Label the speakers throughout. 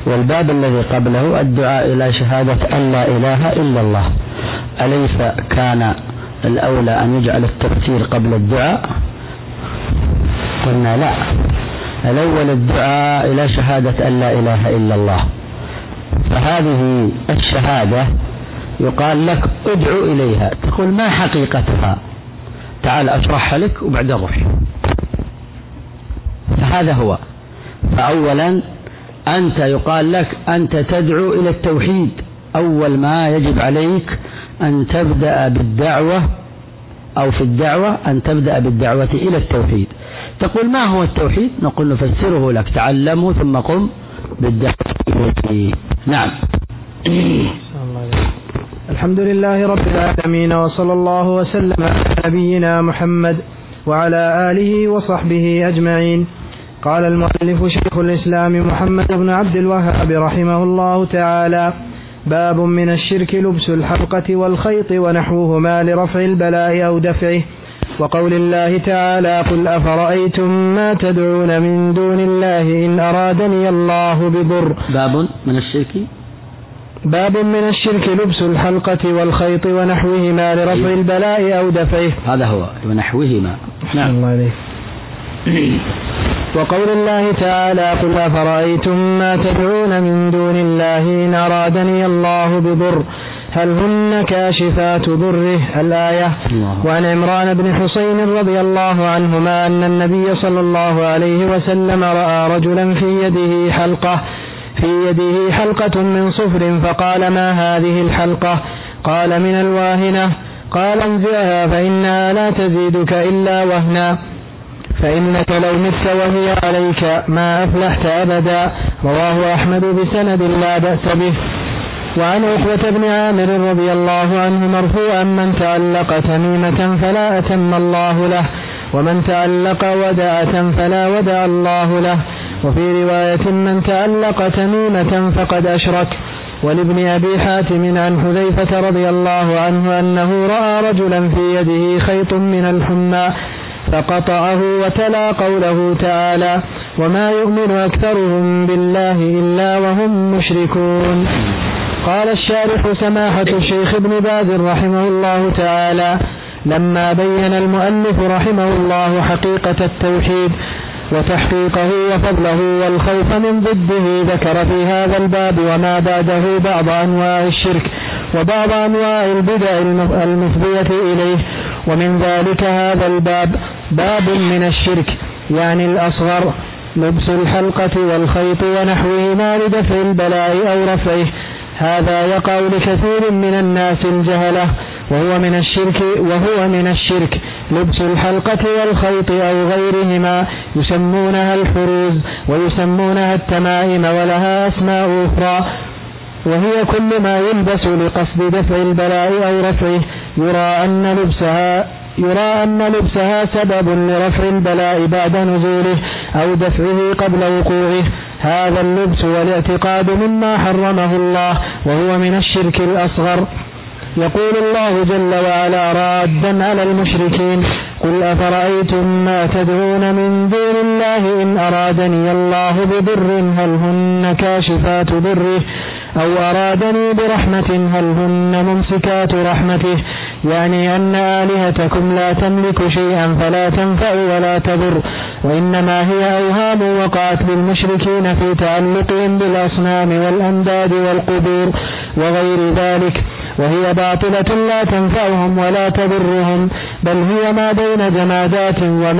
Speaker 1: والباب الذي قبله الدعاء إلى شهادة أن لا إله إلا الله. أليس كان الأولى أن يجعل التفسير قبل الدعاء؟ قلنا لا، الأول الدعاء إلى شهادة أن لا إله إلا الله. فهذه الشهادة يقال لك ادعو إليها، تقول ما حقيقتها؟ تعال أشرحها لك وبعد روح. فهذا هو. فأولا أنت يقال لك أنت تدعو إلى التوحيد، أول ما يجب عليك أن تبدأ بالدعوة، أو في الدعوة أن تبدأ بالدعوة إلى التوحيد. تقول ما هو التوحيد؟ نقول نفسره لك، تعلمه ثم قم بالدعوة إليه. نعم.
Speaker 2: الحمد لله رب العالمين، وصلى الله وسلم على نبينا محمد وعلى آله وصحبه أجمعين. قال المؤلف شيخ الإسلام محمد بن عبد الوهاب رحمه الله تعالى: باب من الشرك لبس الحلقة والخيط ونحوهما لرفع البلاء أو دفعه. وقول الله تعالى: قل أفرأيتم ما تدعون من دون الله إن أرادني الله بضر. باب من الشرك لبس الحلقة والخيط ونحوهما لرفع البلاء أو دفعه.
Speaker 1: هذا هو ونحوهما.
Speaker 2: نعم. وقول الله تعالى: قل أفرأيتم ما تدعون من دون الله إن أرادني الله بضر هل هن كاشفات ضره. الآية. وعن عمران بن حسين رضي الله عنهما أن النبي صلى الله عليه وسلم رأى رجلا في يده حلقة من صفر، فقال: ما هذه الحلقة؟ قال: من الواهنة. قال: انزعها فإنها لا تزيدك إلا وهنا، فإنك لو مت وهي عليك ما أفلحت أبدا. رواه أحمد بسند لا بأس به. وعن عقبة بن عامر رضي الله عنه مرفوعا: من تعلق تميمة فلا أتم الله له، ومن تعلق ودعة فلا ودع الله له. وفي رواية: من تعلق تميمة فقد أشرك. ولابن أبي حاتم عن حذيفة رضي الله عنه أنه رأى رجلا في يده خيط من الحمى فقطعه، وتلا قوله تعالى: وما يؤمن أكثرهم بالله إلا وهم مشركون. قال الشارح سماحة الشيخ ابن باز رحمه الله تعالى: لما بين المؤلف رحمه الله حقيقة التوحيد وتحقيقه وفضله والخوف من ضده، ذكر في هذا الباب وما بعده بعض أنواع الشرك وبعض أنواع البدع المفضية إليه. ومن ذلك هذا الباب باب من الشرك يعني الأصغر لبس الحلقة والخيط ونحوهما لدفع البلاء أو رفعه. هذا يقع لكثير من الناس الجهلة، وهو من الشرك لبس الحلقة والخيط أو غيرهما، يسمونها الحروز ويسمونها التمائم ولها أسماء أخرى، وهي كل ما يلبس لقصد دفع البلاء أو رفعه، يرى أن لبسها سبب لرفع البلاء بعد نزوله أو دفعه قبل وقوعه. هذا اللبس والاعتقاد مما حرمه الله، وهو من الشرك الأصغر. يقول الله جل وعلا رادا على المشركين: قل أفرأيتم ما تدعون من دون الله إن أرادني الله بضر هل هن كاشفات ضره أو أرادني برحمة هل هن ممسكات رحمته، يعني أن آلهتكم لا تملك شيئا فلا تنفع ولا تضر، وإنما هي أوهام وقعت للمشركين في تعلقهم بالأصنام والأنداد والقبور وغير ذلك، وهي باطلة لا تنفعهم ولا تضرهم، بل هي ما بين جمادات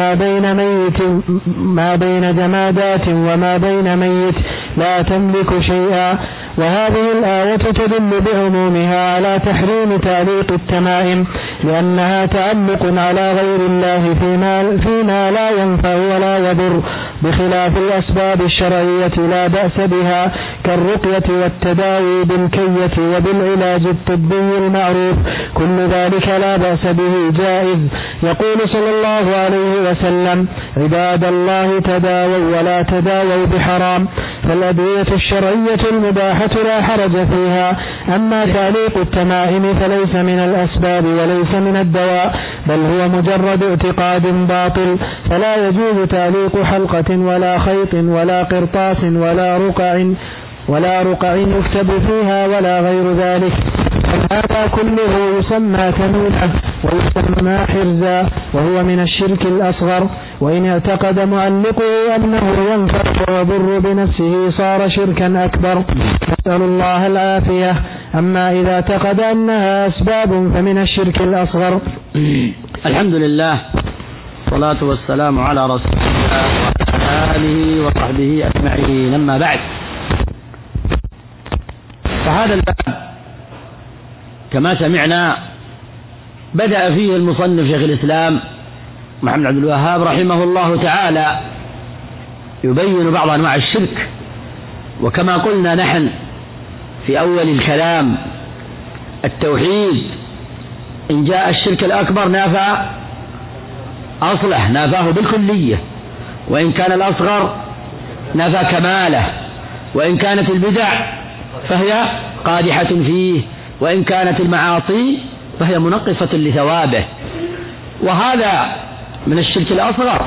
Speaker 2: وما بين ميت لا تملك شيئا. وهذه الآية تدل بعمومها على تحريم تعليق التمائم، لأنها تعلق على غير الله فيما لا ينفع ولا يضر، بخلاف الأسباب الشرعية لا بأس بها كالرقية والتداوي بالكية وبالعلاج الطبي المعروف، كل ذلك لا بأس به جائز. يقول صلى الله عليه وسلم: عباد الله تداووا ولا تداووا بحرام. فالأدوية الشرعية المباحة لا حرج فيها، أما تعليق التمائم فليس من الأسباب وليس من الدواء، بل هو مجرد اعتقاد باطل، فلا يجوز تعليق حلقة ولا خيط ولا قرطاس ولا رقع ولا رقع يكتب فيها ولا غير ذلك. هذا كله يسمى تميمة ويسمى حرزا، وهو من الشرك الأصغر. وإن اعتقد معلقه أنه ينفع ويضر بنفسه صار شركا أكبر، نسأل الله العافية. أما إذا اعتقد أنها أسباب فمن الشرك الأصغر.
Speaker 1: الحمد لله، والصلاة والسلام على رسول الله وعلى آله وصحبه أجمعين. أما بعد، فهذا الباب كما سمعنا بدأ فيه المصنف شيخ الإسلام محمد عبد الوهاب رحمه الله تعالى يبين بعض أنواع الشرك. وكما قلنا نحن في أول الكلام، التوحيد إن جاء الشرك الأكبر نافى أصله، نافاه بالكلية، وإن كان الأصغر نافى كماله، وإن كانت البدع فهي قادحة فيه، وإن كانت المعاصي فهي منقصة لثوابه. وهذا من الشرك الأصغر.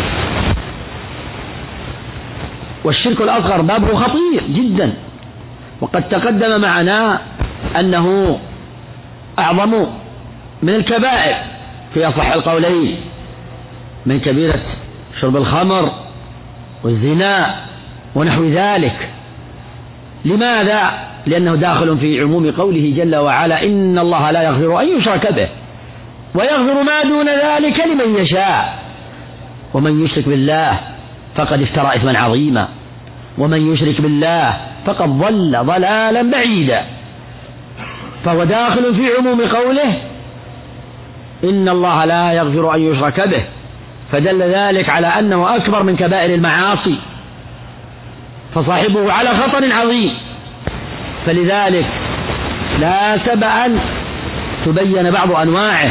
Speaker 1: والشرك الأصغر بابه خطير جدا، وقد تقدم معنا أنه أعظم من الكبائر في أصح القولين، من كبيرة شرب الخمر والزنا ونحو ذلك. لماذا؟ لأنه داخل في عموم قوله جل وعلا: إن الله لا يغفر أن يشرك به ويغفر ما دون ذلك لمن يشاء، ومن يشرك بالله فقد افترى إثما عظيما، ومن يشرك بالله فقد ضل ضلالا بعيدا. فهو داخل في عموم قوله إن الله لا يغفر أن يشرك به، فدل ذلك على أنه أكبر من كبائر المعاصي، فصاحبه على خطر عظيم. فلذلك لا سبأ أن تبين بعض أنواعه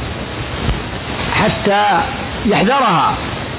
Speaker 1: حتى يحذرها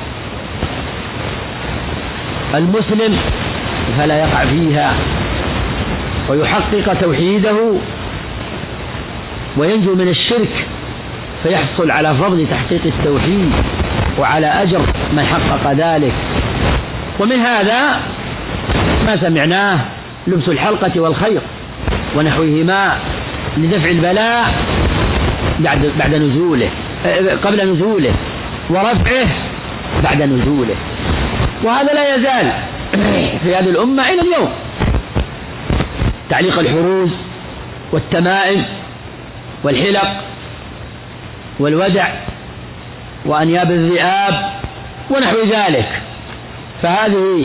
Speaker 1: المسلم فلا يقع فيها، ويحقق توحيده وينجو من الشرك، فيحصل على فضل تحقيق التوحيد وعلى أجر من حقق ذلك. ومن هذا ما سمعناه لبس الحلقة والخيط ونحوهما لدفع البلاء بعد نزوله، قبل نزوله، ورفعه بعد نزوله. وهذا لا يزال في هذه الأمة إلى اليوم. تعليق الحروز والتمائم والحلق والودع وأنياب الذئاب ونحو ذلك، فهذه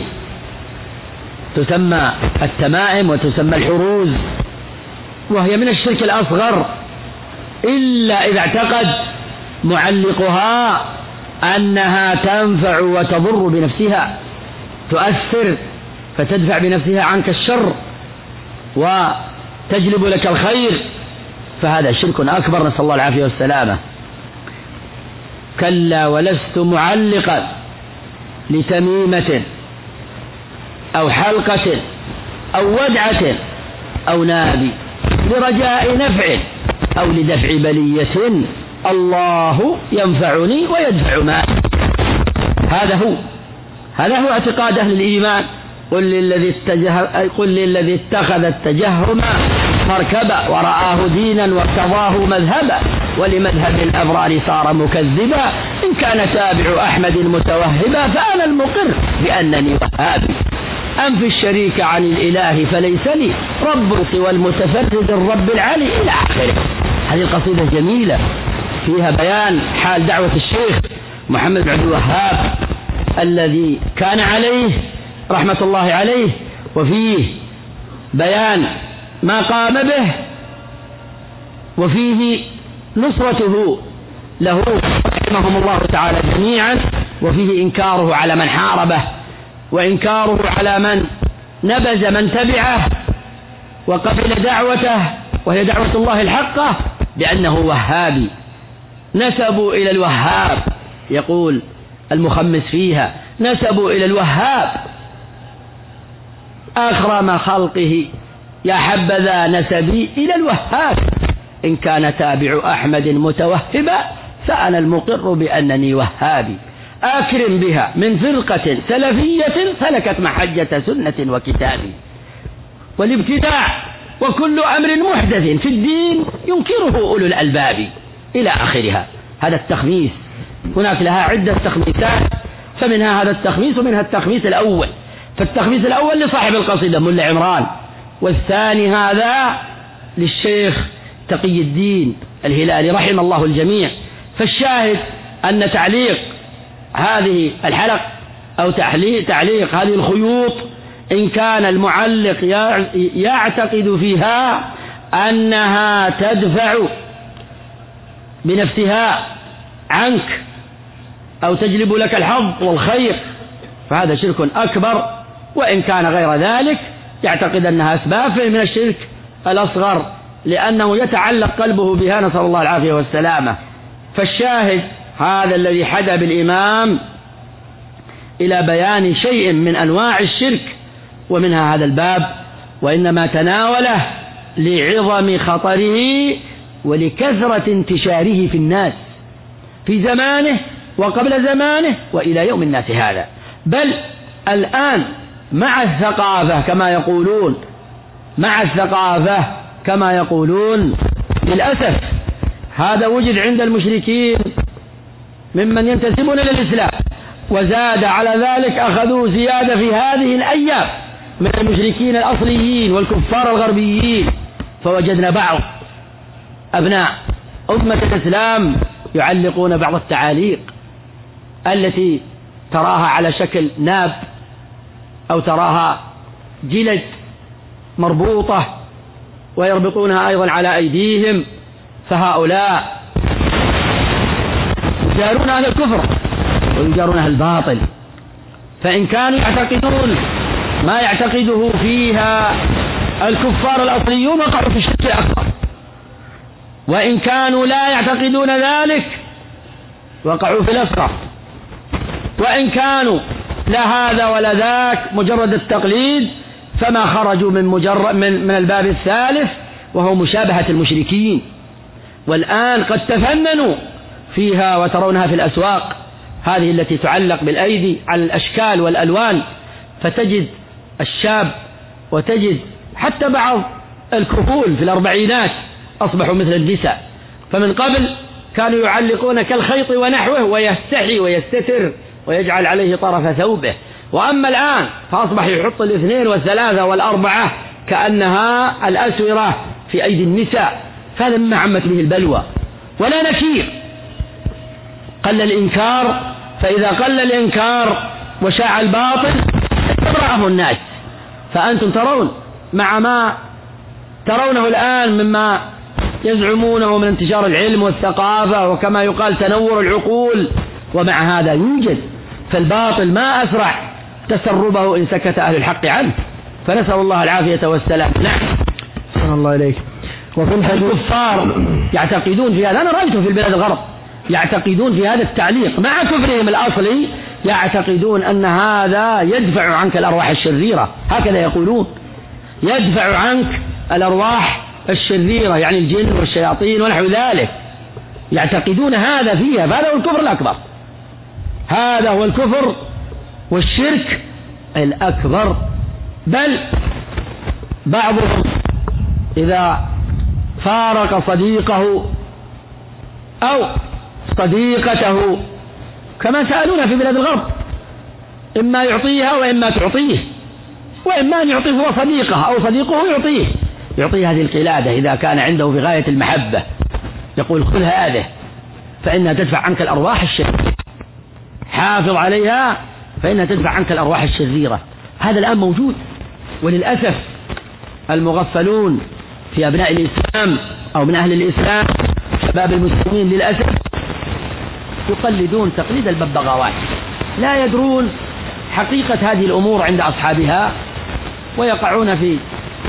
Speaker 1: تسمى التمائم وتسمى الحروز، وهي من الشرك الأصغر، إلا إذا اعتقد معلقها أنها تنفع وتضر بنفسها، تؤثر فتدفع بنفسها عنك الشر وتجلب لك الخير، فهذا شرك أكبر، نسأل الله العافية والسلامة. كلا ولست معلقا لتميمة أو حلقة أو ودعة أو نابي لرجاء نفع أو لدفع بلية، الله ينفعني ويدفع ما. هذا هو اعتقاد أهل الإيمان. قل للذي اتخذ التجهم مركبا ورآه دينا وارتضاه مذهبا ولمذهب الأبرار صار مكذبا، إن كان تابع أحمد متوهبا فأنا المقر بأنني وهابي، أنفي الشريك عن الإله فليس لي رب سوى المتفرد الرب العلي إلى آخره. هذه القصيدة جميلة فيها بيان حال دعوة الشيخ محمد بن عبد الوهاب الذي كان عليه رحمة الله عليه، وفيه بيان ما قام به، وفيه نصرته له رحمهم الله تعالى جميعا، وفيه إنكاره على من حاربه، وإنكاره على من نبذ من تبعه وقبل دعوته، وهي دعوة الله الحقة، بأنه وهابي. نسبوا إلى الوهاب، يقول المخمس فيها: نسبوا إلى الوهاب أكرم خلقه، يا حبذا نسبي إلى الوهاب، إن كان تابع أحمد متوهبا فأنا المقر بأنني وهابي. أكرم بها من فرقة سلفية سلكت محجة سنة وكتاب. والابتداع وكل أمر محدث في الدين ينكره أولو الألباب إلى آخرها. هذا التخميس، هناك لها عدة تخميسات، فمنها هذا التخميس ومنها التخميس الأول. فالتخميس الأول لصاحب القصيدة ملا عمران، والثاني هذا للشيخ تقي الدين الهلالي رحم الله الجميع. فالشاهد أن تعليق هذه الحلق أو تعليق هذه الخيوط إن كان المعلق يعتقد فيها أنها تدفع بنفسها عنك أو تجلب لك الحظ والخير فهذا شرك أكبر، وإن كان غير ذلك يعتقد أنها أسباب من الشرك الأصغر لأنه يتعلق قلبه بها، نسأل الله العافية والسلامة. فالشاهد هذا الذي حدى بالإمام إلى بيان شيء من أنواع الشرك ومنها هذا الباب، وإنما تناوله لعظم خطره ولكثرة انتشاره في الناس في زمانه وقبل زمانه وإلى يوم الناس هذا. بل الآن مع الثقافة كما يقولون للأسف هذا وجد عند المشركين ممن ينتسبون للإسلام، وزاد على ذلك أخذوا زيادة في هذه الأيام من المشركين الأصليين والكفار الغربيين. فوجدنا بعض أبناء أمة الإسلام يعلقون بعض التعاليق التي تراها على شكل ناب أو تراها جلد مربوطة ويربطونها أيضا على أيديهم. فهؤلاء يجارون أهل الكفر ويجارون أهل الباطل، فإن كانوا يعتقدون ما يعتقده فيها الكفار الأصليون وقعوا في الشرك الأكبر، وإن كانوا لا يعتقدون ذلك وقعوا في الأصغر، وإن كانوا لا هذا ولا ذاك مجرد التقليد فما خرجوا من الباب الثالث وهو مشابهة المشركين. والآن قد تفننوا فيها وترونها في الأسواق، هذه التي تعلق بالأيدي على الأشكال والألوان، فتجد الشاب وتجد حتى بعض الكهول في الأربعينات أصبحوا مثل النساء. فمن قبل كانوا يعلقون كالخيط ونحوه ويستحي ويستتر ويجعل عليه طرف ثوبه، وأما الآن فأصبح يحط الاثنين والثلاثة والأربعة كأنها الأسورة في أيدي النساء. فهذا مما عمت به البلوى ولا نكير. قل الإنكار، فإذا قل الإنكار وشاع الباطل استبرأه الناس. فأنتم ترون مع ما ترونه الآن مما يزعمونه من انتشار العلم والثقافة وكما يقال تنور العقول، ومع هذا يوجد. فالباطل ما أسرع تسربه إن سكت أهل الحق عنه، فنسأل الله العافية والسلام. نعم.
Speaker 2: صلى الله عليك.
Speaker 1: وفي الكفار يعتقدون في هذا، أنا رأيته في البلاد الغرب يعتقدون في هذا التعليق مع كفرهم الأصلي، يعتقدون أن هذا يدفع عنك الأرواح الشريرة، هكذا يقولون، يدفع عنك الأرواح الشريرة يعني الجن والشياطين ونحو ذلك، يعتقدون هذا فيها. فهذا هو الكفر الأكبر، هذا هو الكفر والشرك الأكبر. بل بعضهم إذا فارق صديقه أو صديقته كما سألونا في بلاد الغرب، إما يعطيها وإما تعطيه، وإما أن يعطيه هو صديقه أو صديقه يعطيه هذه القلادة إذا كان عنده في غاية المحبة، يقول خذ هذه فإنها تدفع عنك الأرواح الشريرة، حافظ عليها فإنها تدفع عنك الأرواح الشريرة. هذا الآن موجود، وللأسف المغفلون في أبناء الإسلام أو من أهل الإسلام شباب المسلمين للأسف يقلدون تقليد الببغاوات، لا يدرون حقيقة هذه الأمور عند أصحابها ويقعون في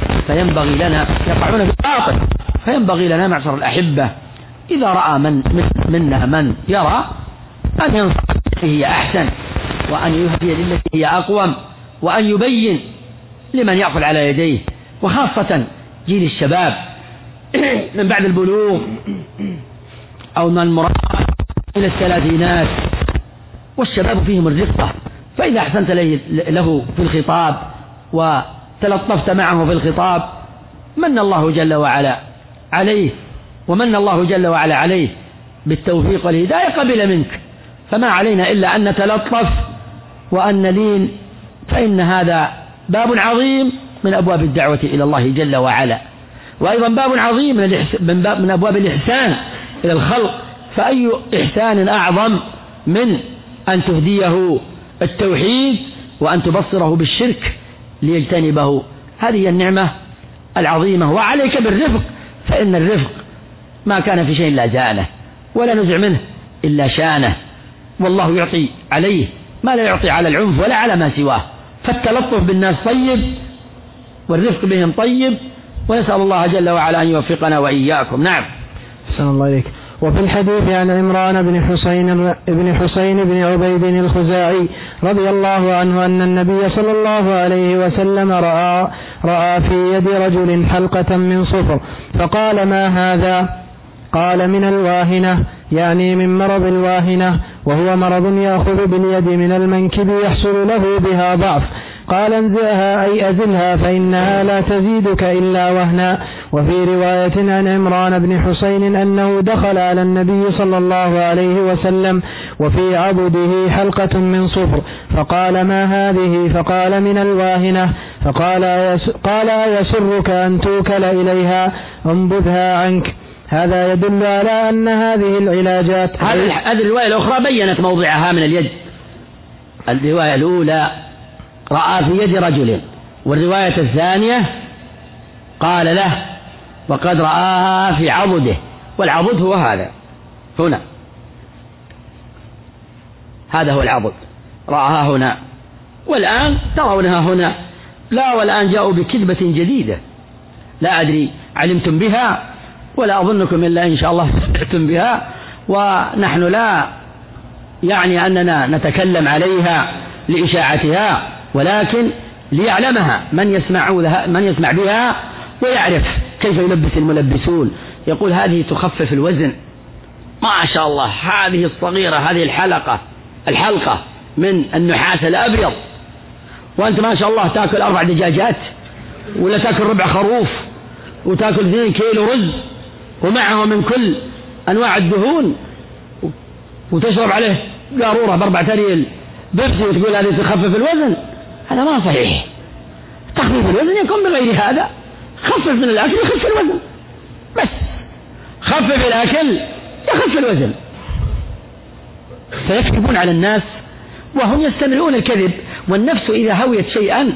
Speaker 1: الباطل. فينبغي لنا معشر الأحبة إذا رأى منا من يرى أن ينصح التي هي أحسن، وأن يهدي للتي هي أقوم، وأن يبين لمن يأخذ على يديه، وخاصة جيل الشباب من بعد البلوغ أو من المراهقة إلى الثلاثينات، والشباب فيهم الرقة، فإذا أحسنت له في الخطاب تلطفت معه في الخطاب من الله جل وعلا عليه، ومن الله جل وعلا عليه بالتوفيق والهداية قبل منك، فما علينا إلا أن نتلطف وأن نلين، فإن هذا باب عظيم من أبواب الدعوة إلى الله جل وعلا، وأيضا باب عظيم من أبواب الإحسان إلى الخلق. فأي إحسان أعظم من أن تهديه التوحيد وأن تبصره بالشرك ليجتنبه؟ هذه النعمة العظيمة. وعليك بالرفق، فإن الرفق ما كان في شيء لا زانه، ولا نزع منه إلا شانه، والله يعطي عليه ما لا يعطي على العنف ولا على ما سواه. فالتلطف بالناس طيب، والرفق بهم طيب، ونسأل الله جل وعلا أن يوفقنا وإياكم. نعم.
Speaker 2: أحسن الله إليك. وفي الحديث عن عمران بن حسين بن عبيد الخزاعي رضي الله عنه أن النبي صلى الله عليه وسلم رأى في يد رجل حلقة من صفر، فقال: ما هذا؟ قال: من الواهنة، يعني من مرض الواهنة، وهو مرض يأخذ باليد من المنكب يحصل له بها ضعف. قال: انزعها أي أزلها فإنها لا تزيدك إلا وهنا. وفي رواية عن عمران بن حسين أنه دخل على النبي صلى الله عليه وسلم وفي عبده حلقة من صفر، فقال: ما هذه؟ فقال: من الواهنة. قال: يسرك أن توكل إليها، انبذها عنك. هذا يدل على أن هذه العلاجات.
Speaker 1: هذه الرواية الأخرى بيّنت موضعها من اليد. الرواية الأولى رأى في يد رجل، والرواية الثانية قال له وقد رآها في عضده، والعضد هو هذا هنا، هذا هو العضد، رآها هنا، والآن ترونها هنا. لا، والآن جاءوا بكذبة جديدة لا أدري علمتم بها ولا أظنكم إلا إن شاء الله سمعتم بها، ونحن لا يعني أننا نتكلم عليها لإشاعتها، ولكن ليعلمها من يسمع بها ويعرف كيف يلبس الملبسون. يقول: هذه تخفف الوزن، ما شاء الله، هذه الصغيرة، هذه الحلقة من النحاس الأبيض، وأنت ما شاء الله تأكل 4 دجاجات، ولا تأكل ربع خروف، وتأكل 2 كيلو رز، ومعه من كل أنواع الدهون، وتشرب عليه قارورة ب4 ريال بيبسي، وتقول هذه تخفف الوزن. هذا ما صحيح. تخفيف الوزن يكون بغير هذا. خفف من الأكل يخف الوزن، بس خفف الأكل يخف الوزن. فيكذبون على الناس وهم يستمرون الكذب، والنفس إذا هويت شيئا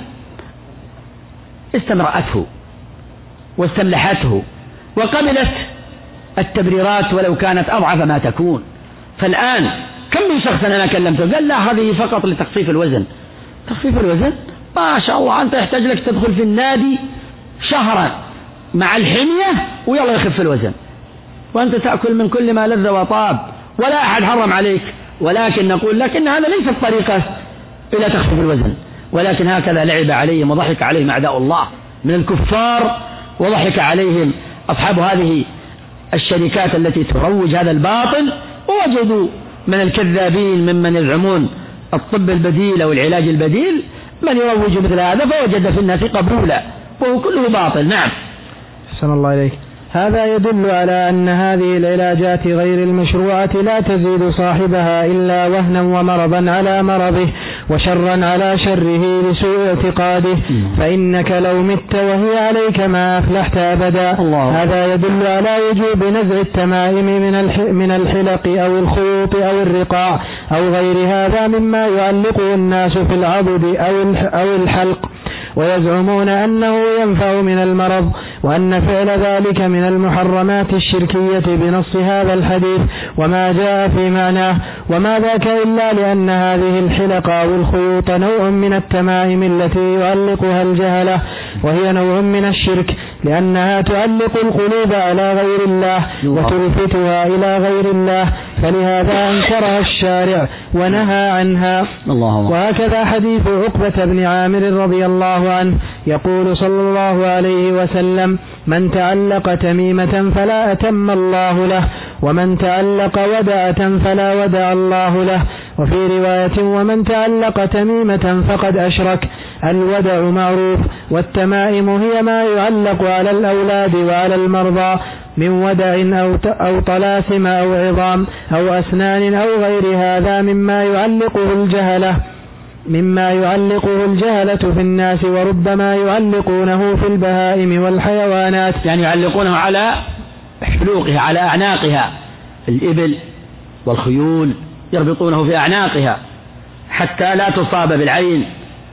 Speaker 1: استمرأته واستملحته وقبلت التبريرات ولو كانت أضعف ما تكون. فالآن كم من شخص أنا كلمته قال: لا، هذه فقط لتخفيف الوزن. تخفيف الوزن ما شاء الله، أنت يحتاج لك تدخل في النادي شهرا مع الحمية ويلا يخف الوزن، وأنت تأكل من كل ما لذ وطاب، ولا أحد حرم عليك، ولكن نقول لك إن هذا ليس الطريقة إلى تخفيف الوزن، ولكن هكذا لعب عليهم وضحك عليهم أعداء الله من الكفار، وضحك عليهم أصحاب هذه الشركات التي تروج هذا الباطل، ووجدوا من الكذابين ممن يزعمون الطب البديل أو العلاج البديل من يروج مثل هذا، فوجد في الناس قبولا، وهو كله باطل. نعم.
Speaker 2: أحسن الله إليك. هذا يدل على أن هذه العلاجات غير المشروعة لا تزيد صاحبها إلا وهنا ومرضا على مرضه، وشرا على شره لسوء اعتقاده، فإنك لو مت وهي عليك ما أفلحت أبدا. هذا يدل على وجوب نزع التمائم من الحلق أو الخيوط أو الرقاع أو غير هذا مما يعلقه الناس في العضد أو الحلق، ويزعمون أنه ينفع من المرض، وأن فعل ذلك من المحرمات الشركية بنص هذا الحديث وما جاء في معناه، وما ذاك إلا لأن هذه الحلق أو الخيوط نوع من التمائم التي يعلقها الجهلة، وهي نوع من الشرك، لأنها تعلق القلوب على غير الله وتلفتها إلى غير الله، فلهذا أنكرها الشارع ونهى عنها. وهكذا حديث عقبة بن عامر رضي الله عنه يقول صلى الله عليه وسلم: الإسلام: من تعلق تميمة فلا أتم الله له، ومن تعلق ودعة فلا ودع الله له. وفي رواية: ومن تعلق تميمة فقد أشرك. الودع معروف، والتمائم هي ما يعلق على الأولاد وعلى المرضى من ودع أو طلاسم أو عظام أو أسنان أو غير هذا مما يعلقه الجهلة في الناس، وربما يعلقونه في البهائم والحيوانات،
Speaker 1: يعني يعلقونه على حلوقها، على أعناقها، الإبل والخيول يربطونه في أعناقها حتى لا تصاب بالعين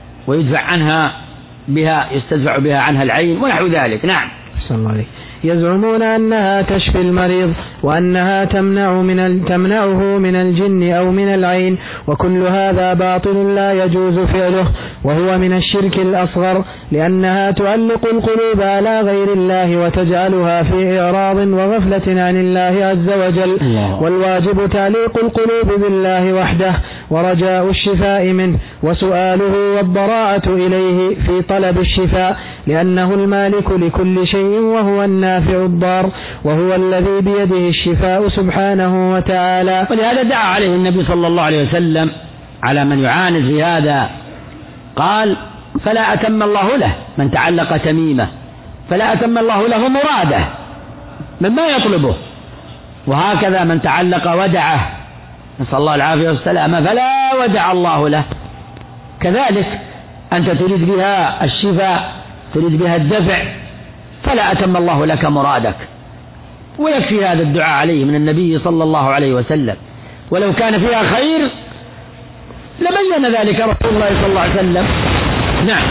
Speaker 1: يستدفع بها عنها العين ونحو ذلك. نعم.
Speaker 2: صلى الله عليه. يزعمون أنها تشفي المريض، وأنها تمنعه من الجن أو من العين، وكل هذا باطل لا يجوز فعله، وهو من الشرك الأصغر، لأنها تعلق القلوب على غير الله وتجعلها في إعراض وغفلة عن الله عز وجل. والواجب تعليق القلوب بالله وحده، ورجاء الشفاء منه، وسؤاله والضراعة إليه في طلب الشفاء، لأنه المالك لكل شيء وهو النافع الضار، وهو الذي بيده الشفاء سبحانه وتعالى.
Speaker 1: ولهذا دعا عليه النبي صلى الله عليه وسلم على من يعاند في هذا، قال: فلا أتم الله له. من تعلق تميمة فلا أتم الله له مراده مما يطلبه. وهكذا من تعلق ودعه، نسأل الله العافية والسلامة، فلا ودع الله له. كذلك أنت تريد بها الشفاء، تريد بها الدفع، فلا أتم الله لك مرادك. ويكفي هذا الدعاء عليه من النبي صلى الله عليه وسلم، ولو كان فيها خير لبين ذلك رسول الله صلى الله عليه وسلم. نعم.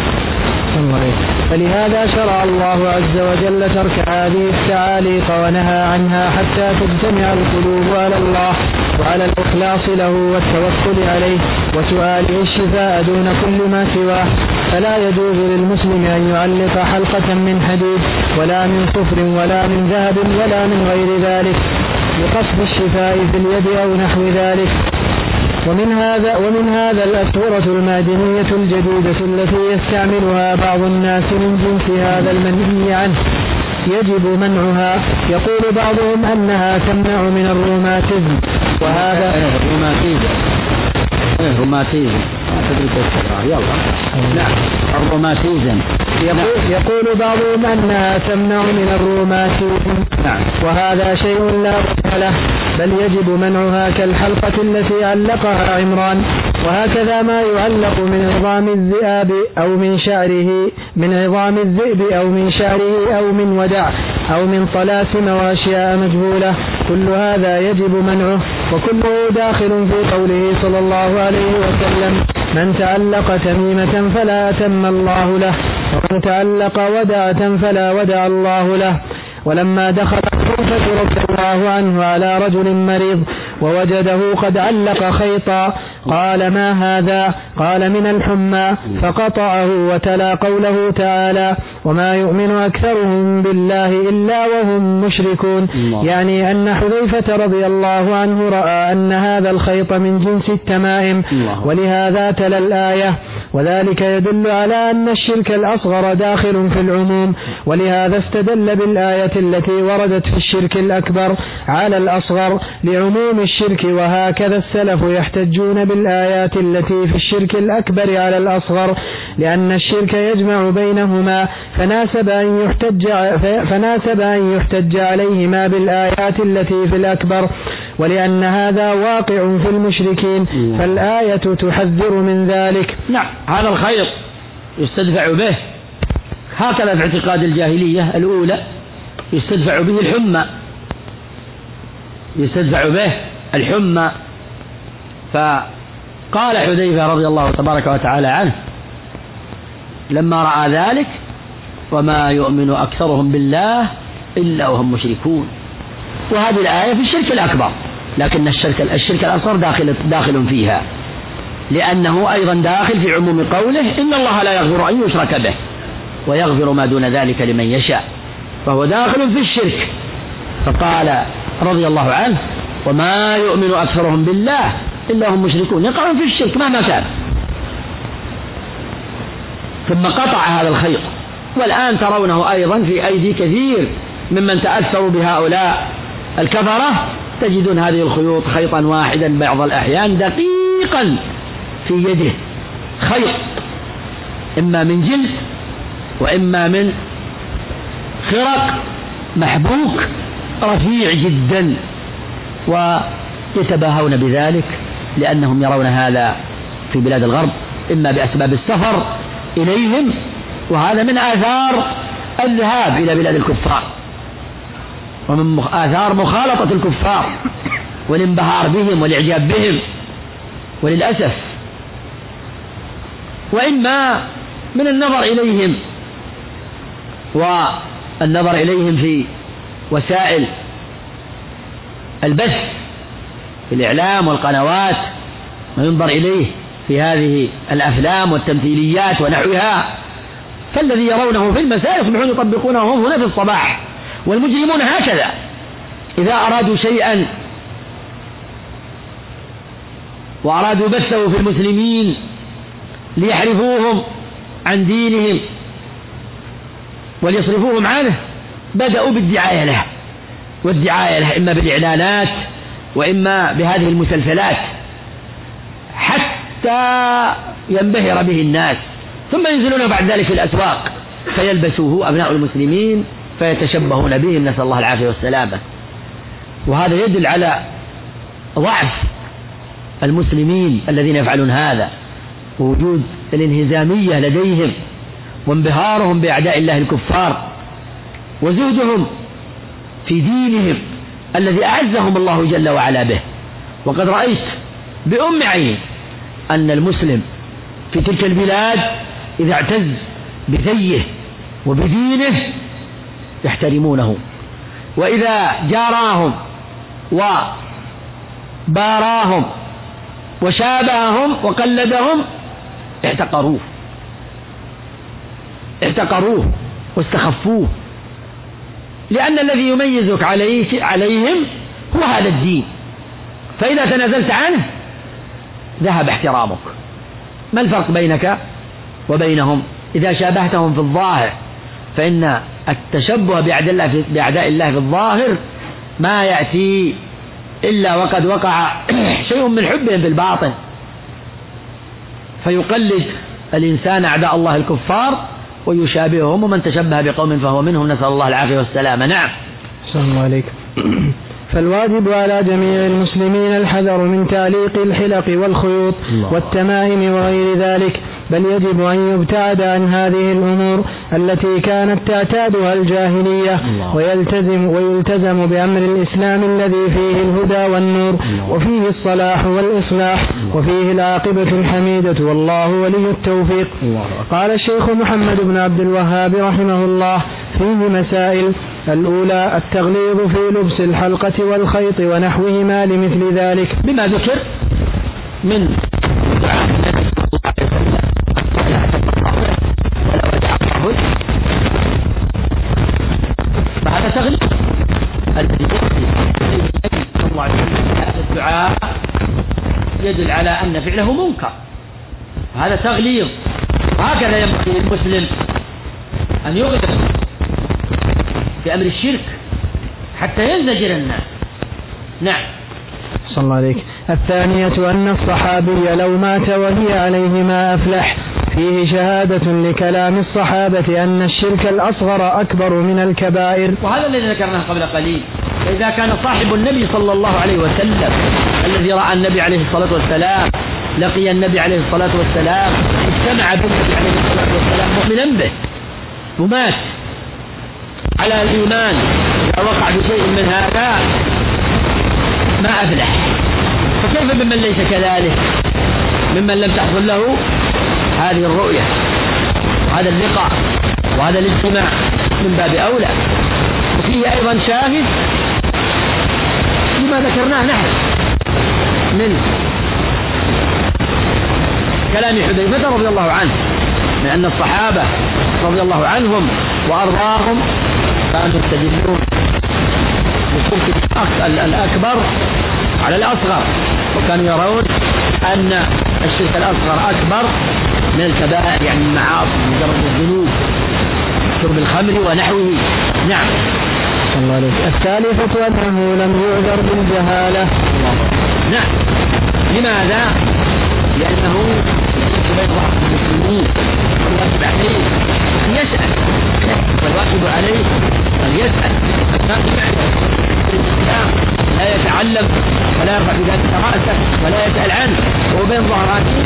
Speaker 2: فلهذا شرع الله عز وجل ترك هذه التعاليق ونهى عنها حتى تجتمع القلوب على الله وعلى الإخلاص له والتوكل عليه وسؤاله الشفاء دون كل ما سواه. فلا يجوز للمسلم أن يعلق حلقة من حديد ولا من صفر ولا من ذهب ولا من غير ذلك بقصد الشفاء في اليد أو نحو ذلك. ومن هذا الأسورة المعدنية الجديدة التي يستعملها بعض الناس من جنس هذا المنهي عنه يجب منعها. يقول بعضهم أنها تمنع من الروماتيزم، وهذا
Speaker 1: الروماتيزم
Speaker 2: يقول بعضهم أنها تمنع من الروماتيزم، وهذا شيء لا بد له، بل يجب منعها كالحلقة التي علقها عمران. وهكذا ما يعلق من عظام الذئاب أو من شعره، من عظام الذئب أو من شعره أو من ودع أو من طلاسم وأشياء مجهولة، كل هذا يجب منعه، وكله داخل في قوله صلى الله عليه وسلم: من تعلق تميمة فلا أتم الله له، ومن تعلق ودعة فلا ودع الله له. ولما دخل حذيفة رضي الله عنه على رجل مريض ووجده قد علق خيطا قال: ما هذا؟ قال: من الحمى، فقطعه وتلا قوله تعالى: وما يؤمن أكثرهم بالله إلا وهم مشركون. يعني أن حذيفة رضي الله عنه رأى أن هذا الخيط من جنس التمائم، ولهذا تلا الآية، وذلك يدل على أن الشرك الأصغر داخل في العموم، ولهذا استدل بالآية التي وردت في الشرك الأكبر على الأصغر لعموم الشرك. وهكذا السلف يحتجون بالآيات التي في الشرك الأكبر على الأصغر، لأن الشرك يجمع بينهما، فناسب أن يحتج عليهما بالآيات التي في الأكبر، ولأن هذا واقع في المشركين، فالآية تحذر من ذلك.
Speaker 1: نعم، هذا الخير يستدفع به، هكذا في اعتقاد الجاهلية الأولى يستدفع به الحمى، يستدفع به الحمى. فقال حذيفة رضي الله تبارك وتعالى عنه لما رأى ذلك: وما يؤمن أكثرهم بالله إلا وهم مشركون. وهذه الآية في الشرك الأكبر، لكن الشرك الأصغر داخل فيها، لأنه أيضا داخل في عموم قوله: إن الله لا يغفر أن يشرك به ويغفر ما دون ذلك لمن يشاء، فهو داخل في الشرك. فقال رضي الله عنه: وما يؤمن أكثرهم بالله إلا هم مشركون، يقعون في الشرك مهما كان. ثم قطع هذا الخيط والآن ترونه أيضا في أيدي كثير ممن تأثروا بهؤلاء الكفرة، تجدون هذه الخيوط خيطا واحدا بعض الأحيان دقيقا في يده، خيط إما من جلد وإما من خرق محبوك رفيع جدا، ويتباهون بذلك لأنهم يرون هذا في بلاد الغرب إما بأسباب السفر إليهم، وهذا من آثار الذهاب إلى بلاد الكفار ومن آثار مخالطة الكفار والانبهار بهم والإعجاب بهم وللأسف، وإما من النظر إليهم والنظر إليهم في وسائل البث في الإعلام والقنوات، وينظر إليه في هذه الأفلام والتمثيليات ونحوها، فالذي يرونه في المساء يصبحون يطبقونه هم هنا في الصباح. والمجرمون هكذا إذا أرادوا شيئا وأرادوا بثه في المسلمين ليحرفوهم عن دينهم وليصرفوهم عنه بدأوا بالدعاية له، والدعاية له إما بالإعلانات وإما بهذه المسلسلات حتى ينبهر به الناس، ثم ينزلون بعد ذلك في الأسواق فيلبسوه أبناء المسلمين فيتشبهون بهم، نسأل الله العافية والسلامة. وهذا يدل على ضعف المسلمين الذين يفعلون هذا، ووجود الانهزامية لديهم وانبهارهم بأعداء الله الكفار وزهدهم في دينهم الذي أعزهم الله جل وعلا به. وقد رأيت بأم عيني أن المسلم في تلك البلاد إذا اعتز بزيه وبدينه يحترمونه، وإذا جاراهم وباراهم وشابههم وقلدهم احتقروه واستخفوه، لأن الذي يميزك عليهم هو هذا الدين، فإذا تنازلت عنه ذهب احترامك. ما الفرق بينك وبينهم؟ إذا شابهتهم في الظاهر، فإن التشبه بأعداء الله في الظاهر ما يأتي إلا وقد وقع شيء من حبهم في الباطن، فيقلد الإنسان أعداء الله الكفار ويشابههم، ومن تشبه بقوم فهو منهم، نسأل الله العافية والسلامة. نعم.
Speaker 2: السلام عليكم. فالواجب على جميع المسلمين الحذر من تعليق الحلق والخيوط والتمائم وغير ذلك، بل يجب أن يبتعد عن هذه الأمور التي كانت تعتادها الجاهلية، ويلتزم بأمر الإسلام الذي فيه الهدى والنور وفيه الصلاح والإصلاح وفيه العاقبة الحميدة، والله ولي التوفيق. قال الشيخ محمد بن عبد الوهاب رحمه الله فيه مسائل: الأولى التغليظ في لبس الحلقة والخيط ونحوهما لمثل ذلك،
Speaker 1: بما ذكر من فهذا تغليظ الذي صلى الله عليه وسلم الدعاء يدل على أن فعله منكر، هذا تغليظ. هكذا ينبغي للمسلم أن يغلظ في أمر الشرك حتى ينزجر الناس. نعم.
Speaker 2: صلى الله عليك. الثانية أن الصحابي لو مات وهي عليه ما أفلح، فيه شهادة لكلام الصحابة أن الشرك الأصغر أكبر من الكبائر،
Speaker 1: وهذا الذي ذكرناه قبل قليل. فإذا كان صاحب النبي صلى الله عليه وسلم الذي رأى النبي عليه الصلاة والسلام، لقي النبي عليه الصلاة والسلام، اجتمع بالنبي عليه الصلاة والسلام مؤمنا به، ومات على الإيمان، إذا وقع بشيء من هذا ما أفلح، فكيف بمن ليس كذلك، ممن لم تحصل له هذه الرؤية وهذا اللقاء وهذا الاجتماع من باب أولى. وفيه أيضا شاهد لما ذكرناه نحن من كلام حذيفة رضي الله عنه، من أن الصحابة رضي الله عنهم وأرضاهم كانوا يستدلون بالشرك الأكبر على الأصغر، وكانوا يرون أن الشرك الأصغر أكبر من الكبائر، يعني المعاصي، مجرد الذنوب. شرب الخمر ونحوه. نعم.
Speaker 2: الله عليك. الثالثة أنه لم يعذر بالجهالة.
Speaker 1: نعم. لماذا؟ لأنه الواجب عليه أن يسأل، والواجب عليه أن يسأل. الإسلام لا يتعلم ولا يرفع بذلك رأسه ولا يسأل عنه، وبين ظهراته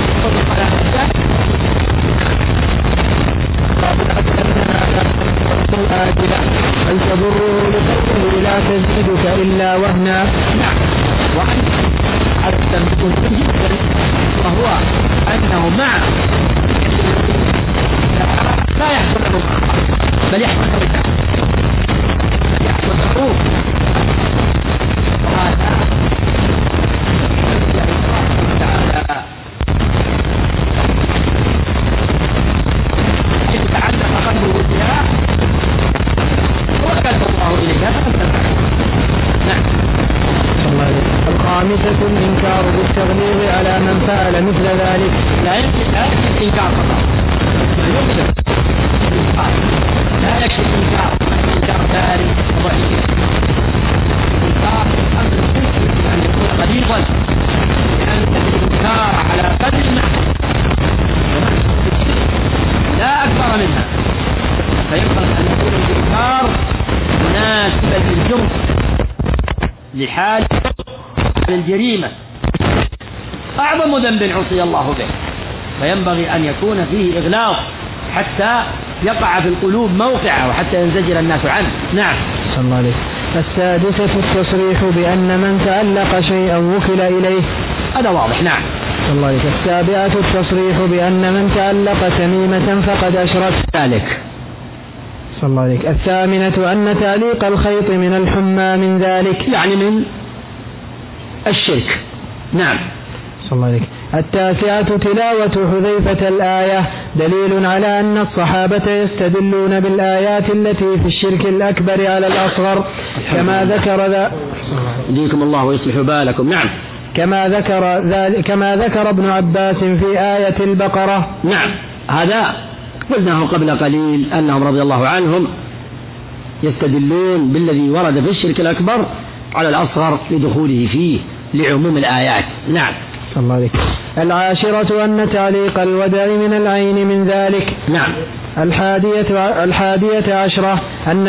Speaker 2: أن تضره لقوله لا تزيدك إلا وهنا.
Speaker 1: نعم. وأن التنبيه جدا وهو أنه مع لا يحصل له بل يحصل له
Speaker 2: الخامسة الإنكار بالتغليظ على من فعل مثل ذلك.
Speaker 1: لا يكفي الإنكار فقط، لا يكفي الإنكار ثاني ضعيف. الإنكار أن يكون غليظا، لأن الإنكار على قدر المعنى لا أكثر منها، فينبغي أن يكون الإنكار مناسبا للجرم لحال الجريمة، أعظم ذنب عصي الله به، فينبغي أن يكون فيه إغلاظ حتى يقع في القلوب موقعه وحتى ينزجر الناس عنه. نعم.
Speaker 2: صلى الله عليه. السادسة التصريح بأن من تعلق شيئا وكل إليه.
Speaker 1: هذا واضح. نعم.
Speaker 2: صلى الله عليه. السابعة التصريح بأن من تعلق تميمة فقد أشرك
Speaker 1: ذلك.
Speaker 2: صلى الله عليه. الثامنة أن تعليق الخيط من الحمى من ذلك،
Speaker 1: يعني من الشرك. نعم.
Speaker 2: صلى الله عليه. التاسعة تلاوة حذيفة الآية دليل على أن الصحابة يستدلون بالآيات التي في الشرك الأكبر على الأصغر،
Speaker 1: يهديكم الله ويصلح بالكم. نعم.
Speaker 2: كما ذكر ابن عباس في آية البقرة.
Speaker 1: نعم. هذا قلناه قبل قليل أنهم رضي الله عنهم يستدلون بالذي ورد في الشرك الأكبر على الأصغر لدخوله فيه لعموم الآيات. نعم.
Speaker 2: الله عليك. العاشرة أن تعليق الودع من العين من ذلك.
Speaker 1: نعم.
Speaker 2: الحادية عشرة أن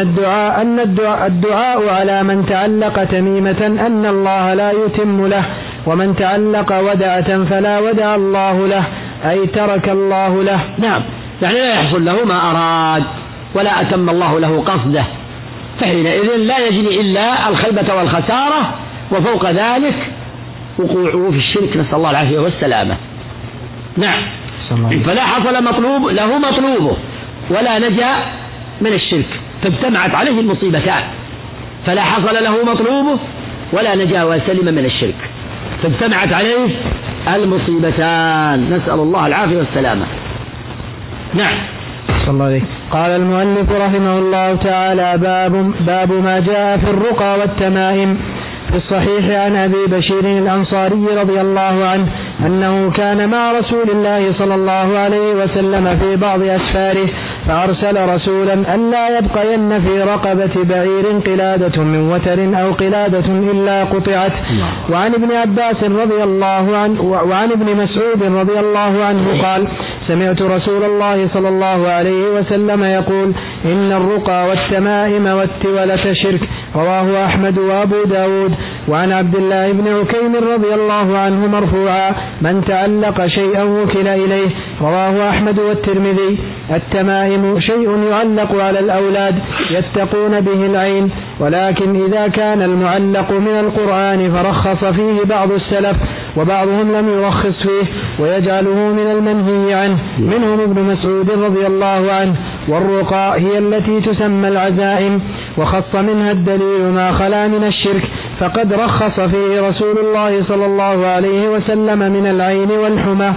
Speaker 2: الدعاء على من تعلق تميمة أن الله لا يتم له، ومن تعلق ودعة فلا ودع الله له، أي ترك الله له.
Speaker 1: نعم. يعني لا يحصل له ما أراد ولا أتم الله له قصده، فحينئذ لا يجري إلا الخيبة والخسارة، وفوق ذلك وقوعه في الشرك، نسأل الله العافية والسلامة. نعم. فلا حصل له مطلوبه ولا نجا من الشرك، فاجتمعت عليه المصيبتان، فلا حصل له مطلوبه ولا نجا وسلم من الشرك، فاجتمعت عليه المصيبتان، نسأل الله العافية والسلامة. نعم.
Speaker 2: صلى الله عليه. قال المؤلف رحمه الله تعالى: باب ما جاء في الرقى والتمائم. في الصحيح عن أبي بشير الأنصاري رضي الله عنه أنه كان مع رسول الله صلى الله عليه وسلم في بعض أسفاره، فأرسل رسولا ألا يبقين في رقبة بعير قلادة من وتر أو قلادة إلا قطعت. وعن ابن عباس رضي الله عنه وعن ابن مسعود رضي الله عنه قال: سمعت رسول الله صلى الله عليه وسلم يقول: إن الرقى والتمائم والتولة شرك. رواه أحمد وأبو داود. وعن عبد الله بن عكيم رضي الله عنه مرفوعا: من تعلق شيئا وكل إليه. رواه أحمد والترمذي. التمائم شيء يعلق على الأولاد يتقون به العين، ولكن إذا كان المعلق من القرآن فرخص فيه بعض السلف، وبعضهم لم يرخص فيه ويجعله من المنهي عنه، منهم ابن مسعود رضي الله عنه. والرقى هي التي تسمى العزائم، وخص منها الدليل ما خلا من الشرك، فقد رخص فيه رسول الله صلى الله عليه وسلم من العين والحمى.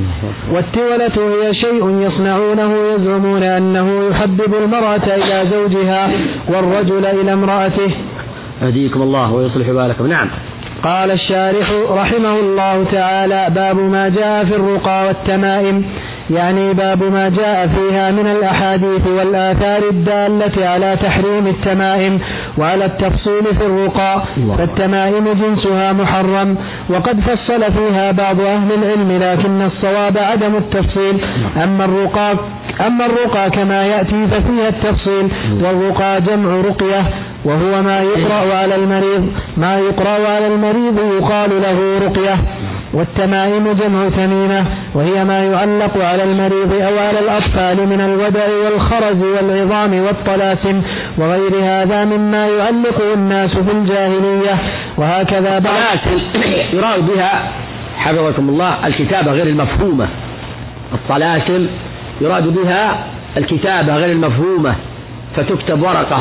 Speaker 2: والتولة هي شيء يصنعونه يزعمون أنه يحبب المرأة إلى زوجها والرجل إلى امرأته.
Speaker 1: هديكم الله ويصلح بالكم. نعم.
Speaker 2: قال الشارح رحمه الله تعالى: باب ما جاء في الرقى والتمائم، يعني باب ما جاء فيها من الأحاديث والآثار الدالة على تحريم التمائم وعلى التفصيل في الرقى، فالتمائم جنسها محرم، وقد فصل فيها بعض أهل العلم، لكن الصواب عدم التفصيل. أما الرقى كما يأتي ففيها التفصيل، والرقى جمع رقية، وهو ما يقرأ على المريض يقال له رقية. والتمائم جمع تميمة، وهي ما يعلق على المريض أو على الأطفال من الودع والخرز والعظام والطلاسم وغير هذا مما يعلقه الناس في الجاهلية. وهكذا
Speaker 3: الطلاسم يراد بها حفظكم الله الكتابة غير المفهومة. الطلاسم يراد بها الكتابة غير المفهومة، فتكتب ورقة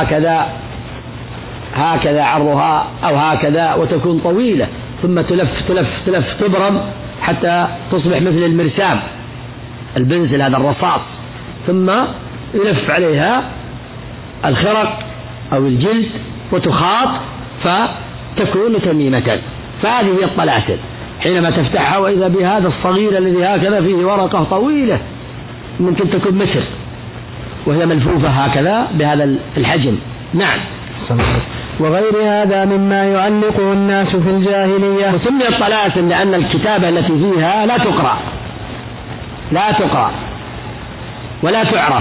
Speaker 3: هكذا عرضها أو هكذا وتكون طويلة، ثم تلف تبرم حتى تصبح مثل المرسام البنزل هذا الرصاص، ثم يلف عليها الخرق أو الجلد وتخاط فتكون تميمة. فهذه هي الطلاسم. حينما تفتحها وإذا بهذا الصغير الذي هكذا فيه ورقة طويلة ممكن تكون متر، وهي ملفوفة هكذا بهذا الحجم. نعم.
Speaker 2: وغير هذا مما يعلقه الناس في الجاهلية.
Speaker 3: وسمي الطلاسم لأن الكتابة التي فيها لا تقرأ ولا تعرف.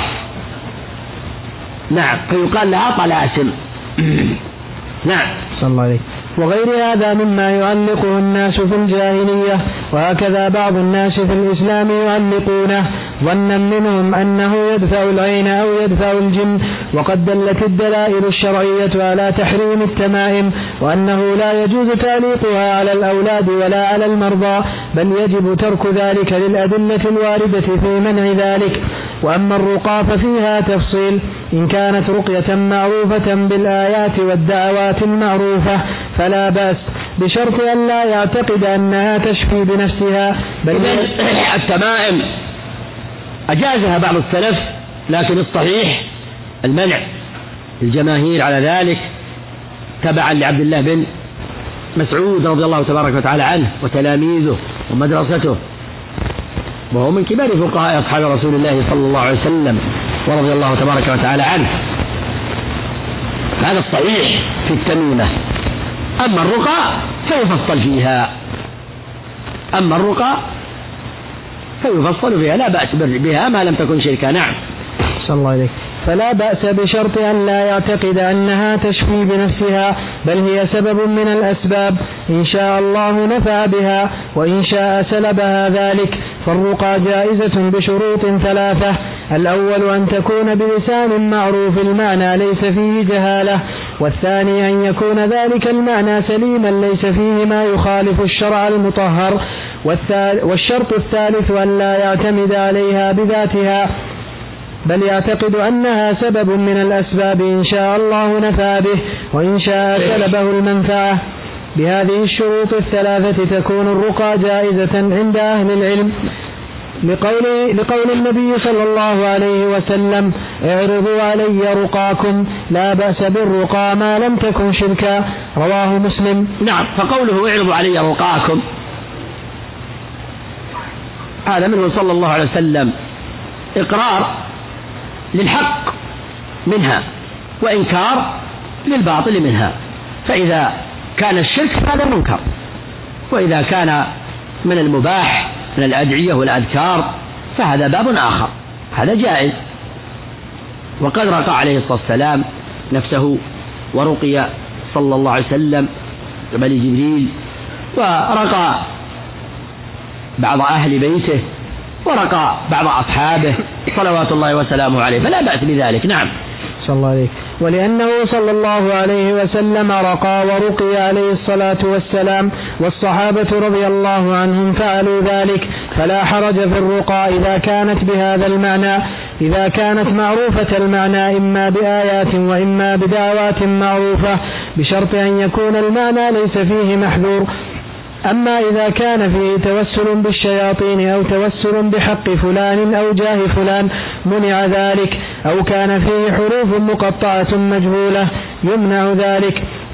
Speaker 3: نعم، فيقال لها طلاسم. نعم.
Speaker 2: صلى الله عليه. وغير هذا مما يعلقه الناس في الجاهلية، وهكذا بعض الناس في الإسلام يعلقونه ظنا منهم أنه يدفع العين أو يدفع الجن، وقد دلت الدلائل الشرعية على تحريم التمائم، وأنه لا يجوز تعليقها على الأولاد ولا على المرضى، بل يجب ترك ذلك للأدلة الواردة في منع ذلك. وأما الرقى ففيها تفصيل، إن كانت رقية معروفة بالآيات والدعوات المعروفة فلا بأس، بشرط أن لا يعتقد أنها تشفي بنفسها. بل
Speaker 3: التمائم أجازها بعض السلف، لكن الصحيح المنع، الجماهير على ذلك، تبعا لعبد الله بن مسعود رضي الله تبارك وتعالى عنه وتلاميذه ومدرسته، وهو من كبار فقهاء أصحاب رسول الله صلى الله عليه وسلم ورضي الله تبارك وتعالى عنه. هذا الصحيح في التميمة. أما الرقى فيفصل فيها لا بأس بها ما لم تكن شركا. نعم.
Speaker 2: صلى الله عليه. فلا بأس بشرط أن لا يعتقد أنها تشفي بنفسها، بل هي سبب من الأسباب، إن شاء الله نفع بها وإن شاء سلبها ذلك. فالرقى جائزة بشروط ثلاثة: الأول أن تكون بلسان معروف المعنى ليس فيه جهالة، والثاني أن يكون ذلك المعنى سليما ليس فيه ما يخالف الشرع المطهر، والشرط الثالث أن لا يعتمد عليها بذاتها، بل يعتقد أنها سبب من الأسباب، إن شاء الله نفع به وإن شاء سلبه المنفعة. بهذه الشروط الثلاثة تكون الرقى جائزة عند أهل العلم، لقول النبي صلى الله عليه وسلم: اعرضوا علي رقاكم، لا بأس بالرقى ما لم تكن شركا، رواه مسلم.
Speaker 3: نعم. فقوله اعرضوا علي رقاكم هذا منه صلى الله عليه وسلم إقرار للحق منها وإنكار للباطل منها. فإذا كان الشرك فهذا منكر، وإذا كان من المباح من الأدعية والأذكار فهذا باب آخر، هذا جائز. وقد رقى عليه الصلاة والسلام نفسه ورقي صلى الله عليه وسلم قبل جبريل، ورقى بعض أهل بيته، ورقى بعض أصحابه صلوات الله وسلامه عليه، فلا بأس بذلك. نعم.
Speaker 2: صلى الله عليه. ولأنه صلى الله عليه وسلم رقى ورقي عليه الصلاة والسلام، والصحابة رضي الله عنهم فعلوا ذلك، فلا حرج في الرقى إذا كانت بهذا المعنى، إذا كانت معروفة المعنى إما بآيات وإما بدعوات معروفة، بشرط أن يكون المعنى ليس فيه محذور. أما إذا كان فيه توسل بالشياطين أو توسل بحق فلان أو جاه فلان منع ذلك، أو كان فيه حروف مقطعة مجهولة يمنع ذلك،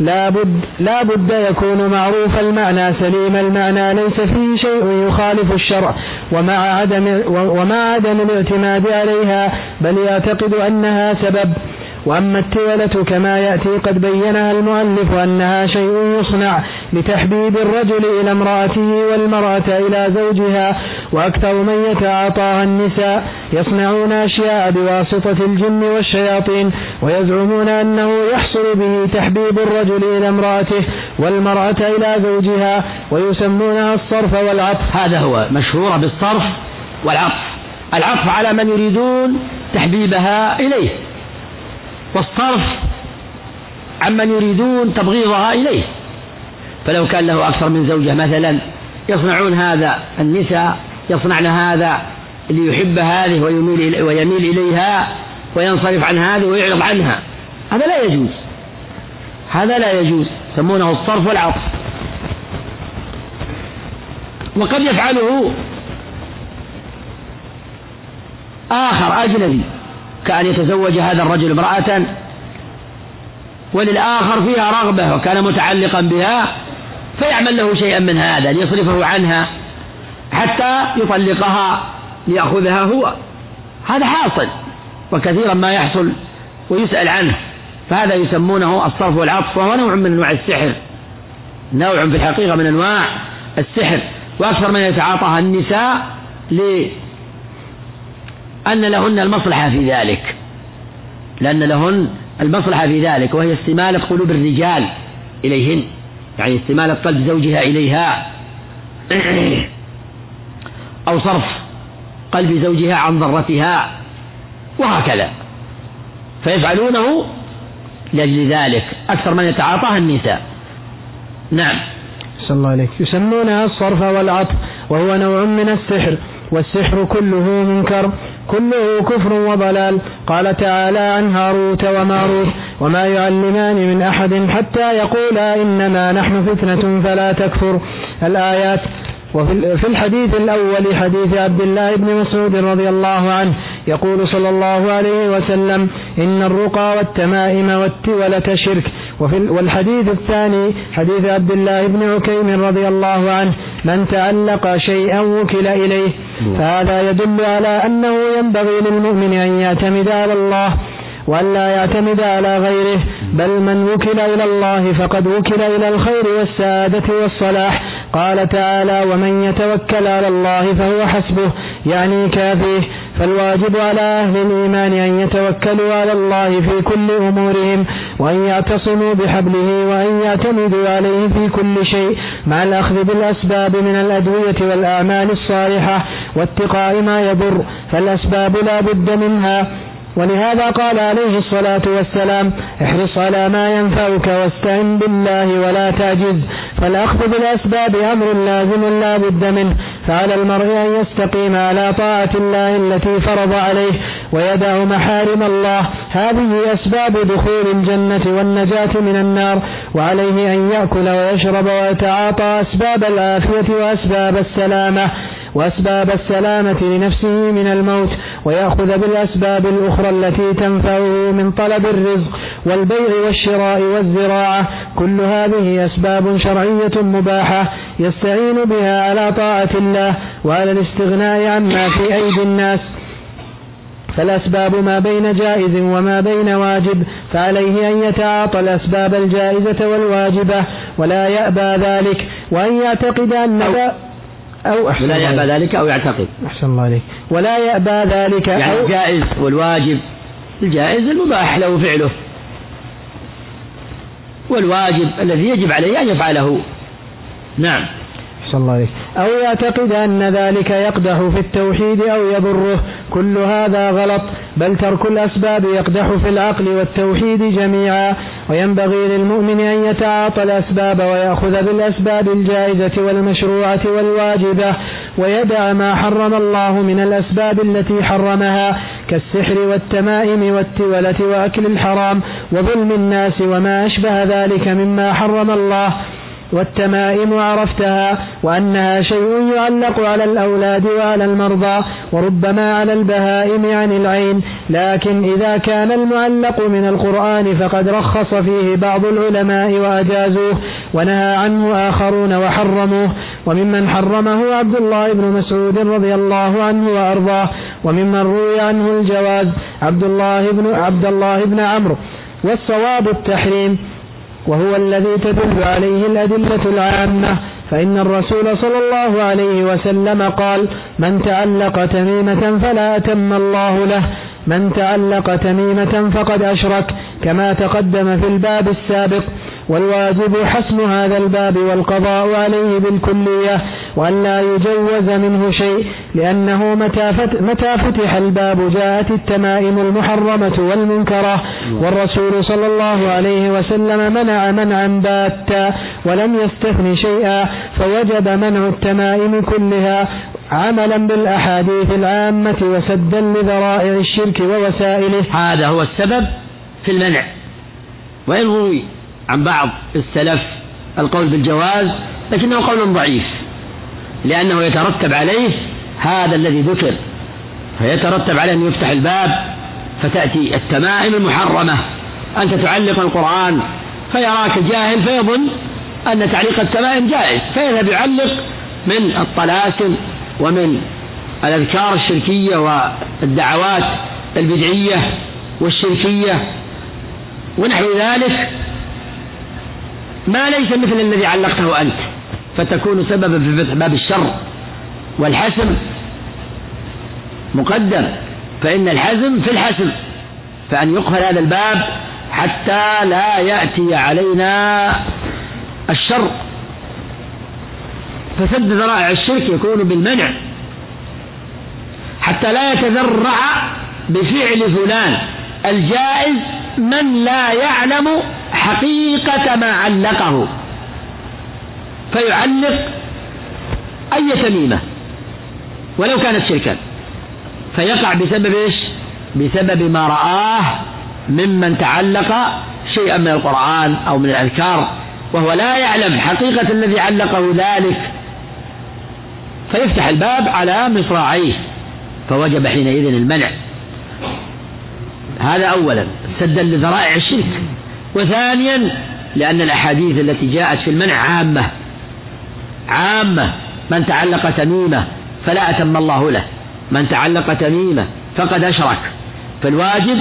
Speaker 2: لا بد يكون معروف المعنى سليم المعنى ليس فيه شيء يخالف الشرع ومع عدم الاعتماد عليها، بل يعتقد أنها سبب. وأما التولة كما يأتي قد بينها المؤلف أنها شيء يصنع لتحبيب الرجل إلى امرأته والمرأة إلى زوجها، وأكثر من يتعاطاها النساء يصنعون أشياء بواسطة الجن والشياطين، ويزعمون أنه يحصل به تحبيب الرجل إلى امرأته والمرأة إلى زوجها، ويسمونها الصرف والعطف.
Speaker 3: هذا هو مشهور بالصرف والعطف. العطف على من يريدون تحبيبها إليه، والصرف عمن يريدون تبغيضها إليه. فلو كان له أكثر من زوجة مثلا يصنعون هذا، النساء يصنعن هذا اللي يحب هذه ويميل إليها وينصرف عن هذه ويعرض عنها، هذا لا يجوز، هذا لا يجوز، يسمونه الصرف والعطف. وقد يفعله آخر أجنبي، كأن يتزوج هذا الرجل امرأة وللآخر فيها رغبة وكان متعلقا بها، فيعمل له شيئا من هذا ليصرفه عنها حتى يطلقها ليأخذها هو. هذا حاصل، وكثيرا ما يحصل ويسأل عنه، فهذا يسمونه الصرف والعطف، وهو نوع من أنواع السحر، نوع في الحقيقة من أنواع السحر. وأكثر من يتعاطاها النساء أن لهن المصلحة في ذلك، لأن لهن المصلحة في ذلك، وهي استمالة قلوب الرجال إليهن، يعني استمالة قلب زوجها إليها، أو صرف قلب زوجها عن ضرتها، وهكذا، فيفعلونه لأجل ذلك أكثر من يتعاطاها النساء. نعم.
Speaker 2: صلى الله عليك. يسمونها الصرف والعطف، وهو نوع من السحر، والسحر كله منكر، كله كفر وضلال. قال تعالى عن هاروت وماروت: وما يعلمان من أحد حتى يقولا إنما نحن فتنة فلا تكفر. الآيات. وفي الحديث الأول حديث عبد الله بن مسعود رضي الله عنه يقول صلى الله عليه وسلم: إن الرقى والتمائم والتولة شرك. والحديث الثاني حديث عبد الله بن عكيم رضي الله عنه: من تعلق شيئا وكل إليه. فهذا يدل على أنه ينبغي للمؤمن أن يعتمد على الله وأن لا يعتمد على غيره، بل من وكل إلى الله فقد وكل إلى الخير والسعادة والصلاح. قال تعالى: ومن يتوكل على الله فهو حسبه، يعني كافيه. فالواجب على أهل الإيمان أن يتوكلوا على الله في كل أمورهم، وأن يعتصموا بحبله، وأن يعتمدوا عليه في كل شيء، مع الأخذ بالأسباب من الأدوية والأعمال الصالحة واتقاء ما يضر، فالأسباب لا بد منها. ولهذا قال عليه الصلاة والسلام: احرص على ما ينفعك واستعن بالله ولا تعجز. فالأخذ بالأسباب أمر لازم لا بد منه، فعلى المرء أن يستقيم على طاعة الله التي فرض عليه ويدع محارم الله، هذه أسباب دخول الجنة والنجاة من النار. وعليه أن يأكل ويشرب ويتعاطى أسباب العافية وأسباب السلامة لنفسه من الموت، ويأخذ بالأسباب الأخرى التي تنفعه من طلب الرزق والبيع والشراء والزراعة. كل هذه أسباب شرعية مباحة يستعين بها على طاعة الله وعلى الاستغناء عما في أيدي الناس. فالأسباب ما بين جائز وما بين واجب، فعليه أن يتعاطى الأسباب الجائزة والواجبة ولا يأبى ذلك، وأن يعتقد أن
Speaker 3: ولا يأبى ذلك أو يعتقد.
Speaker 2: أحسن الله عليك. ولا يأبى ذلك،
Speaker 3: يعني الجائز والواجب. الجائز المباح له فعله، والواجب الذي يجب عليه أن يفعله. نعم.
Speaker 2: أحسن الله عليك. أو يعتقد أن ذلك يقدح في التوحيد أو يضره، كل هذا غلط، بل ترك الأسباب يقدح في العقل والتوحيد جميعا. وينبغي للمؤمن أن يتعاطى الأسباب ويأخذ بالأسباب الجائزة والمشروعة والواجبة، ويدع ما حرم الله من الأسباب التي حرمها كالسحر والتمائم والتولة وأكل الحرام وظلم الناس وما أشبه ذلك مما حرم الله. والتمائم عرفتها، وأنها شيء يعلق على الأولاد وعلى المرضى، وربما على البهائم عن العين. لكن إذا كان المعلق من القرآن فقد رخص فيه بعض العلماء وأجازوه، ونهى عنه آخرون وحرموه. وممن حرمه عبد الله بن مسعود رضي الله عنه وأرضاه، وممن روي عنه الجواز عبد الله بن عمرو، والصواب التحريم، وهو الذي تدل عليه الأدلة العامة. فإن الرسول صلى الله عليه وسلم قال: من تعلق تميمة فلا أتم الله له، من تعلق تميمة فقد أشرك، كما تقدم في الباب السابق. والواجب حسم هذا الباب والقضاء عليه بالكلية، وأن لا يجوز منه شيء، لأنه متى فتح الباب جاءت التمائم المحرمة والمنكرة، والرسول صلى الله عليه وسلم منع منعا باتا ولم يستثن شيئا، فوجب منع التمائم كلها عملا بالأحاديث العامة وسدا لذرائع الشرك ووسائله.
Speaker 3: هذا هو السبب في المنع. وإن روي عن بعض السلف القول بالجواز، لكنه قول ضعيف، لأنه يترتب عليه هذا الذي ذكر، فيترتب عليه أن يفتح الباب فتأتي التمائم المحرمة. أنت تعلق القرآن فيراك جاهل فيظن أن تعليق التمائم جائز، فيذهب يعلق من الطلاسم ومن الأذكار الشركية والدعوات البدعية والشركية ونحو ذلك ما ليس مثل الذي علقته أنت، فتكون سببا في فتح باب الشر. والحسم مقدم، فإن الحزم في الحسم، فأن يقفل هذا الباب حتى لا يأتي علينا الشر. فسد ذرائع الشرك يكون بالمنع، حتى لا يتذرع بفعل فلان الجائز من لا يعلم حقيقة ما علقه، فيعلق أي تميمة ولو كانت شركا، فيقع بسبب إيش؟ بسبب ما رآه ممن تعلق شيئا من القرآن أو من الأذكار وهو لا يعلم حقيقة الذي علقه ذلك، فيفتح الباب على مصراعيه، فوجب حينئذ المنع. هذا أولا سدا لذرائع الشرك. وثانيا لأن الأحاديث التي جاءت في المنع عامة، من تعلق تميمة فلا أتم الله له، من تعلق تميمة فقد أشرك، فالواجب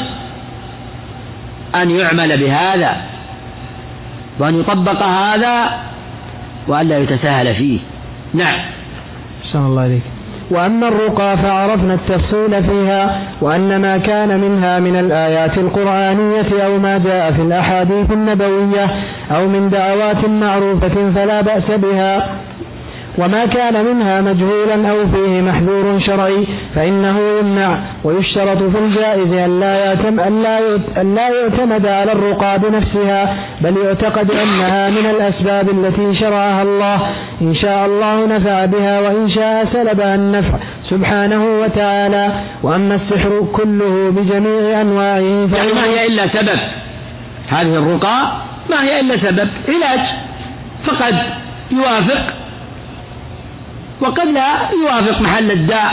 Speaker 3: أن يعمل بهذا وأن يطبق هذا وأن لا يتساهل فيه. نعم.
Speaker 2: صلى الله عليك. وأما الرقى فعرفنا التفصيل فيها، وأن ما كان منها من الآيات القرآنية أو ما جاء في الأحاديث النبوية أو من دعوات معروفة فلا بأس بها، وما كان منها مجهولا أو فيه محذور شرعي فإنه يمنع. ويشترط في الجائز أن لا يعتمد على الرقى بنفسها، بل يعتقد أنها من الأسباب التي شرعها الله، إن شاء الله نفع بها وإن شاء سلبها النفع سبحانه وتعالى. وأما السحر كله بجميع أنواعه
Speaker 3: يعني ما هي إلا سبب، هذه الرقى ما هي إلا سبب علاج، فقد يوافق وقد لا يوافق محل الداء،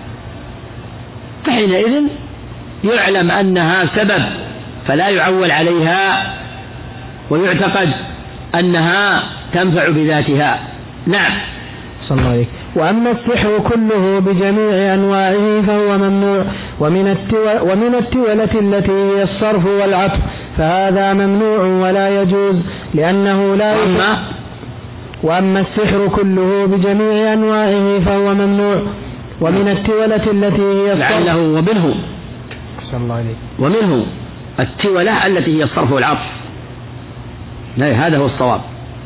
Speaker 3: فحينئذ يعلم أنها سبب فلا يعول عليها، ويعتقد أنها تنفع بذاتها. نعم.
Speaker 2: صلى الله عليه. وأما السحر كله بجميع أنواعه فهو ممنوع، ومن التولة التي هي الصرف والعطف فهذا ممنوع ولا يجوز، لأنه لا وأما السحر كله بجميع أنواعه فهو ممنوع، ومن التولة التي هي
Speaker 3: لعله ومنه التولة التي هي الصرف والعطف، هذا هو الصواب.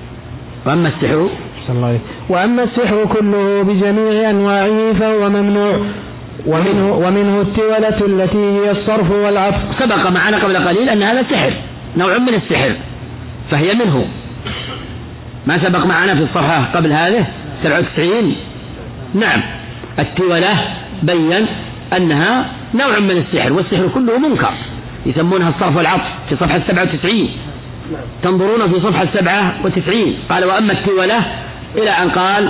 Speaker 2: وأما السحر كله بجميع أنواعه فهو ممنوع، ومنه التولة التي هي الصرف والعطف.
Speaker 3: سبق معنا قبل قليل أن هذا سحر، نوع من السحر، فهي منه. ما سبق معنا في الصفحة قبل هذه 97. نعم. التولة بين أنها نوع من السحر، والسحر كله منكر، يسمونها الصرف والعطف في صفحة 97. تنظرون في صفحة 97 قال وأما التولة إلى أن قال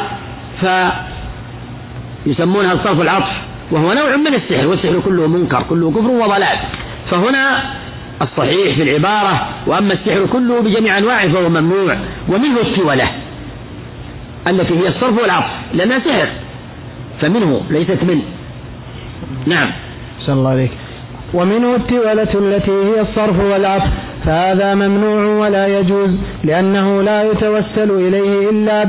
Speaker 3: فيسمونها الصرف العطف وهو نوع من السحر، والسحر كله منكر كله كفر وضلال. فهنا الصحيح في العبارة وأما السحر كله بجميع أنواعه فهو ممنوع، ومنه التولة التي هي الصرف والعطف لأنها سحر فمنه ليست منه. نعم.
Speaker 2: صلى الله عليك. ومنه التولة التي هي الصرف والعطف، فهذا ممنوع ولا يجوز لأنه لا يتوسل إليه إلا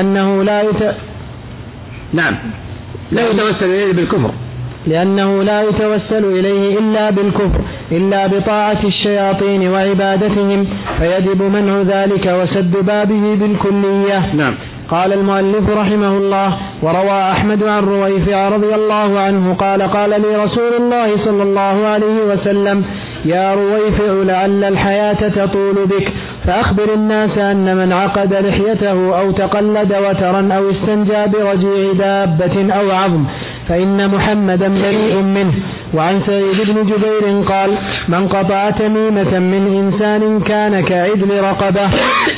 Speaker 3: لا يتوسل إليه بالكفر،
Speaker 2: لأنه لا يتوسل إليه إلا بالكفر إلا بطاعة الشياطين وعبادتهم، فيجب منع ذلك وسد بابه بالكلية.
Speaker 3: نعم.
Speaker 2: قال المؤلف رحمه الله: وروى أحمد عن رويفع رضي الله عنه قال: قال لي رسول الله صلى الله عليه وسلم: يا رويفع لعل الحياة تطول بك، فأخبر الناس أن من عقد لحيته أو تقلد وترا أو استنجى برجيع دابة أو عظم فإن محمدا بريء منه. وعن سعيد بن جبير قال: من قطع تميمة من إنسان كان كعدل رقبة.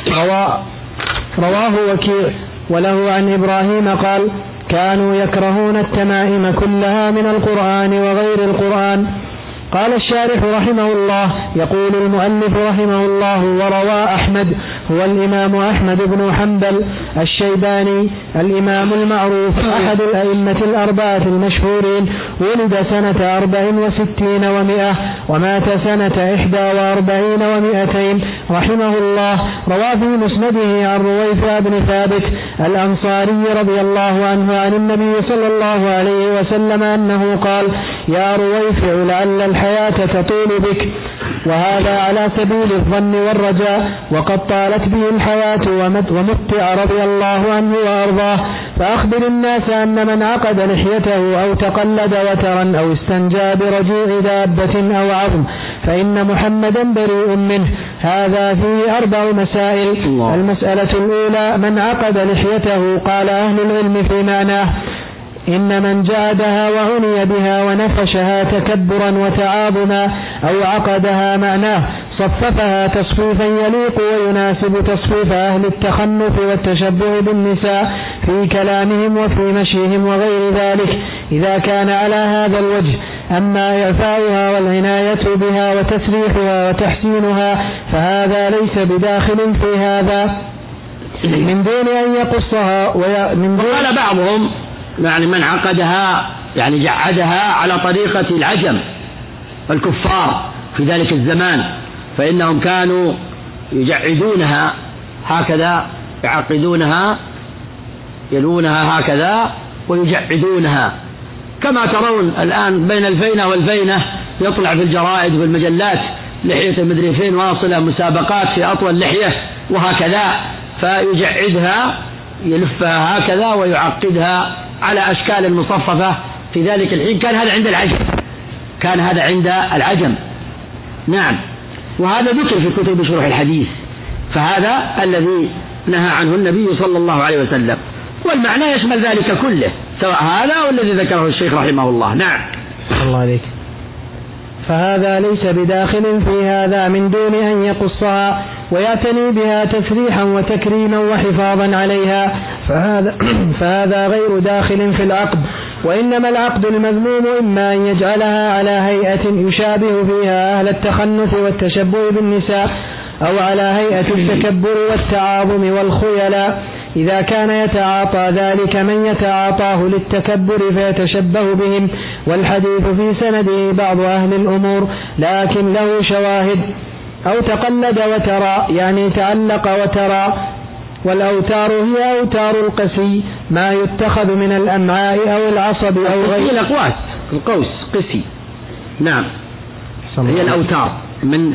Speaker 2: رواه وكيع. وله عن إبراهيم قال: كانوا يكرهون التمائم كلها من القرآن وغير القرآن. قال الشارح رحمه الله: يقول المؤلف رحمه الله: وروى أحمد، هو الإمام أحمد بن حنبل الشيباني الإمام المعروف أحد الأئمة الأربعة المشهورين، ولد سنة 64 و100 ومات سنة 41 و200 رحمه الله. روى في مسنده عن رويفع بن ثابت الأنصاري رضي الله عنه عن النبي صلى الله عليه وسلم أنه قال: يا رويفع لعل الحياة تطول بك، وهذا على سبيل الظن والرجاء، وقد طالت به الحياة ومتع رضي الله عنه وأرضاه. فأخبر الناس أن من عقد لحيته أو تقلد وترا أو استنجى برجيع دابة أو عظم فإن محمدا بريء منه. هذا فيه 4 مسائل. المسألة الأولى: من عقد لحيته، قال أهل العلم في معناه: إن من جادها وعني بها ونفشها تكبرا وتعاظما أو عقدها معناه صففها تصفيفا يليق ويناسب تصفيف أهل التخنف والتشبه بالنساء في كلامهم وفي مشيهم وغير ذلك إذا كان على هذا الوجه. أما إعفاؤها والعناية بها وتسريحها وتحسينها فهذا ليس بداخل في هذا من دون أن يقصها.
Speaker 3: وقال بعضهم يعني من عقدها يعني جعدها على طريقة العجم الكفار في ذلك الزمان، فإنهم كانوا يجعدونها هكذا، يعقدونها يلونها هكذا ويجعدونها، كما ترون الآن بين الفينة والفينة يطلع في الجرائد والمجلات لحية المدري فين واصلة مسابقات في أطول لحية وهكذا، فيجعدها يلفها هكذا ويعقدها على أشكال مصففة. في ذلك الحين كان هذا عند العجم. نعم. وهذا ذكر في كتب شرح الحديث، فهذا الذي نهى عنه النبي صلى الله عليه وسلم، والمعنى يشمل ذلك كله سواء هذا والذي ذكره الشيخ رحمه الله. نعم.
Speaker 2: الله عليك. فهذا ليس بداخل في هذا من دون أن يقصها ويعتني بها تسريحا وتكريما وحفاظا عليها، فهذا غير داخل في العقد. وإنما العقد المذموم إما أن يجعلها على هيئة يشابه فيها أهل التخنث والتشبه بالنساء، أو على هيئة التكبر والتعاظم والخيلاء إذا كان يتعاطى ذلك من يتعاطاه للتكبر فيتشبه بهم، والحديث في سنده بعض أهل الأمور لكن له شواهد. أو تقلد وترى يعني تعلق وترى. والأوتار هي أوتار القسي ما يتخذ من الأمعاء أو العصب أو غير
Speaker 3: الأقواس. القوس قسي. نعم. هي الأوتار من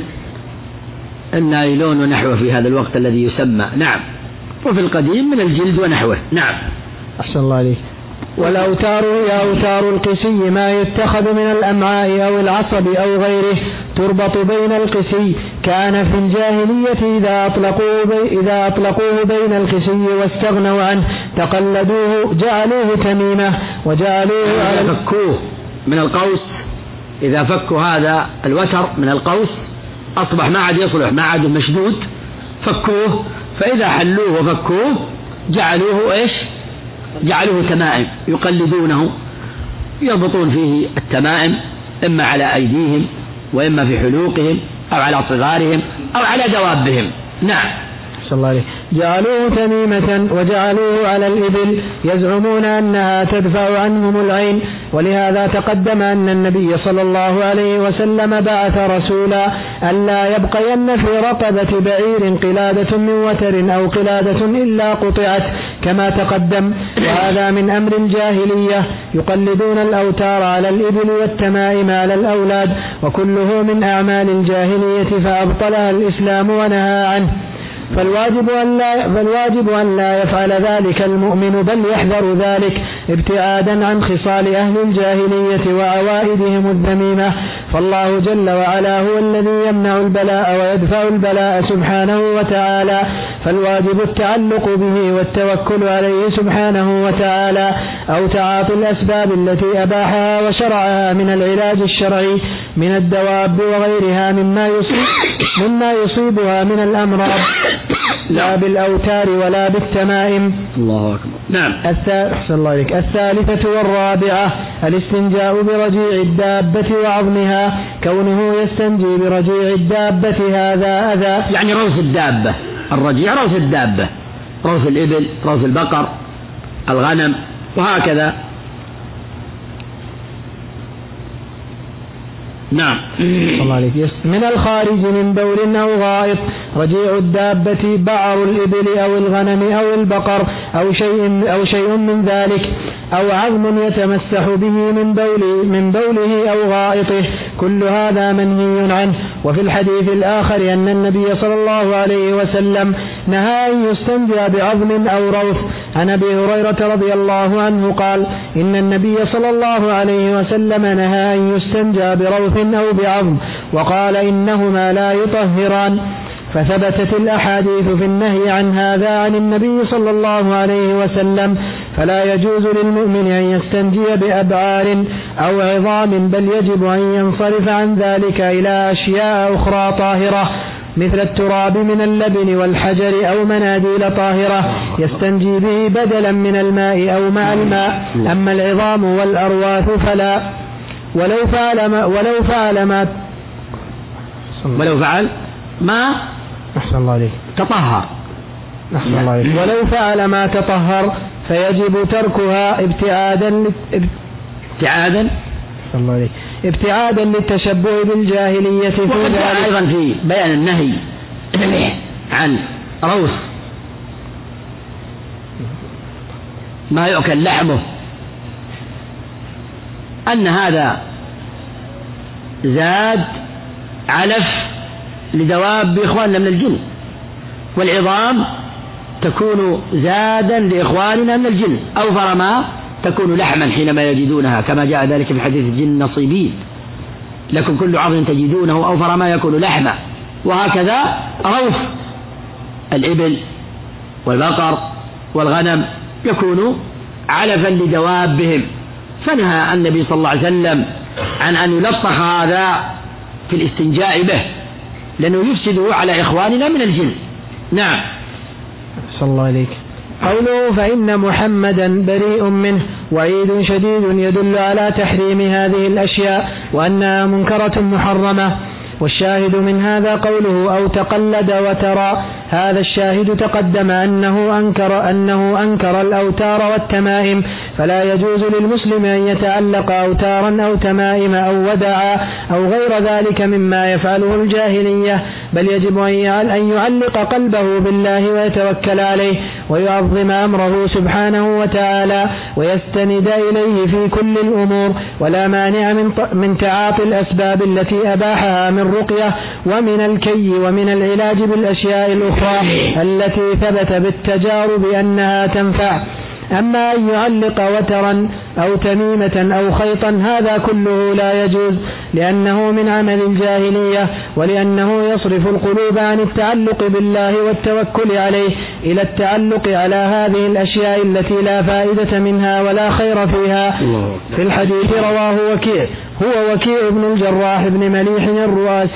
Speaker 3: النايلون ونحوه في هذا الوقت الذي يسمى. نعم. وفي القديم من الجلد ونحوه. نعم.
Speaker 2: أحسن الله عليك. والأوتار هي أوتار القسي ما يتخذ من الأمعاء أو العصب أو غيره تربط بين القسي. كان في الجاهلية إذا أطلقوه بين القسي واستغنوا عنه تقلدوه جعلوه تميمة وجعلوه على
Speaker 3: فكوه من القوس. إذا فكوا هذا الوتر من القوس أصبح ما عاد يصلح، ما عاد مشدود، فكوه، فإذا حلوه وفكوه جعلوه إيش؟ جعلوه تمائم يقلدونه، يربطون فيه التمائم إما على أيديهم وإما في حلوقهم أو على صغارهم أو على دوابهم. نعم.
Speaker 2: صلى الله عليه. جعلوه تميمة وجعلوه على الإبل يزعمون أنها تدفع عنهم العين، ولهذا تقدم أن النبي صلى الله عليه وسلم بعث رسولا ألا يبقين في رقبة بعير قلادة من وتر أو قلادة إلا قطعت كما تقدم، وهذا من أمر الجاهلية، يقلدون الأوتار على الإبل والتمائم على الأولاد، وكله من أعمال الجاهلية فأبطلها الإسلام ونهى عنه. فالواجب أن لا يفعل ذلك المؤمن، بل يحذر ذلك ابتعادا عن خصال أهل الجاهلية وعوائدهم الذميمة، فالله جل وعلا هو الذي يمنع البلاء ويدفع البلاء سبحانه وتعالى، فالواجب التعلق به والتوكل عليه سبحانه وتعالى، أو تعاطي الأسباب التي أباحها وشرعها من العلاج الشرعي من الدواب وغيرها مما يصيبها من الأمراض، لا بالأوتار ولا بالتمائم.
Speaker 3: الله أكبر. نعم.
Speaker 2: الثالثة والرابعة الاستنجاء برجيع الدابة وعظمها، كونه يستنجي برجيع الدابة هذا أذى،
Speaker 3: يعني روث الدابة، الرجيع روث الدابة، روث الإبل، روث البقر، الغنم، وهكذا. نعم.
Speaker 2: من الخارج من بول أو غائط. رجيع الدابة بعر الإبل أو الغنم أو البقر أو شيء من ذلك، أو عظم يتمسح به من بوله أو غائطه، كل هذا منهي عنه. وفي الحديث الآخر أن النبي صلى الله عليه وسلم نهى أن يستنجى بعظم أو روث. عن أبي هريرة رضي الله عنه قال إن النبي صلى الله عليه وسلم نهى أن يستنجى بروث أو بعظم، وقال إنهما لا يطهران. فثبتت الأحاديث في النهي عن هذا عن النبي صلى الله عليه وسلم، فلا يجوز للمؤمن أن يستنجي بأبعار أو عظام، بل يجب أن ينصرف عن ذلك إلى أشياء أخرى طاهرة مثل التراب من اللبن والحجر أو مناديل طاهرة يستنجي به بدلا من الماء أو مع الماء. أما العظام والأرواث فلا. ولو فعل ما أحسن الله عليك تطهر. أحسن الله عليك. ولو فعل ما تطهر فيجب تركها ابتعادا للتشبه بالجاهلية.
Speaker 3: في أيضا في بيان النهي عن روث ما يؤكل لحمه أن هذا زاد علف لدواب إخواننا من الجن، والعظام تكون زادا لإخواننا من الجن، أوفر ما تكون لحما حينما يجدونها، كما جاء ذلك في حديث الجن نصيبين، لكم كل عظم تجدونه أوفر ما يكون لحما. وهكذا روث الإبل والبقر والغنم يكون علفا لدوابهم، فنهى النبي صلى الله عليه وسلم عن أن يلطخ هذا في الاستنجاء به، لأنه يفسده على إخواننا من الجن. نعم.
Speaker 2: صلى الله عليك. قوله فإن محمدا بريء منه وعيد شديد يدل على تحريم هذه الأشياء وأنها منكرة محرمة. والشاهد من هذا قوله أو تقلد وترى، هذا الشاهد تقدم أنه أنكر الأوتار والتمائم، فلا يجوز للمسلم أن يتعلق أوتارا أو تمائم أو ودعا أو غير ذلك مما يفعله الجاهلية، بل يجب أن يعلق قلبه بالله ويتوكل عليه ويعظم أمره سبحانه وتعالى ويستند إليه في كل الأمور، ولا مانع من تعاطي الأسباب التي أباحها من الرقية ومن الكي ومن العلاج بالأشياء الأخرى التي ثبت بالتجارب أنها تنفع. أما أن يعلق وترا أو تميمة أو خيطا هذا كله لا يجوز، لأنه من عمل الجاهلية، ولأنه يصرف القلوب عن التعلق بالله والتوكل عليه إلى التعلق على هذه الأشياء التي لا فائدة منها ولا خير فيها. في الحديث رواه وكيع هو وكيع بن الجراح بن مليح الرؤاسي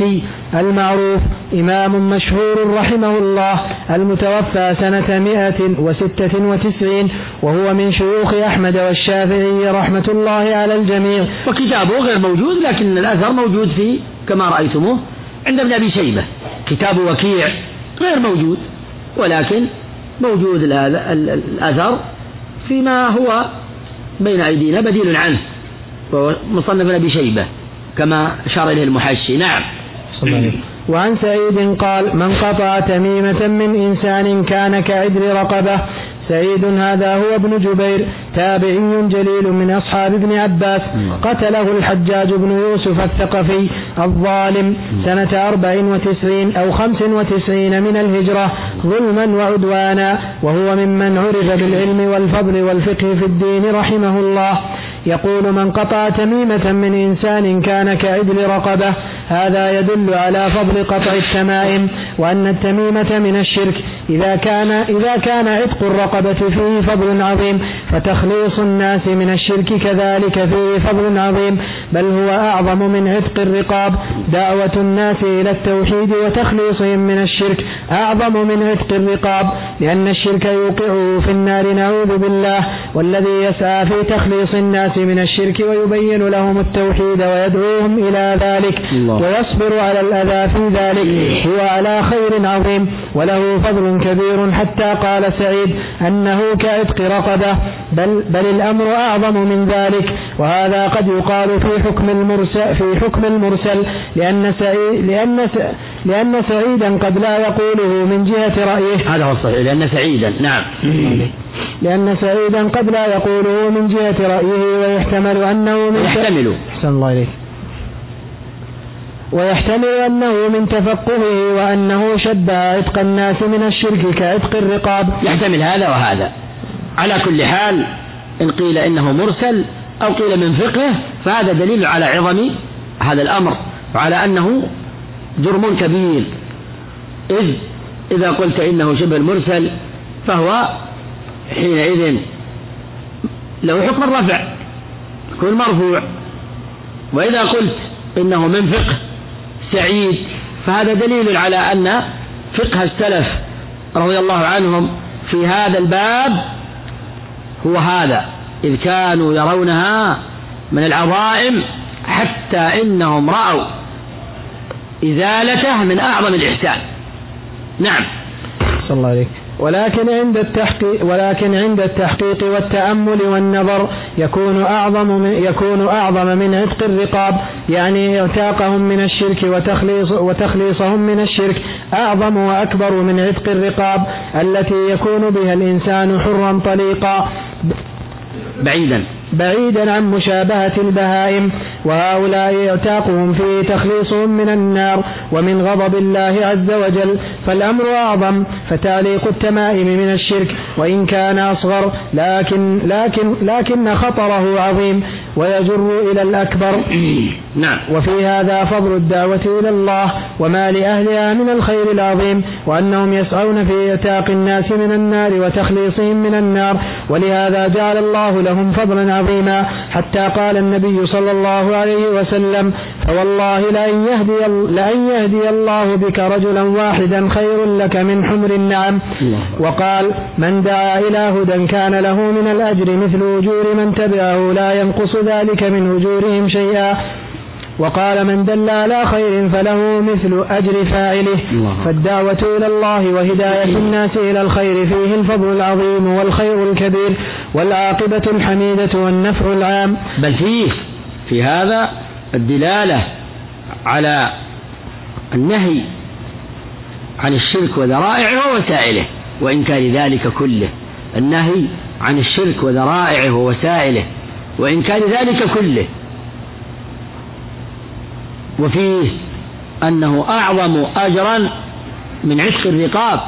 Speaker 2: المعروف إمام مشهور رحمه الله، المتوفى سنة 196 وهو من شيوخ أحمد والشافعي رحمة الله على الجميع.
Speaker 3: وكتابه غير موجود، لكن الأثر موجود فيه كما رأيتموه عند ابن أبي شيبة. كتاب وكيع غير موجود، ولكن موجود الأثر فيما هو بين أيدينا بديل عنه، وهو مصنف ابن أبي شيبة كما أشار إليه المحشي. نعم.
Speaker 2: وعن سعيد قال: من قطع تميمة من إنسان كان كعدل رقبة. سعيد هذا هو ابن جبير، تابعي جليل من أصحاب ابن عباس، قتله الحجاج بن يوسف الثقفي الظالم سنة 94 أو 95 من الهجرة ظلما وعدوانا، وهو ممن عرف بالعلم والفضل والفقه في الدين رحمه الله. يقول: من قطع تميمة من إنسان كان كعدل رقبة. هذا يدل على فضل قطع التمائم، وأن التميمة من الشرك إذا كان عتق الرقبة فيه فضل عظيم، فتخليص الناس من الشرك كذلك فيه فضل عظيم، بل هو أعظم من عتق الرقاب. دعوة الناس إلى التوحيد وتخليصهم من الشرك أعظم من عتق الرقاب، لأن الشرك يوقعه في النار نعوذ بالله. والذي يسعى في تخليص الناس من الشرك ويبين لهم التوحيد ويدعوهم إلى ذلك ويصبر على الأذى في ذلك هو على خير عظيم وله فضل كبير، حتى قال سعيد أنه كعتق رقبة، بل الأمر أعظم من ذلك. وهذا قد يقال في حكم المرسل لأن سعيدا قد لا يقوله من جهة رأيه.
Speaker 3: هذا هو الصحيح، لأن سعيدا نعم
Speaker 2: لأن سعيدا قد لا يقوله من جهة رأيه، ويحتمل أنه من تفقهه، وأنه شبه عتق الناس من الشرك كعتق الرقاب.
Speaker 3: يحتمل هذا وهذا. على كل حال إن قيل إنه مرسل أو قيل من فقهه فهذا دليل على عظم هذا الأمر وعلى أنه جرم كبير، إذا قلت إنه شبه المرسل فهو حينئذ له حكم الرفع، يكون مرفوع. وإذا قلت إنه من فقه سعيد فهذا دليل على أن فقه السلف رضي الله عنهم في هذا الباب هو هذا، إذ كانوا يرونها من العظائم حتى إنهم رأوا إزالته من أعظم الإحسان. نعم.
Speaker 2: صلى الله عليه. ولكن عند التحقيق والتأمل والنظر يكون أعظم من عتق الرقاب، يعني اعتاقهم من الشرك وتخليصهم من الشرك أعظم وأكبر من عتق الرقاب التي يكون بها الإنسان حرا طليقا بعيدا عن مشابهة البهائم. وهؤلاء اعتاقهم فيه تخليصهم من النار ومن غضب الله عز وجل، فالأمر أعظم. فتعليق التمائم من الشرك وإن كان أصغر لكن خطره عظيم ويجر إلى الأكبر.
Speaker 3: نعم.
Speaker 2: وفي هذا فضل الدعوة إلى الله وما لأهلها من الخير العظيم، وأنهم يسعون في اعتاق الناس من النار وتخليصهم من النار، ولهذا جعل الله لهم فضلا عظيما، حتى قال النبي صلى الله عليه وسلم: فوالله لأن يهدي الله بك رجلا واحدا خير لك من حمر النعم. وقال: من دعا إلى هدى كان له من الأجر مثل أجور من تبعه لا ينقص ذلك من أجورهم شيئا. وقال: من دل على خير فله مثل أجر فاعله. فالدعوة إلى الله وهداية الناس إلى الخير فيه الفضل العظيم والخير الكبير والعاقبة الحميدة والنفع العام.
Speaker 3: بل في هذا الدلالة على النهي عن الشرك وذرائعه ووسائله وإنكار ذلك كله. النهي عن الشرك وذرائعه ووسائله وإنكار ذلك كله، وفيه أنه أعظم أجرا من عتق الرقاب.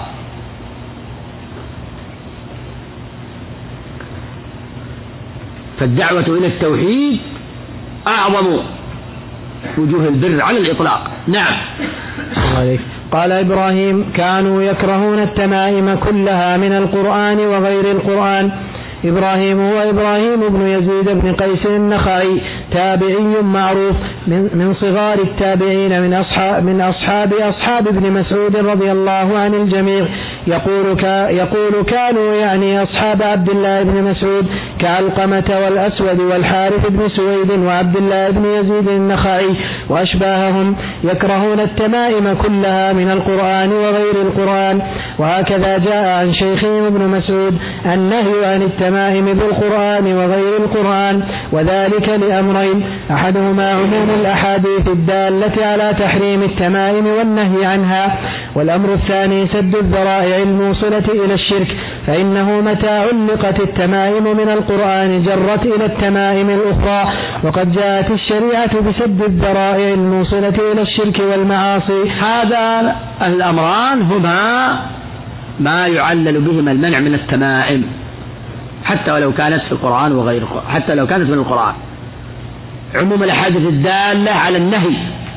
Speaker 3: فالدعوة إلى التوحيد أعظم وجوه البر على الإطلاق. نعم.
Speaker 2: قال إبراهيم: كانوا يكرهون التمائم كلها من القرآن وغير القرآن، إبراهيم وإبراهيم بن يزيد بن قيس النخعي تابعي معروف من صغار التابعين من أصحاب ابن مسعود رضي الله عن الجميع، يقول كانوا يعني أصحاب عبد الله بن مسعود كعلقمة والأسود والحارث بن سويد وعبد الله بن يزيد النخعي وأشباههم يكرهون التمائم كلها من القرآن وغير القرآن. وهكذا جاء عن شيخهم ابن مسعود النهي عن التمائم بالقرآن وغير القرآن، وذلك لأمرين: أحدهما عموم الأحاديث الدالة على تحريم التمائم والنهي عنها، والأمر الثاني سد الذرائع الموصلة إلى الشرك، فإنه متى علقت التمائم من القرآن جرت إلى التمائم الأخرى، وقد جاءت الشريعة بسد الذرائع الموصلة إلى الشرك والمعاصي.
Speaker 3: هذا الأمران هما ما يعلل بهما المنع من التمائم حتى ولو كانت في القرآن وغير القرآن، حتى لو كانت من القرآن: عموم الأحاديث الدالة على النهي،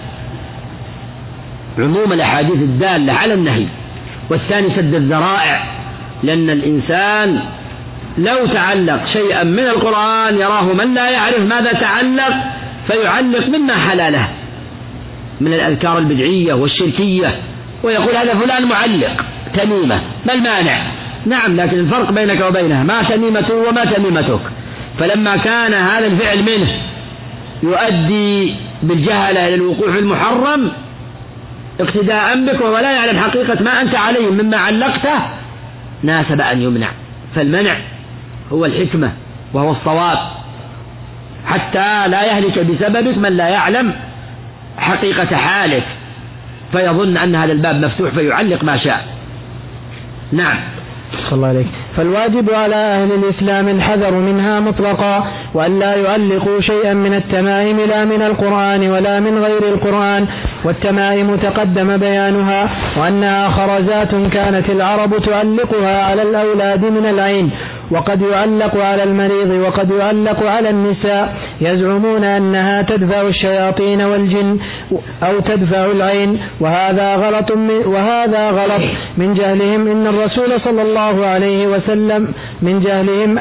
Speaker 3: عموم الأحاديث الدالة على النهي. والثاني سد الذرائع، لأن الإنسان لو تعلق شيئا من القرآن يراه من لا يعرف ماذا تعلق فيعلق مما حلاله من الأذكار البدعية والشركية، ويقول هذا فلان معلق تميمة، ما المانع؟ نعم، لكن الفرق بينك وبينه ما تميمته وما تميمتك. فلما كان هذا الفعل منه يؤدي بالجهلة إلى الوقوع في المحرم اقتداء بك ولا يعلم حقيقة ما أنت عليه مما علقته، ناسب أن يمنع. فالمنع هو الحكمة وهو الصواب، حتى لا يهلك بسببك من لا يعلم حقيقة حالك فيظن أن هذا الباب مفتوح فيعلق ما شاء. نعم.
Speaker 2: صلى الله عليك. فالواجب على أهل الإسلام الحذر منها مطلقا، وأن لا يعلقوا شيئا من التمائم لا من القرآن ولا من غير القرآن. والتمائم تقدم بيانها، وأنها خرزات كانت العرب تعلقها على الأولاد من العين، وقد يعلق على المريض وقد يعلق على النساء، يزعمون أنها تدفع الشياطين والجن أو تدفع العين، وهذا غلط من جهلهم. إن الرسول صلى الله عليه وسلم من جهلهم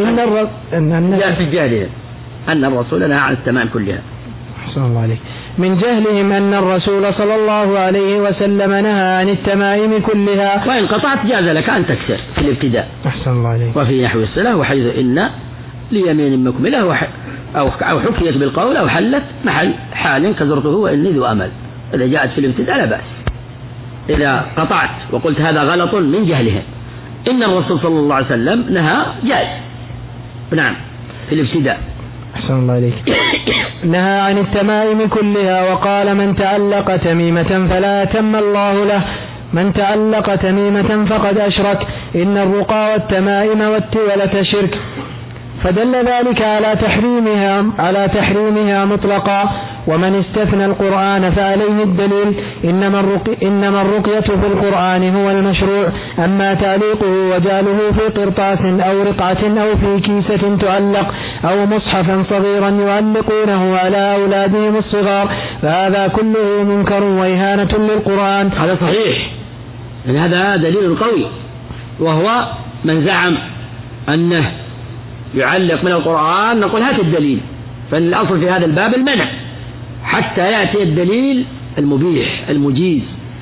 Speaker 3: أن الرسول نهى عن التمائم كلها.
Speaker 2: من جهلهم أن الرسول صلى الله عليه وسلم نهى عن التمائم كلها.
Speaker 3: وإن قطعت جاز لك أن تكسر في الابتداء.
Speaker 2: أحسن الله عليك.
Speaker 3: وفي نحو الصلاة وحيث إن ليمين مكملة أو حكيت بالقول أو حلت محل حال كزرته وإني ذو أمل، إذا جاءت في الابتداء لا بأس. إذا قطعت وقلت هذا غلط من جهلهم، إن الرسول صلى الله عليه وسلم نهى جاز. نعم، في الابتداء.
Speaker 2: أحسن الله عليك. نهى عن التمائم كلها، وقال: من تعلق تميمة فلا أتم الله له، من تعلق تميمة فقد أشرك، إن الرقى والتمائم والتولة شرك. فدل ذلك على تحريمها مطلقا. ومن استثنى القرآن فعليه الدليل، إنما الرقية في القرآن هو المشروع، أما تعليقه وجعله في قرطاس أو رقعة أو في كيسة تعلق أو مصحفا صغيرا يعلقونه على أولادهم الصغار فهذا كله منكر وإهانة للقرآن.
Speaker 3: هذا صحيح، هذا دليل قوي، وهو من زعم أنه يعلق من القرآن نقول هات الدليل، فإن الأصل في هذا الباب المنع حتى يأتي الدليل المبيح المجيز.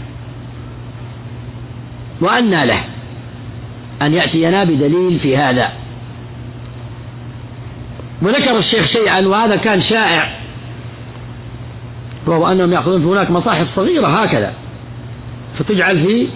Speaker 3: وأن له أن يأتينا بدليل في هذا. وذكر الشيخ شيئا وهذا كان شائع، وهو أنهم يأخذون هناك مصاحف صغيرة هكذا فتجعل في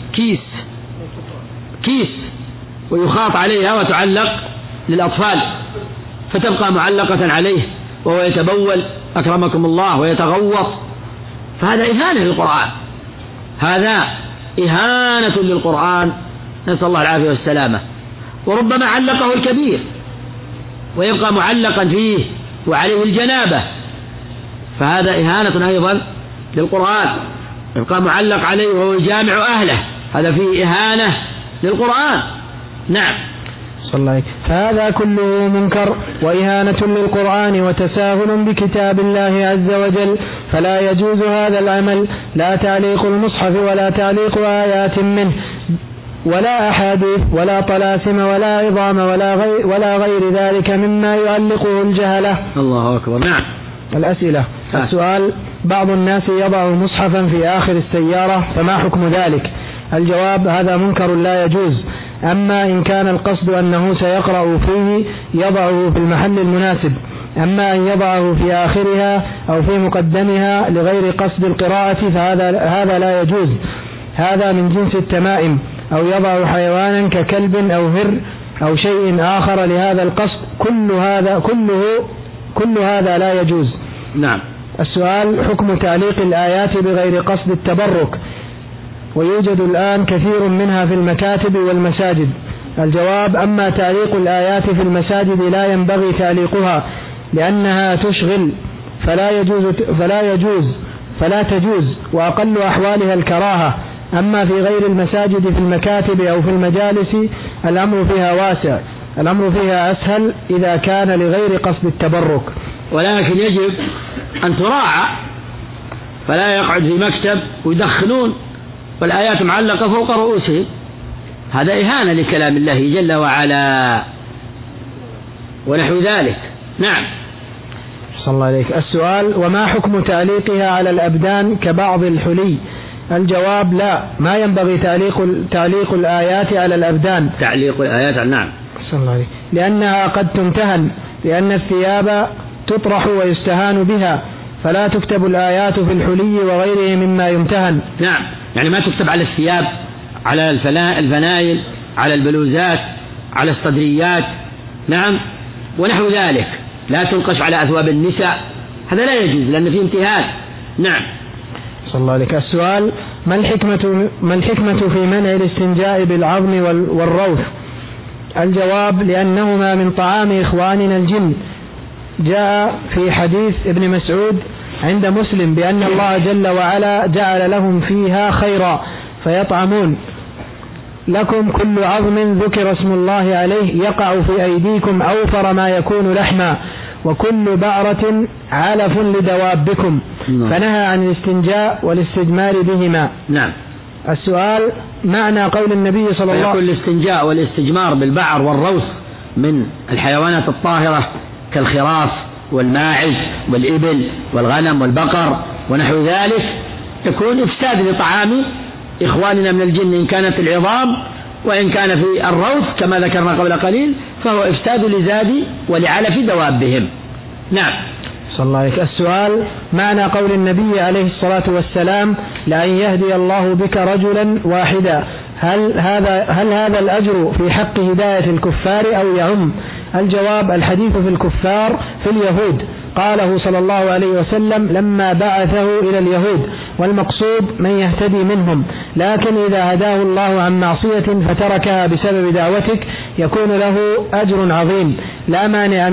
Speaker 3: كيس ويخاط عليها وتعلق للأطفال فتبقى معلقة عليه وهو يتبول أكرمكم الله ويتغوط، فهذا إهانة للقرآن، هذا إهانة للقرآن، نسأل الله العافية والسلامة. وربما علقه الكبير ويبقى معلقا فيه وعليه الجنابة، فهذا إهانة أيضا للقرآن، يبقى معلق عليه وهو يجامع أهله، هذا فيه إهانة للقرآن. نعم.
Speaker 2: فهذا كله منكر وإهانة للقرآن وتساهل بكتاب الله عز وجل، فلا يجوز هذا العمل، لا تعليق المصحف ولا تعليق آيات منه، ولا أحاديث ولا طلاسم ولا عظام ولا غير ذلك مما يعلقه الجهلة.
Speaker 3: الله أكبر. نعم.
Speaker 2: الأسئلة. السؤال: بعض الناس يضع مصحفا في آخر السيارة، فما حكم ذلك؟ الجواب: هذا منكر لا يجوز. أما إن كان القصد أنه سيقرأ فيه يضعه في المحل المناسب، أما أن يضعه في آخرها أو في مقدمها لغير قصد القراءة فهذا لا يجوز. هذا من جنس التمائم، أو يضع حيوانا ككلب أو هر أو شيء آخر لهذا القصد، كل هذا لا يجوز.
Speaker 3: نعم.
Speaker 2: السؤال: حكم تعليق الآيات بغير قصد التبرك، ويوجد الآن كثير منها في المكاتب والمساجد. الجواب: أما تعليق الآيات في المساجد لا ينبغي تعليقها لأنها تشغل فلا تجوز، وأقل أحوالها الكراهة. أما في غير المساجد في المكاتب أو في المجالس الأمر فيها واسع، الأمر فيها أسهل إذا كان لغير قصد التبرك.
Speaker 3: ولكن يجب أن تراعى، فلا يقعد في مكتب ويدخلون والآيات معلقة فوق رؤوسهم، هذا إهانة لكلام الله جل وعلا ونحو ذلك. نعم.
Speaker 2: صلى الله عليك. السؤال: وما حكم تعليقها على الأبدان كبعض الحلي؟ الجواب: لا، ما ينبغي تعليق الآيات على الأبدان.
Speaker 3: تعليق الآيات، نعم.
Speaker 2: صلى الله عليه. لأنها قد تمتهن، لأن الثياب تطرح ويستهان بها، فلا تكتب الآيات في الحلي وغيره مما يمتهن.
Speaker 3: نعم، يعني ما تكتب على الثياب، على الفنايل، على البلوزات، على الصدريات، نعم، ونحو ذلك. لا تنقش على أثواب النساء، هذا لا يجوز لأن فيه امتهان. نعم.
Speaker 2: صلى الله عليك. السؤال: ما الحكمة في منع الاستنجاء بالعظم والروث؟ الجواب: لأنهما من طعام إخواننا الجن. جاء في حديث ابن مسعود عند مسلم بأن الله جل وعلا جعل لهم فيها خيرا فيطعمون. لكم كل عظم ذكر اسم الله عليه يقع في أيديكم أوفر ما يكون لحما، وكل بعرة علف لدوابكم. فنهى عن الاستنجاء والاستجمار بهما.
Speaker 3: نعم.
Speaker 2: السؤال: معنى قول النبي صلى الله عليه وسلم:
Speaker 3: الاستنجاء والاستجمار بالبعر والروث من الحيوانات الطاهرة كالخراف والماعز والإبل والغنم والبقر ونحو ذلك، يكون إفساد لطعام إخواننا من الجن إن كانت العظام، وإن كان في الروث كما ذكرنا قبل قليل فهو إفساد لزاد ولعلف دوابهم. نعم.
Speaker 2: صلى الله عليه. السؤال: معنى قول النبي عليه الصلاة والسلام: لأن يهدي الله بك رجلا واحدا، هل هذا الأجر في حق هداية الكفار أو يعم؟ الجواب: الحديث في الكفار في اليهود، قاله صلى الله عليه وسلم لما بعثه إلى اليهود، والمقصود من يهتدي منهم، لكن إذا هداه الله عن معصية فتركها بسبب دعوتك يكون له أجر عظيم لا مانع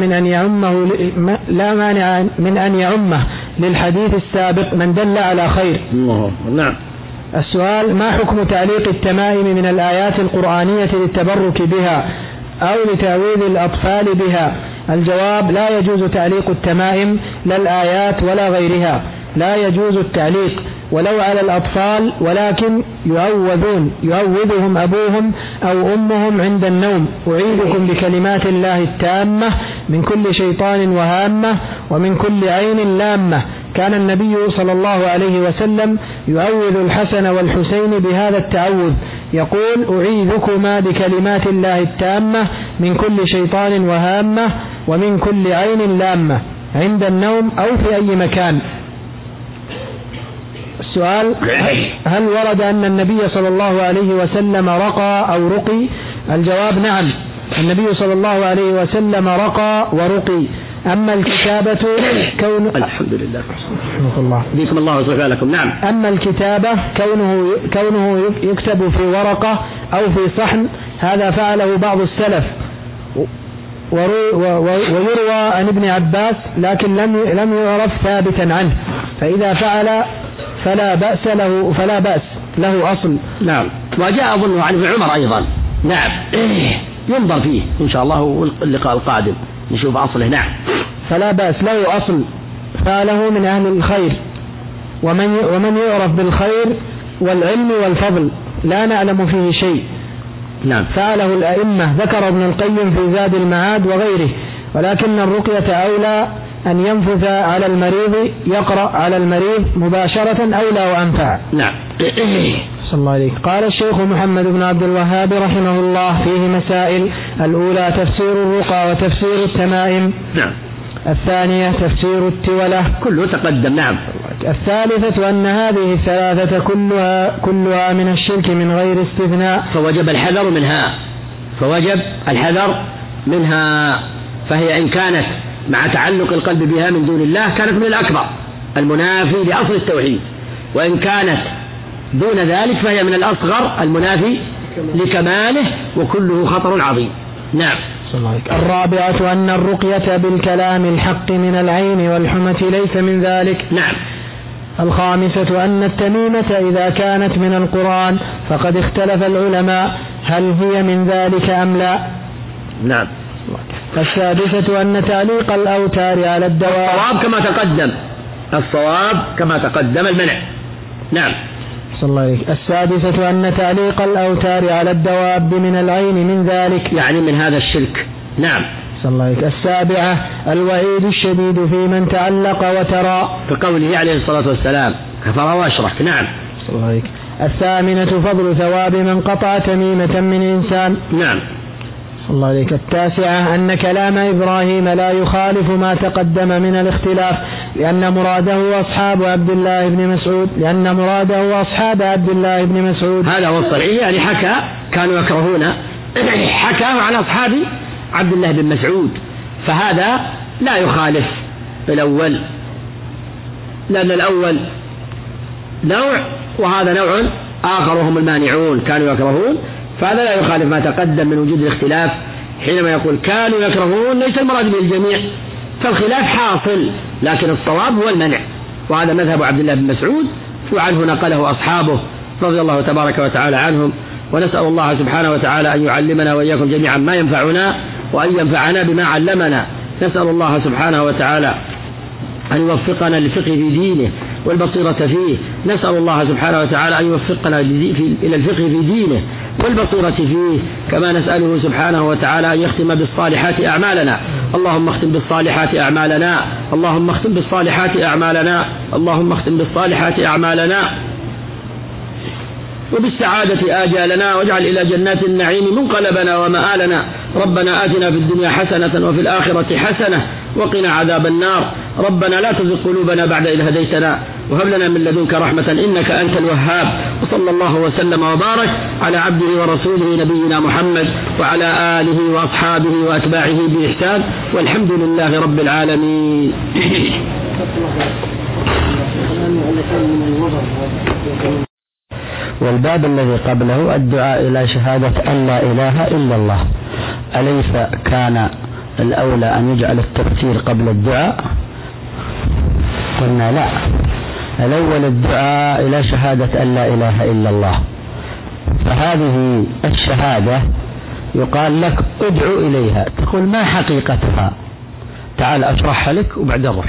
Speaker 2: من أن يعمه للحديث السابق من دل على خير.
Speaker 3: نعم.
Speaker 2: السؤال: ما حكم تعليق التمائم من الآيات القرآنية للتبرك بها أو لتعويذ الأطفال بها؟ الجواب: لا يجوز تعليق التمائم لا الآيات ولا غيرها، لا يجوز التعليق ولو على الأطفال، ولكن يعوذهم أبوهم أو أمهم عند النوم. أعيذكم بكلمات الله التامة من كل شيطان وهامة ومن كل عين لامة. كان النبي صلى الله عليه وسلم يعوذ الحسن والحسين بهذا التعوذ، يقول: أعيذكما بكلمات الله التامة من كل شيطان وهامة ومن كل عين لامة، عند النوم أو في أي مكان. السؤال: هل ورد أن النبي صلى الله عليه وسلم رقى أو رقي؟ الجواب: نعم، النبي صلى الله عليه وسلم رقى ورقي. أما الكتابة
Speaker 3: الحمد لله
Speaker 2: الله
Speaker 3: بكم الله وصحبه لكم. نعم.
Speaker 2: أما الكتابة كونه يكتب في ورقة أو في صحن، هذا فعله بعض السلف ويروى عن ابن عباس، لكن لم يعرف ثابتا عنه، فإذا فعل فلا بأس له أصل.
Speaker 3: نعم. وجاء أظن عن ابن عمر أيضا. نعم. ينظر فيه إن شاء الله اللقاء القادم نشوف أصله. نعم.
Speaker 2: فلا بأس له أصل، فعله من أهل الخير، ومن يعرف بالخير والعلم والفضل لا نعلم فيه شيء،
Speaker 3: نعم.
Speaker 2: فعله الأئمة، ذكر ابن القيم في زاد المعاد وغيره، ولكن الرقية أولى أن ينفث على المريض، يقرأ على المريض مباشرة أولى وأنفع.
Speaker 3: نعم.
Speaker 2: صلى الله عليه. قال الشيخ محمد بن عبد الوهاب رحمه الله فيه مسائل: الأولى تفسير الرقى وتفسير التمائم.
Speaker 3: نعم.
Speaker 2: الثانية تفسير التولة،
Speaker 3: كله تقدم. نعم.
Speaker 2: الثالثة أن هذه الثلاثة كلها من الشرك من غير استثناء،
Speaker 3: فوجب الحذر منها، فهي إن كانت مع تعلق القلب بها من دون الله كانت من الأكبر المنافي لأصل التوحيد، وإن كانت دون ذلك فهي من الأصغر المنافي لكماله، وكله خطر عظيم. نعم.
Speaker 2: الرابعة أن الرقية بالكلام الحق من العين والحمة ليس من ذلك.
Speaker 3: نعم.
Speaker 2: الخامسة أن التميمة إذا كانت من القرآن فقد اختلف العلماء هل هي من ذلك أم لا.
Speaker 3: نعم.
Speaker 2: السادسة أن تعليق الأوتار على الدواب،
Speaker 3: الصواب كما تقدم المنع. نعم.
Speaker 2: صلى الله عليه. السادسة أن تعليق الأوتار على الدواب من العين من ذلك،
Speaker 3: يعني من هذا الشرك. نعم.
Speaker 2: صلى الله عليه. السابعة الوعيد الشديد في من تعلق وترى،
Speaker 3: كقوله عليه الصلاة والسلام: كفر واشرك. نعم.
Speaker 2: صلى الله عليه. الثامنة فضل ثواب من قطع تميمة من إنسان.
Speaker 3: نعم.
Speaker 2: صلى الله عليه. التاسعة أن كلام إبراهيم لا يخالف ما تقدم من الاختلاف، لأن مراده أصحاب عبد الله بن مسعود.
Speaker 3: هذا هو الصحيح، يعني كانوا يكرهون حكاه عن أصحاب عبد الله بن مسعود، فهذا لا يخالف الأول، لأن الأول نوع وهذا نوع آخر وهم المانعون كانوا يكرهون، فهذا لا يخالف ما تقدم من وجود الاختلاف. حينما يقول كانوا يكرهون ليس المراد به الجميع، فالخلاف حاصل، لكن الصواب هو المنع، وهذا مذهب عبد الله بن مسعود، وعنه نقله أصحابه رضي الله تبارك وتعالى عنهم. ونسأل الله سبحانه وتعالى أن يعلمنا وإياكم جميعا ما ينفعنا، وأن ينفعنا بما علمنا. نسأل الله سبحانه وتعالى أن يوفقنا للفقه في دينه والبصيرة فيه. نسأل الله سبحانه وتعالى أن يوفقنا إلى الفقه في دينه والبصيرة فيه، كما نسأله سبحانه وتعالى أن يختم بالصالحات أعمالنا. اللهم اختم بالصالحات أعمالنا، اللهم اختم بالصالحات أعمالنا، اللهم اختم بالصالحات أعمالنا وبالسعادة آجالنا، واجعل إلى جنات النعيم منقلبنا ومآلنا. ربنا آتنا في الدنيا حسنة وفي الآخرة حسنة وقنا عذاب النار. ربنا لا تزغ قلوبنا بعد إذ هديتنا وهب لنا من لدنك رحمة إنك أنت الوهاب. وصلى الله وسلم وبارك على عبده ورسوله نبينا محمد وعلى آله وأصحابه وأتباعه بإحسان، والحمد لله رب العالمين.
Speaker 1: والباب الذي قبله الدعاء إلى شهادة أن لا إله إلا الله، أليس كان الأولى أن يجعل التفسير قبل الدعاء؟ قلنا لا، الأول الدعاء إلى شهادة أن لا إله إلا الله، فهذه الشهادة يقال لك ادعو إليها، تقول ما حقيقتها؟ تعال أشرحها لك وبعدين روح.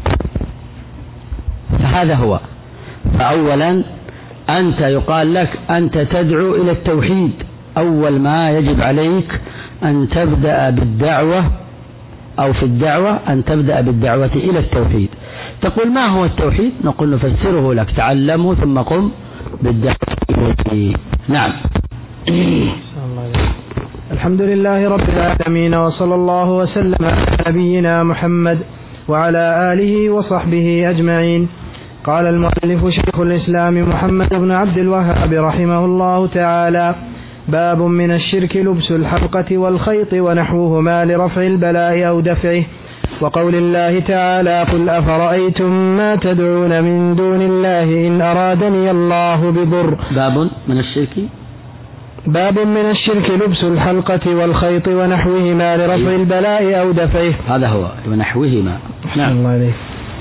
Speaker 1: فهذا هو. فأولا أنت يقال لك أنت تدعو إلى التوحيد، أول ما يجب عليك أن تبدأ بالدعوة أو في الدعوة أن تبدأ بالدعوة إلى التوحيد. تقول ما هو التوحيد؟ نقول نفسره لك، تعلمه ثم قم بالدعوة إليه. نعم.
Speaker 2: الحمد لله رب العالمين، وصلى الله وسلم على نبينا محمد وعلى آله وصحبه أجمعين. قال المؤلف شيخ الإسلام محمد بن عبد الوهاب رحمه الله تعالى: باب من الشرك لبس الحلقة والخيط ونحوهما لرفع البلاء أو دفعه. وقول الله تعالى: قل أفرأيتم ما تدعون من دون الله إن أرادني الله بضر. باب من الشرك لبس الحلقة والخيط ونحوهما لرفع البلاء أو دفعه.
Speaker 3: هذا هو ونحوهما.
Speaker 2: نعم. الله عليه.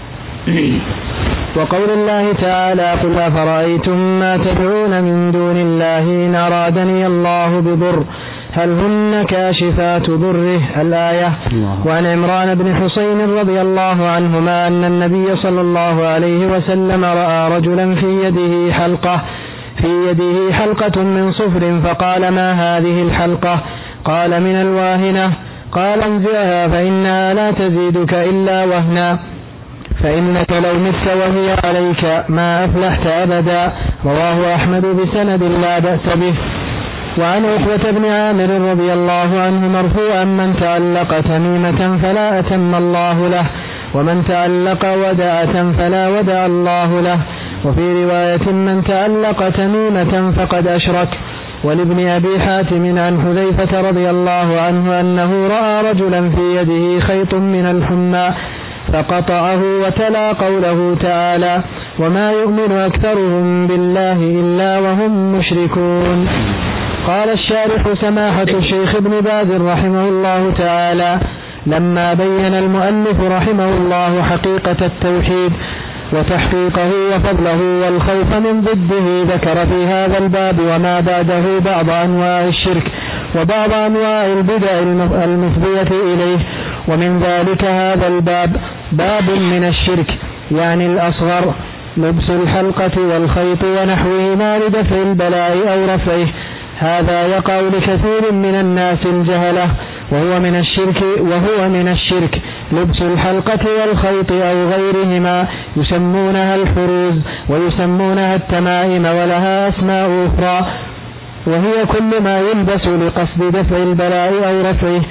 Speaker 2: وقول الله تعالى: قل أفرأيتم ما تدعون من دون الله إن أرادني الله بضر هل هن كاشفات ضره. الآية. وعن عمران بن حسين رضي الله عنهما أن النبي صلى الله عليه وسلم رأى رجلا في يده حلقة في يده حلقة من صفر فقال ما هذه الحلقة؟ قال من الواهنة. قال انزعها فإنها لا تزيدك إلا وهنا، فإنك لو مت وهي عليك ما أفلحت أبدا. رواه أحمد بسند لا بأس به. وعن عقبة بن عامر رضي الله عنه مرفوعا من تعلق تميمة فلا أتم الله له، ومن تعلق ودعة فلا ودع الله له. وفي رواية من تعلق تميمة فقد أشرك. ولابن أبي حاتم عن حذيفة رضي الله عنه أنه رأى رجلا في يده خيط من الحمى فقطعه وتلا قوله تعالى وما يؤمن أكثرهم بالله إلا وهم مشركون. قال الشارح سماحة الشيخ ابن باز رحمه الله تعالى لما بين المؤلف رحمه الله حقيقة التوحيد وتحقيقه وفضله والخوف من ضده ذكر في هذا الباب وما بعده بعض أنواع الشرك وبعض أنواع البدع المفضية إليه. ومن ذلك هذا الباب باب من الشرك يعني الأصغر لبس الحلقة والخيط ونحوهما لدفع البلاء أو رفعه. هذا يقع لكثير من الناس الجهلة وهو من الشرك لبس الحلقة والخيط أو غيرهما يسمونها الحروز ويسمونها التمائم ولها أسماء أخرى، وهي كل ما يلبس لقصد دفع البلاء أو رفعه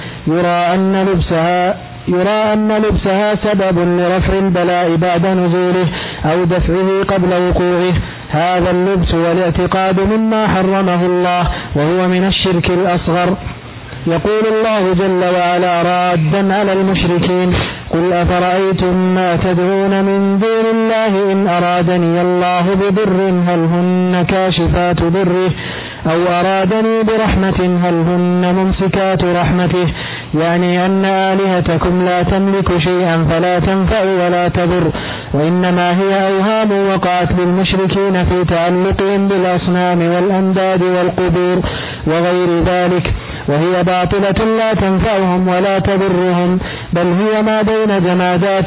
Speaker 2: يرى أن لبسها سبب لرفع البلاء بعد نزوله أو دفعه قبل وقوعه. هذا اللبس والاعتقاد مما حرمه الله وهو من الشرك الأصغر. يقول الله جل وعلا رادا على المشركين قل أفرأيتم ما تدعون من دون الله إن أرادني الله بضر هل هن كاشفات ضره أو أرادني برحمة هل هن ممسكات رحمته، يعني أن آلهتكم لا تملك شيئا فلا تنفع ولا تضر، وإنما هي أوهام وقعت للمشركين في تعلقهم بالأصنام والأنداد والقبور وغير ذلك، وهي باطلة لا تنفعهم ولا تضرهم، بل هي ما بين جمادات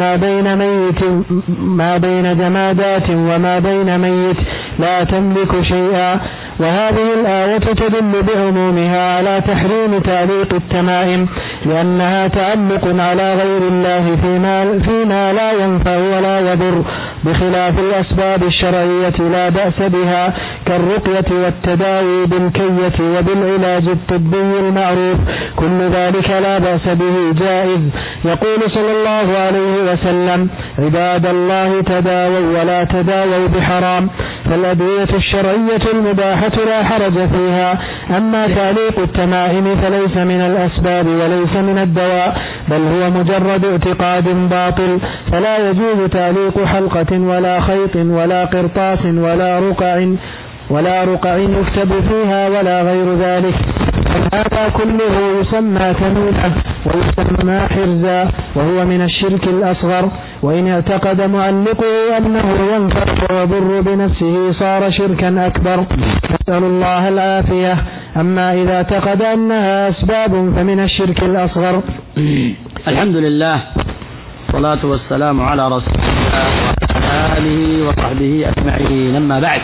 Speaker 2: وما بين ميت لا تملك شيئا. وهذه الآية تدل بعمومها على تحريم تعليق التمائم لأنها تعلق على غير الله فيما لا ينفع ولا يضر، بخلاف الأسباب الشرعية لا بأس بها كالرقية والتداوي بالكية وبالعلاج الطبي المعروف، كل ذلك لا بأس به جائز. يقول صلى الله عليه وسلم عباد الله تداووا ولا تداووا بحرام، فالأدوية الشرعية المباحة لا حرج فيها. أما تعليق التمائم فليس من الأسباب وليس من الدواء، بل هو مجرد اعتقاد باطل، فلا يجوز تعليق حلقة ولا خيط ولا قرطاس ولا رقع يكتب فيها ولا غير ذلك. هذا كله يسمى تميمة ويسمى حرزا وهو من الشرك الأصغر، وإن اعتقد معلقه أنه ينفع ويضر بنفسه صار شركا أكبر، نسأل الله العافية. أما إذا اعتقد أنها أسباب فمن الشرك الأصغر.
Speaker 3: الحمد لله والصلاة والسلام على رسول الله وعلى آله وصحبه أجمعين. أما بعد،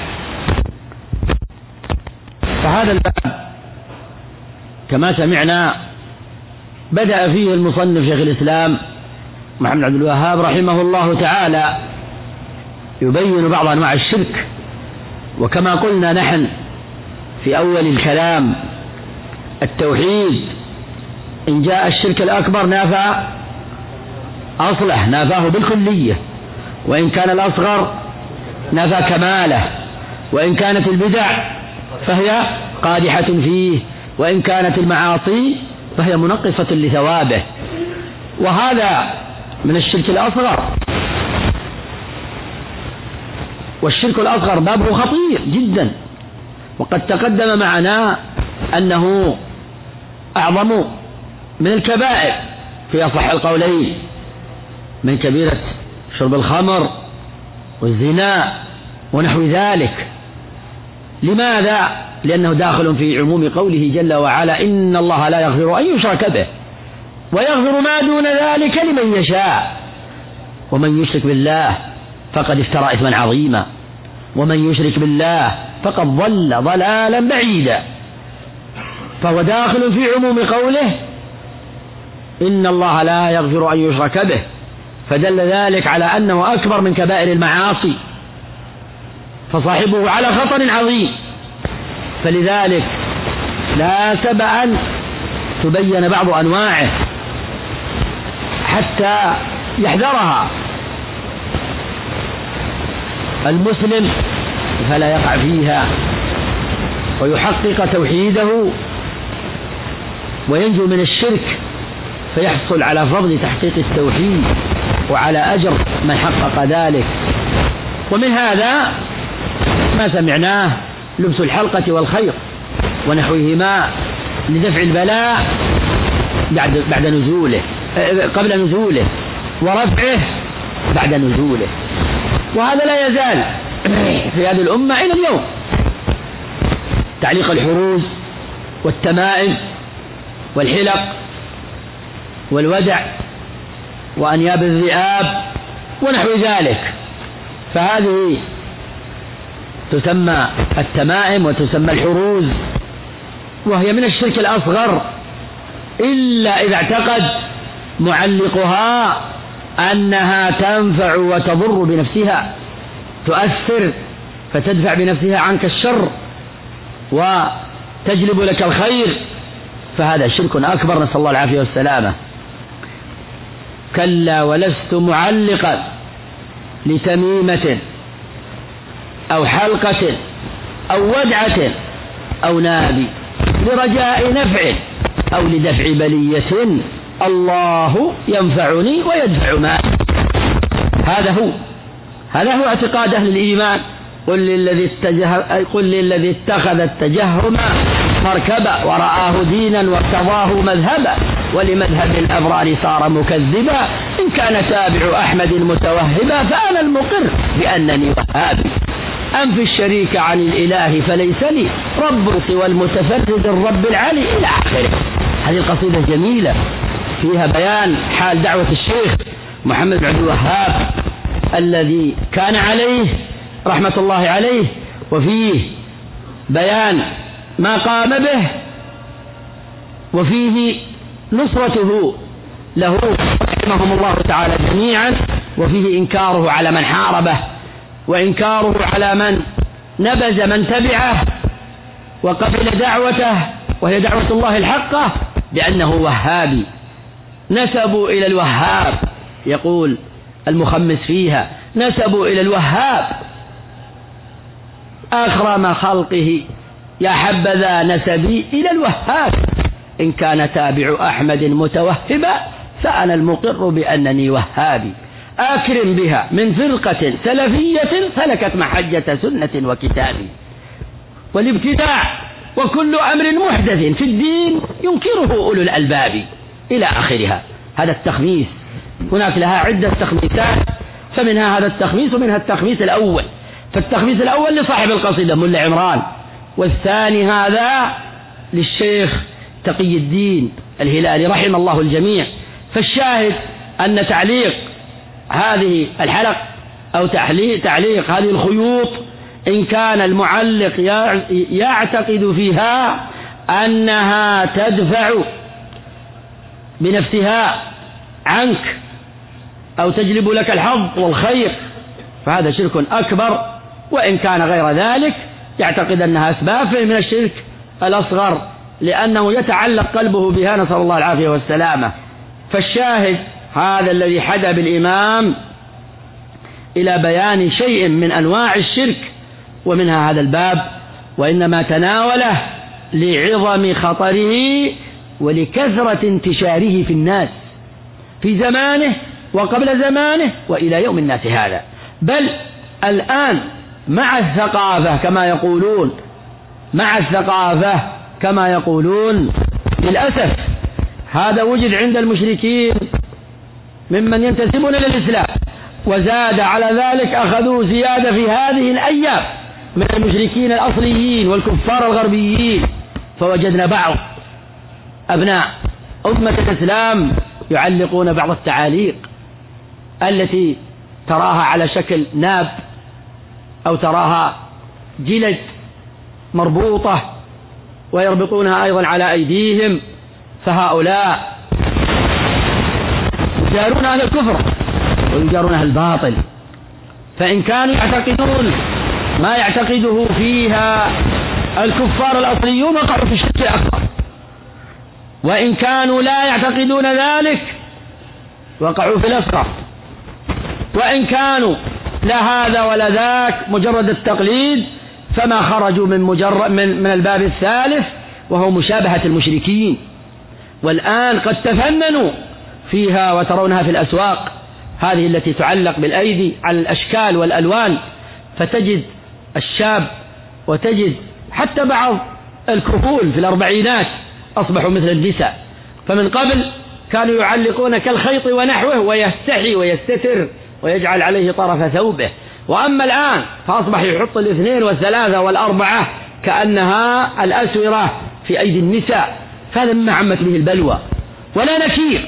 Speaker 3: فهذا الباب كما سمعنا بدأ فيه المصنف شيخ الإسلام محمد عبد الوهاب رحمه الله تعالى يبين بعض أنواع الشرك. وكما قلنا نحن في أول الكلام التوحيد إن جاء الشرك الأكبر نافى أصله، نافاه بالكلية، وإن كان الأصغر نافى كماله، وإن كانت البدع فهي قادحة فيه، وإن كانت المعاصي فهي منقصة لثوابه. وهذا من الشرك الأصغر. والشرك الأصغر بابه خطير جدا، وقد تقدم معنا أنه أعظم من الكبائر في أصح القولين، من كبيرة شرب الخمر والزنا ونحو ذلك. لماذا؟ لأنه داخل في عموم قوله جل وعلا إن الله لا يغفر أن يشرك به ويغفر ما دون ذلك لمن يشاء، ومن يشرك بالله فقد افترى إثما عظيما، ومن يشرك بالله فقد ضل ضلالا بعيدا. فهو داخل في عموم قوله إن الله لا يغفر أن يشرك به، فدل ذلك على أنه أكبر من كبائر المعاصي، فصاحبه على خطر عظيم. فلذلك ناسب أن تبين بعض أنواعه حتى يحذرها المسلم فلا يقع فيها، ويحقق توحيده وينجو من الشرك، فيحصل على فضل تحقيق التوحيد وعلى أجر من حقق ذلك. ومن هذا ما سمعناه لبس الحلقة والخيط ونحوهما لدفع البلاء بعد نزوله، قبل نزوله، ورفعه بعد نزوله. وهذا لا يزال في هذه الأمة إلى اليوم. تعليق الحروز والتمائم والحلق والودع وأنياب الذئاب ونحو ذلك، فهذه تسمى التمائم وتسمى الحروز، وهي من الشرك الأصغر، إلا إذا اعتقد معلقها أنها تنفع وتضر بنفسها، تؤثر فتدفع بنفسها عنك الشر وتجلب لك الخير، فهذا شرك أكبر، نسأل الله العافية والسلامة. كلا ولست معلقا لتميمة أو حلقة أو ودعة أو نابي لرجاء نفع أو لدفع بلية، الله ينفعني ويدفع مالي. هذا هو اعتقاد أهل الإيمان. قل للذي اتخذ التجهم مركبا ورآه دينا وارتضاه مذهبا ولمذهب الأبرار صار مكذبا، إن كان تابع أحمد متوهبا فأنا المقر بأنني وهابي، أنفي الشريك عن الإله فليس لي رب سوى المتفرد الرب العلي إلى آخره. هذه القصيدة جميلة فيها بيان حال دعوة الشيخ محمد بن عبد الوهاب الذي كان عليه رحمة الله عليه، وفيه بيان ما قام به، وفيه نصرته له رحمهم الله تعالى جميعا، وفيه إنكاره على من حاربه وإنكاره على من نبذ من تبعه وقبل دعوته، وهي دعوة الله الحقة، بأنه وهابي. نسبوا إلى الوهاب، يقول المخمس فيها، نسبوا إلى الوهاب أكرم خلقه، يا حبذا نسبي إلى الوهاب، إن كان تابع أحمد متوهبا فأنا المقر بأنني وهابي، أكرم بها من فرقة سلفية سلكت محجة سنة وكتاب، والابتداع وكل أمر محدث في الدين ينكره أولو الألباب، إلى آخرها. هذا التخميس، هناك لها عدة تخميسات، فمنها هذا التخميس ومنها التخميس الأول. فالتخميس الأول لصاحب القصيدة ملا عمران، والثاني هذا للشيخ تقي الدين الهلالي رحم الله الجميع. فالشاهد أن تعليق هذه الحلق أو تعليق هذه الخيوط، إن كان المعلق يعتقد فيها أنها تدفع بنفسها عنك أو تجلب لك الحظ والخير، فهذا شرك أكبر. وإن كان غير ذلك يعتقد أنها أسباب من الشرك الأصغر، لأنه يتعلق قلبه بها، نسأل الله العافية والسلامة. فالشاهد هذا الذي حدا بالإمام إلى بيان شيء من أنواع الشرك، ومنها هذا الباب، وإنما تناوله لعظم خطره ولكثرة انتشاره في الناس في زمانه وقبل زمانه وإلى يوم الناس هذا. بل الآن مع الثقافة كما يقولون للأسف، هذا وجد عند المشركين ممن ينتسبون إلى الإسلام، وزاد على ذلك أخذوا زيادة في هذه الأيام من المشركين الأصليين والكفار الغربيين. فوجدنا بعض أبناء أمة الإسلام يعلقون بعض التعاليق التي تراها على شكل ناب أو تراها جلد مربوطة ويربطونها أيضا على أيديهم، فهؤلاء يجارون أهل الكفر ويجارون أهل الباطل. فإن كانوا يعتقدون ما يعتقده فيها الكفار الأصليون وقعوا في الشرك الأكبر، وإن كانوا لا يعتقدون ذلك وقعوا في الأصغر، وإن كانوا لا هذا ولا ذاك مجرد التقليد فما خرجوا من الباب الثالث وهو مشابهة المشركين. والآن قد تفننوا فيها وترونها في الأسواق، هذه التي تعلق بالأيدي على الأشكال والألوان، فتجد الشاب وتجد حتى بعض الكفول في الأربعينات أصبحوا مثل النساء. فمن قبل كانوا يعلقون كالخيط ونحوه ويستحي ويستتر ويجعل عليه طرف ثوبه، وأما الآن فأصبح يحط الاثنين والثلاثة والأربعة كأنها الأسورة في أيدي النساء. فهذا مما عمت به البلوى. ولا نكير،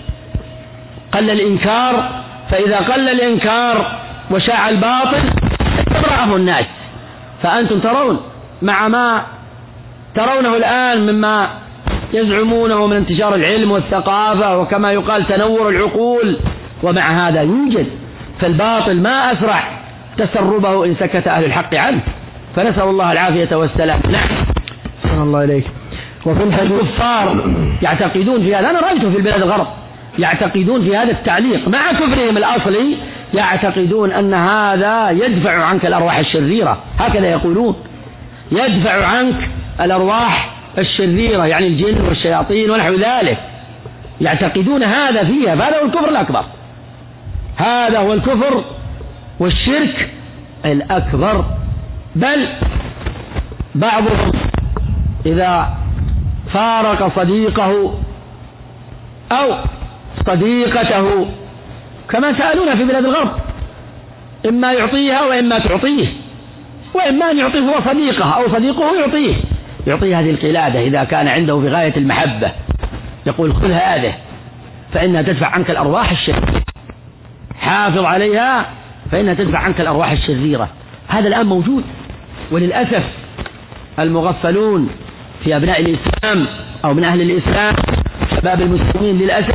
Speaker 3: قل الإنكار، فإذا قل الإنكار وشاع الباطل استبرأه الناس. فأنتم ترون مع ما ترونه الآن مما يزعمونه من انتشار العلم والثقافة وكما يقال تنور العقول، ومع هذا يوجد فالباطل ما أسرع تسربه إن سكت أهل الحق عنه، فنسأل الله العافية والسلام. نعم.
Speaker 2: صلى الله عليك. وفي
Speaker 3: الكفار يعتقدون في هذا، أنا رأيته في البلاد الغرب يعتقدون في هذا التعليق مع كفرهم الأصلي، يعتقدون أن هذا يدفع عنك الأرواح الشريرة، هكذا يقولون، يدفع عنك الأرواح الشريرة يعني الجن والشياطين ونحو ذلك، يعتقدون هذا فيها. فهذا هو الكفر الأكبر، هذا هو الكفر والشرك الأكبر. بل بعضهم إذا فارق صديقه أو صديقته كما سألونا في بلاد الغرب، إما يعطيها وإما تعطيه، وإما أن يعطيه هو صديقه أو صديقه يعطيه هذه القلادة إذا كان عنده في غاية المحبة، يقول خذ هذه فإنها تدفع عنك الأرواح الشريرة، حافظ عليها فإنها تدفع عنك الأرواح الشريرة. هذا الآن موجود، وللأسف المغفلون في أبناء الإسلام أو من أهل الإسلام شباب المسلمين للأسف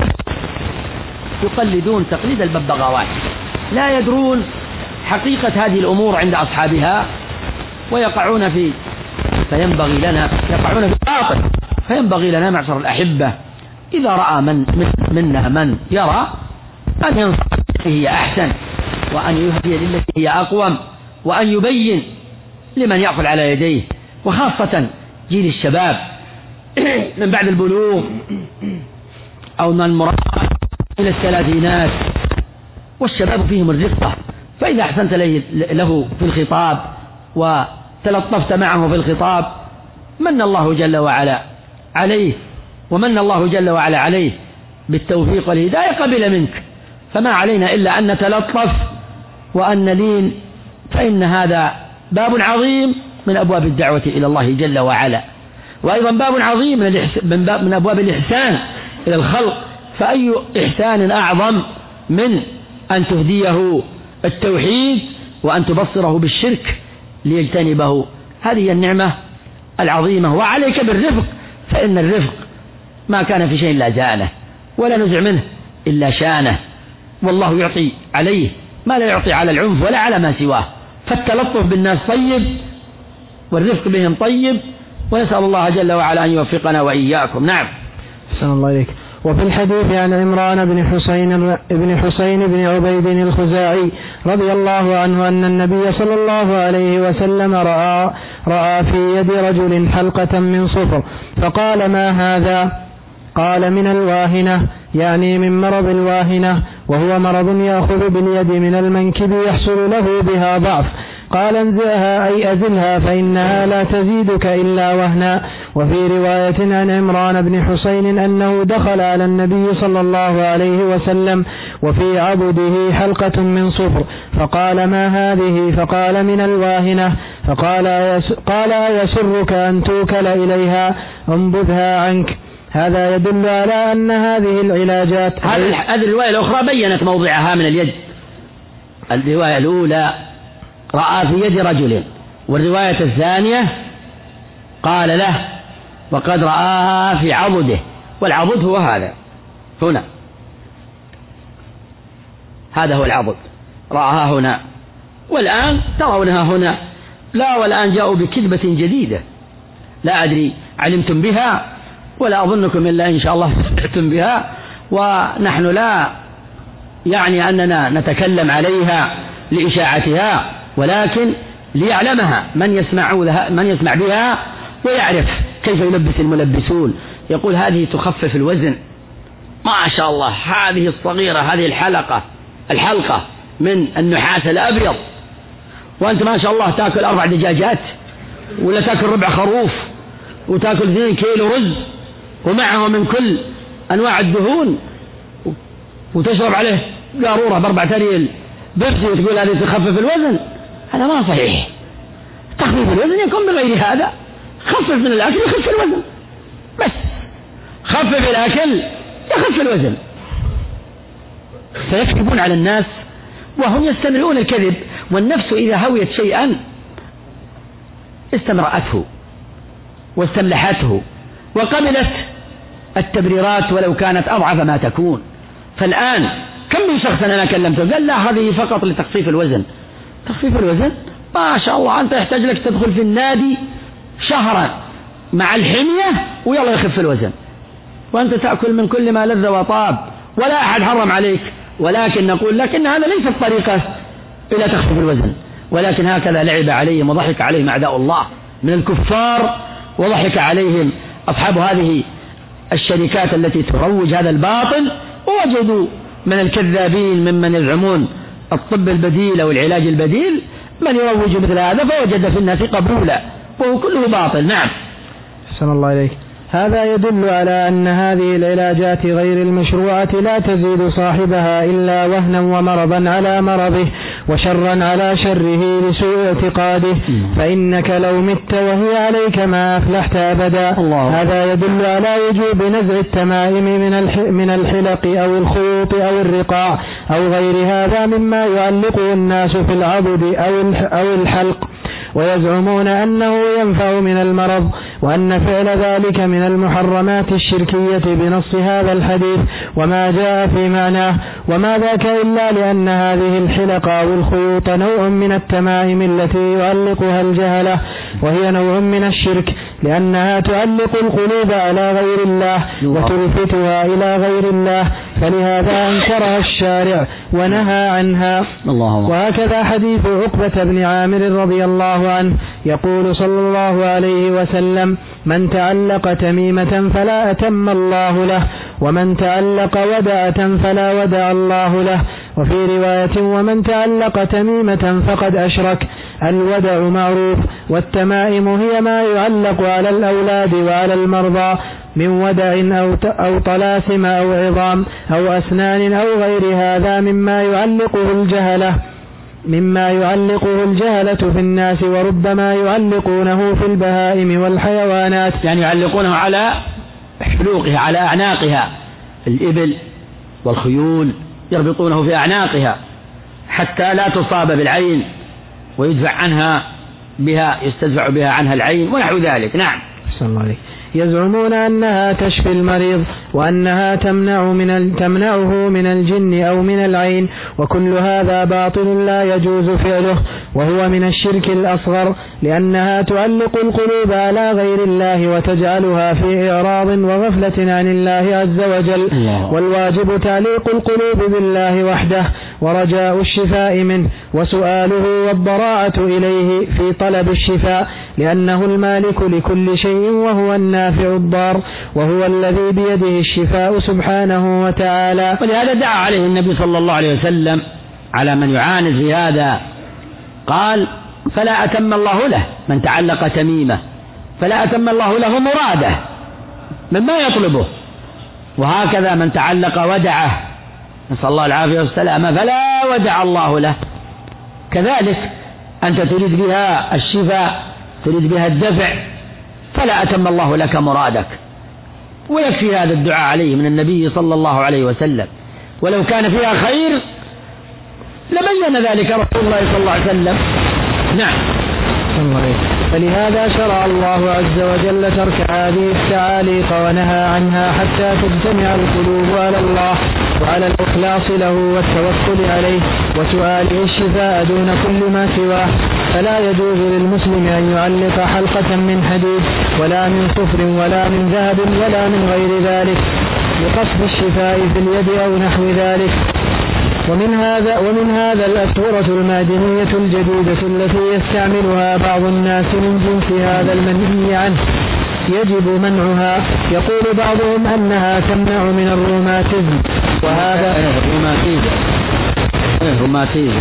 Speaker 3: يقلدون تقليد الببغاوات، لا يدرون حقيقة هذه الأمور عند أصحابها ويقعون في الباطل. فينبغي لنا معشر الأحبة إذا رأى منا من يرى أن ينصح التي هي أحسن، وأن يهدي للتي هي أقوم، وأن يبين لمن يأخذ على يديه، وخاصة جيل الشباب من بعد البلوغ أو من المراهقة إلى الثلاثينات، والشباب فيهم الرقة. فإذا أحسنت له في الخطاب وتلطفت معه في الخطاب من الله جل وعلا عليه، ومن الله جل وعلا عليه بالتوفيق والهداية قبل منك. فما علينا إلا أن نتلطف وأن نلين، فإن هذا باب عظيم من أبواب الدعوة إلى الله جل وعلا، وأيضا باب عظيم من أبواب الإحسان إلى الخلق. فأي إحسان أعظم من أن تهديه التوحيد وأن تبصره بالشرك ليجتنبه؟ هذه النعمة العظيمة. وعليك بالرفق، فإن الرفق ما كان في شيء إلا زانه، ولا نزع منه إلا شانه، والله يعطي عليه ما لا يعطي على العنف ولا على ما سواه. فالتلطف بالناس طيب والرفق بهم طيب، ونسأل الله جل وعلا أن يوفقنا وإياكم. نعم.
Speaker 2: أحسن الله إليك. وفي الحديث عن عمران بن حسين بن عبيد الخزاعي رضي الله عنه أن النبي صلى الله عليه وسلم رأى في يد رجل حلقة من صفر، فقال ما هذا؟ قال من الواهنة، يعني من مرض الواهنة، وهو مرض يأخذ باليد من المنكب يحصل له بها ضعف. قال انزعها أي أزلها فإنها لا تزيدك إلا وهنا. وفي رواية عن عمران بن حسين أنه دخل على النبي صلى الله عليه وسلم وفي عضده حلقة من صفر، فقال ما هذه؟ فقال من الواهنة. قال يسرك أن توكل إليها انبذها عنك. هذا يدل على أن هذه العلاجات.
Speaker 3: هذه الرواية الأخرى بيّنت موضعها من اليد. الرواية الأولى رأى في يد رجل، والرواية الثانية قال له وقد رآها في عضده، والعضد هو هذا هنا، هذا هو العضد، رآها هنا، والآن ترونها هنا. لا، والآن جاءوا بكذبة جديدة لا أدري علمتم بها ولا أظنكم إلا إن شاء الله سمعتم بها، ونحن لا يعني أننا نتكلم عليها لإشاعتها، ولكن ليعلمها من يسمع بها ويعرف كيف يلبس الملبسون. يقول هذه تخفف الوزن، ما شاء الله، هذه الصغيرة، هذه الحلقة من النحاس الأبيض، وأنت ما شاء الله تأكل 4 دجاجات ولا تأكل ربع خروف وتأكل 2 كيلو رز ومعه من كل أنواع الدهون، وتشرب عليه قارورة ب4 ريال بيبسي وتقول هذه تخفف الوزن. هذا ما صحيح. تخفيف الوزن يكون بغير هذا، خفف من الأكل يخف الوزن، بس خفف الأكل يخف الوزن. فيكذبون على الناس وهم يستمرون الكذب، والنفس إذا هويت شيئا استمرأته واستملحته وقبلت التبريرات ولو كانت أضعف ما تكون. فالآن كم من شخص أنا كلمته قال لا هذه فقط لتخفيف الوزن. تخفيف الوزن ما شاء الله، أنت يحتاج لك تدخل في النادي شهرا مع الحمية ويلا يخف الوزن، وأنت تأكل من كل ما لذ وطاب ولا أحد حرم عليك، ولكن نقول لك إن هذا ليس الطريقة إلى تخفيف الوزن، ولكن هكذا لعب عليهم وضحك عليهم أعداء الله من الكفار، وضحك عليهم أصحاب هذه الشركات التي تروج هذا الباطل، ووجدوا من الكذابين ممن يزعمون الطب البديل أو العلاج البديل من يروج مثل هذا، فوجد في الناس قبولا، وهو كله باطل. نعم.
Speaker 2: أحسن الله إليك. هذا يدل على أن هذه العلاجات غير المشروعة لا تزيد صاحبها إلا وهنا ومرضا على مرضه وشرا على شره لسوء اعتقاده، فإنك لو مت وهي عليك ما أفلحت أبدا. هذا يدل على وجوب نزع التمائم من الحلق أو الخيوط أو الرقاع أو غير هذا مما يعلقه الناس في العضد أو الحلق، ويزعمون أنه ينفع من المرض، وأن فعل ذلك من المحرمات الشركية بنص هذا الحديث وما جاء في معناه، وما ذاك إلا لأن هذه الحلق أو الخيوط نوع من التمائم التي يعلقها الجهلة، وهي نوع من الشرك، لأنها تعلق القلوب على غير الله وتلفتها إلى غير الله، فلهذا أنكرها الشارع ونهى عنها. وهكذا حديث عقبة بن عامر رضي الله عنه يقول صلى الله عليه وسلم: من تعلق تميمة فلا أتم الله له، ومن تعلق ودعة فلا ودع الله له. وفي رواية: ومن تعلق تميمة فقد أشرك. الودع معروف، والتمائم هي ما يعلق على الأولاد وعلى المرضى من ودع أو طلاسم أو عظام أو أسنان أو غير هذا مما يعلقه الجهلة في الناس، وربما يعلقونه في البهائم والحيوانات،
Speaker 3: يعني يعلقونه على حلوقها على أعناقها، الإبل والخيول يربطونه في أعناقها حتى لا تصاب بالعين ويدفع عنها بها، يستدفع بها عنها العين ونحو ذلك. نعم.
Speaker 2: أحسن الله عليك. يزعمون أنها تشفي المريض، وأنها تمنعه من الجن أو من العين، وكل هذا باطل لا يجوز فعله، وهو من الشرك الأصغر، لأنها تعلق القلوب على غير الله وتجعلها في إعراض وغفلة عن الله عز وجل. والواجب تعليق القلوب بالله وحده، ورجاء الشفاء منه، وسؤاله والضراعة إليه في طلب الشفاء، لأنه المالك لكل شيء وهو النافع الضار، وهو الذي بيده الشفاء سبحانه وتعالى.
Speaker 3: ولهذا دعا عليه النبي صلى الله عليه وسلم على من يعاند في هذا، قال: فلا أتم الله له. من تعلق تميمة فلا أتم الله له مراده مما يطلبه، وهكذا من تعلق ودعه نسأل الله العافية والسلامة فلا ودع الله له. كذلك أنت تريد بها الشفاء، تريد بها الدفع، فلا أتم الله لك مرادك. ويكفي هذا الدعاء عليه من النبي صلى الله عليه وسلم، ولو كان فيها خير لبين ذلك رسول الله صلى الله عليه وسلم. نعم.
Speaker 2: فلهذا شرع الله عز وجل ترك هذه التعاليق ونهى عنها حتى تجتمع القلوب على الله وعلى الإخلاص له والتوكل عليه وسؤاله الشفاء دون كل ما سواه. فلا يجوز للمسلم أن يعلق حلقة من حديد ولا من صفر ولا من ذهب ولا من غير ذلك لقصد الشفاء في اليد أو نحو ذلك. ومن هذا الأسورة المعدنية الجديدة التي يستعملها بعض الناس من جنس هذا المنهي عنه يجب منعها. يقول بعضهم أنها تمنع من الروماتيزم، وهذا
Speaker 1: الروماتيزم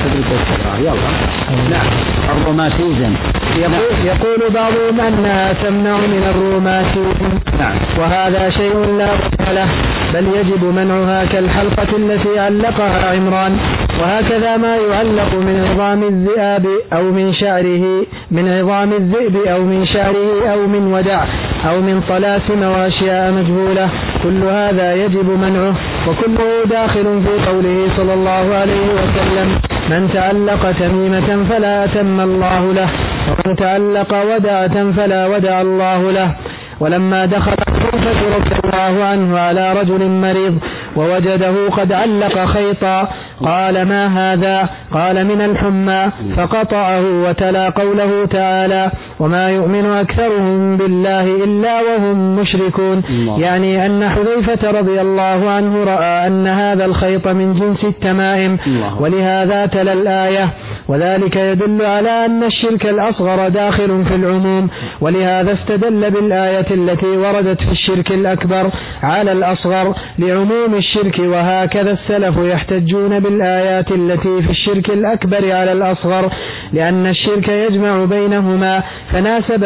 Speaker 1: الروماتيزم
Speaker 2: يقول بعضهم أنها تمنع من الروماتيزم، وهذا شيء لا بد له، بل يجب منعها كالحلقة التي علقها عمران. وهكذا ما يعلق من عظام الذئاب أو من شعره، من عظام الذئب أو من شعره أو من ودع أو من طلاسم وأشياء مجهولة، كل هذا يجب منعه، وكله داخل في قوله صلى الله عليه وسلم: من تعلق تميمة فلا أتم الله له، ومن تعلق ودعة فلا ودع الله له. ولما دخل حذيفة رضي الله عنه على رجل مريض ووجده قد علق خيطا قال: ما هذا؟ قال: من الحمى، فقطعه وتلا قوله تعالى: وما يؤمن أكثرهم بالله إلا وهم مشركون، يعني أن حذيفة رضي الله عنه رأى أن هذا الخيط من جنس التمائم، ولهذا تلا الآية. وذلك يدل على أن الشرك الأصغر داخل في العموم، ولهذا استدل بالآية التي وردت في الشرك الأكبر على الأصغر لعموم الشرك. وهكذا السلف يحتجون بالآيات التي في الشرك الأكبر على الأصغر، لأن الشرك يجمع بينهما، فناسب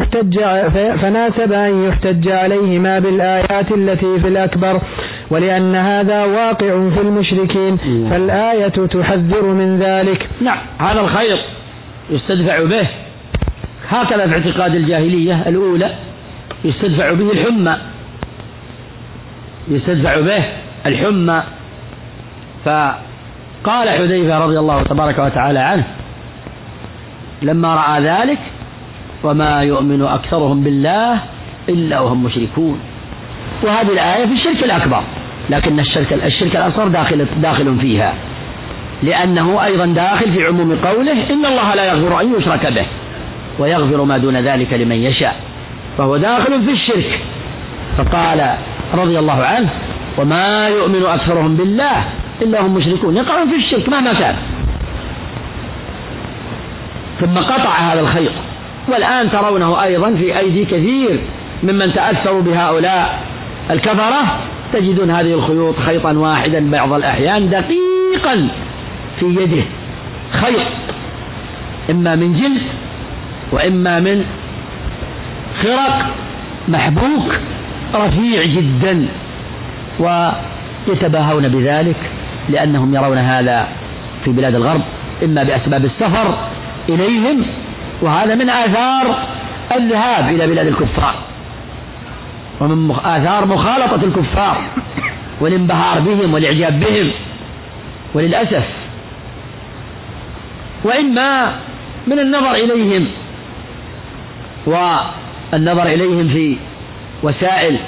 Speaker 2: أن يحتج عليهما بالآيات التي في الأكبر، ولأن هذا واقع في المشركين، فالآية تحذر من ذلك.
Speaker 3: نعم، هذا الخيط يستدفع به، هكذا في اعتقاد الجاهلية الأولى يستدفع به الحمى، يستدفع به الحمى. فقال حذيفة رضي الله تبارك وتعالى عنه لما رأى ذلك: وما يؤمن أكثرهم بالله إلا وهم مشركون. وهذه الآية في الشرك الأكبر، لكن الشرك الأصغر داخل فيها، لأنه أيضا داخل في عموم قوله: إن الله لا يغفر أن يشرك به ويغفر ما دون ذلك لمن يشاء، فهو داخل في الشرك. فقال رضي الله عنه: وما يؤمن أكثرهم بالله إلا هم مشركون، يقعون في الشرك مهما كان. ثم قطع هذا الخيط، والآن ترونه أيضا في أيدي كثير ممن تأثروا بهؤلاء الكفرة، تجدون هذه الخيوط خيطا واحدا بعض الأحيان دقيقا في يده، خيط إما من جلد وإما من خرق محبوك رفيع جدا، ويتباهون بذلك لأنهم يرون هذا في بلاد الغرب إما بأسباب السفر إليهم، وهذا من آثار الذهاب إلى بلاد الكفار ومن آثار مخالطة الكفار والانبهار بهم والإعجاب بهم وللأسف، وإما من النظر إليهم والنظر إليهم في وسائل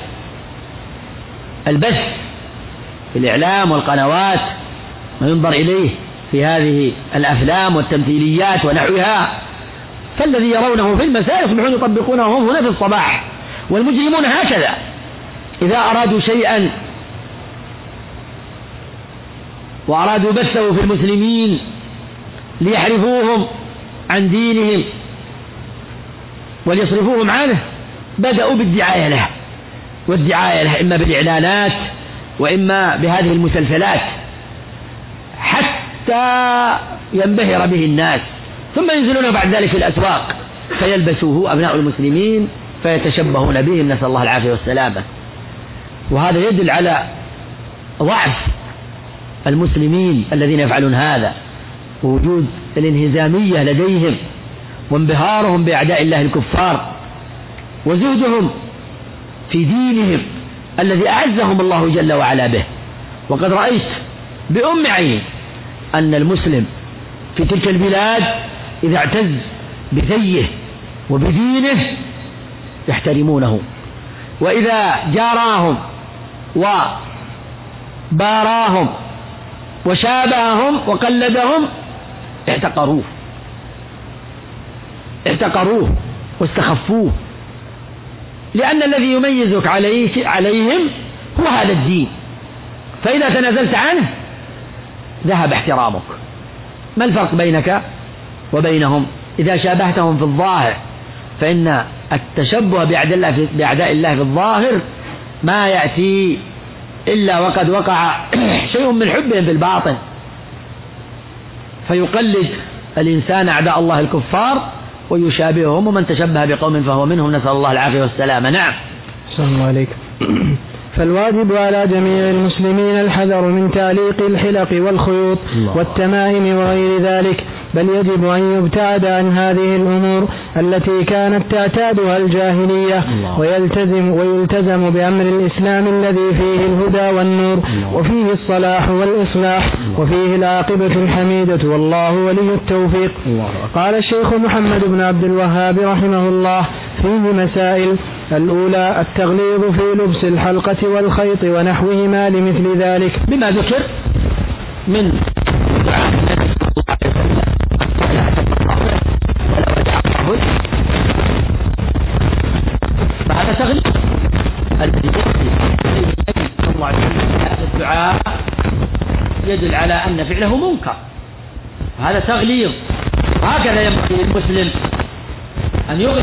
Speaker 3: البث في الإعلام والقنوات، ما ينظر إليه في هذه الأفلام والتمثيليات ونحوها، فالذي يرونه في المساء يصبحون يطبقونه هم هنا في الصباح. والمجرمون هكذا إذا أرادوا شيئا وأرادوا بثه في المسلمين ليحرفوهم عن دينهم وليصرفوهم عنه، بدأوا بالدعاية له، والدعاية له إما بالإعلانات وإما بهذه المسلسلات حتى ينبهر به الناس، ثم ينزلون بعد ذلك في الأسواق فيلبسوه أبناء المسلمين فيتشبهون بهم، نسأل الله العافية والسلامة. وهذا يدل على ضعف المسلمين الذين يفعلون هذا، ووجود الانهزامية لديهم وانبهارهم بأعداء الله الكفار، وزهدهم في دينهم الذي أعزهم الله جل وعلا به. وقد رأيت بأم عيني أن المسلم في تلك البلاد إذا اعتز بزيه وبدينه يحترمونه، وإذا جاراهم وباراهم وشابههم وقلدهم احتقروه واستخفوه، لأن الذي يميزك عليهم هو هذا الدين، فإذا تنازلت عنه ذهب احترامك. ما الفرق بينك وبينهم؟ إذا شابهتهم في الظاهر، فإن التشبه بأعداء الله في الظاهر ما يأتي إلا وقد وقع شيء من حبهم في الباطن، فيقلد الإنسان أعداء الله الكفار ويشابههم، ومن تشبه بقوم فهو منهم، نسأل الله العافية والسلامة. نعم.
Speaker 2: السلام عليكم. فالواجب على جميع المسلمين الحذر من تعليق الحلق والخيوط والتمائم وغير ذلك، بل يجب أن يبتعد عن هذه الأمور التي كانت تعتادها الجاهلية، ويلتزم بأمر الإسلام الذي فيه الهدى والنور، وفيه الصلاح والإصلاح، وفيه العاقبة الحميدة، والله ولي التوفيق. قال الشيخ محمد بن عبد الوهاب رحمه الله فيه مسائل: الأولى التغليظ في لبس الحلقة والخيط ونحوهما لمثل ذلك،
Speaker 3: بما ذكر من دعاء النبي صلى الله عليه وسلم فهذا تغليظ الذي يأتي صلى الله عليه وسلم هذا الدعاء يدل على أن فعله منكر، هذا تغليظ. هكذا ينبغي للمسلم أن يغلظ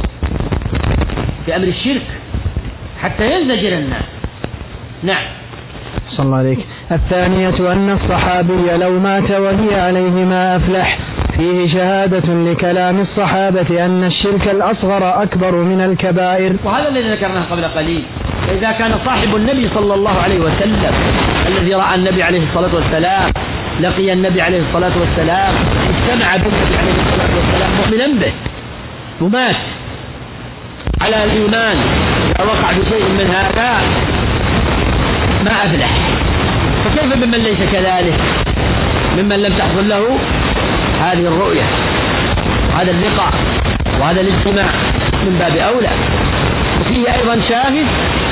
Speaker 3: في أمر الشرك حتى ينزجر الناس. نعم.
Speaker 2: صلى الله عليك. الثانية أن الصحابي لو مات وهي عليه ما أفلح، فيه شهادة لكلام الصحابة أن الشرك الأصغر أكبر من الكبائر،
Speaker 3: وهذا الذي ذكرناه قبل قليل. فإذا كان صاحب النبي صلى الله عليه وسلم الذي رأى النبي عليه الصلاة والسلام، لقي النبي عليه الصلاة والسلام، اجتمع بالنبي عليه الصلاة والسلام مؤمنا به، ومات على الإيمان، إذا وقع بشيء من هذا ما أفلح، فكيف بمن ليس كذلك، ممن لم تحصل له هذه الرؤية، هذا اللقاء وهذا الاجتماع من باب أولى. وفيه أيضا شاهد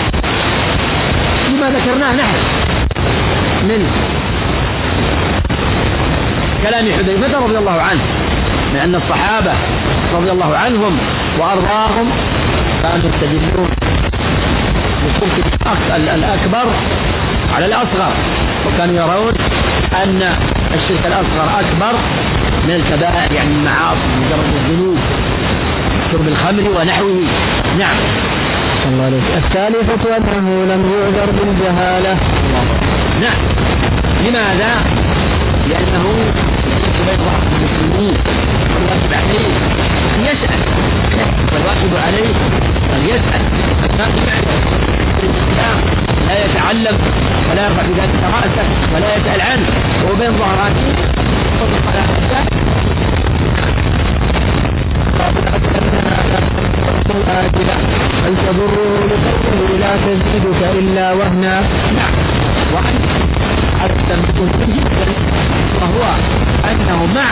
Speaker 3: فيما ذكرناه نحن من كلام حذيفة رضي الله عنه، من أن الصحابة رضي الله عنهم وأرضاهم كانوا يستدلون بالشرك الأكبر على الأصغر، وكانوا يرون أن الشرك الأصغر أكبر من الكبائر، يعني المعاصي، مجرد الذنوب، شرب الخمر ونحوه. نعم.
Speaker 2: الله عليك. الثالثة أنه لم يعذر بالجهالة.
Speaker 3: نعم. لماذا؟ لأنه والواجب عليه أن يسأل، والواجب عليه أن يسأل، الإسلام لا يتعلم ولا يرفع بذلك رأسه ولا يسأل عنه، وهو بين ظهراته
Speaker 2: أن تضره لقوله لا تزيدك إلا وهنا.
Speaker 3: نعم. وأن التنبيه جدا وهو أنه مع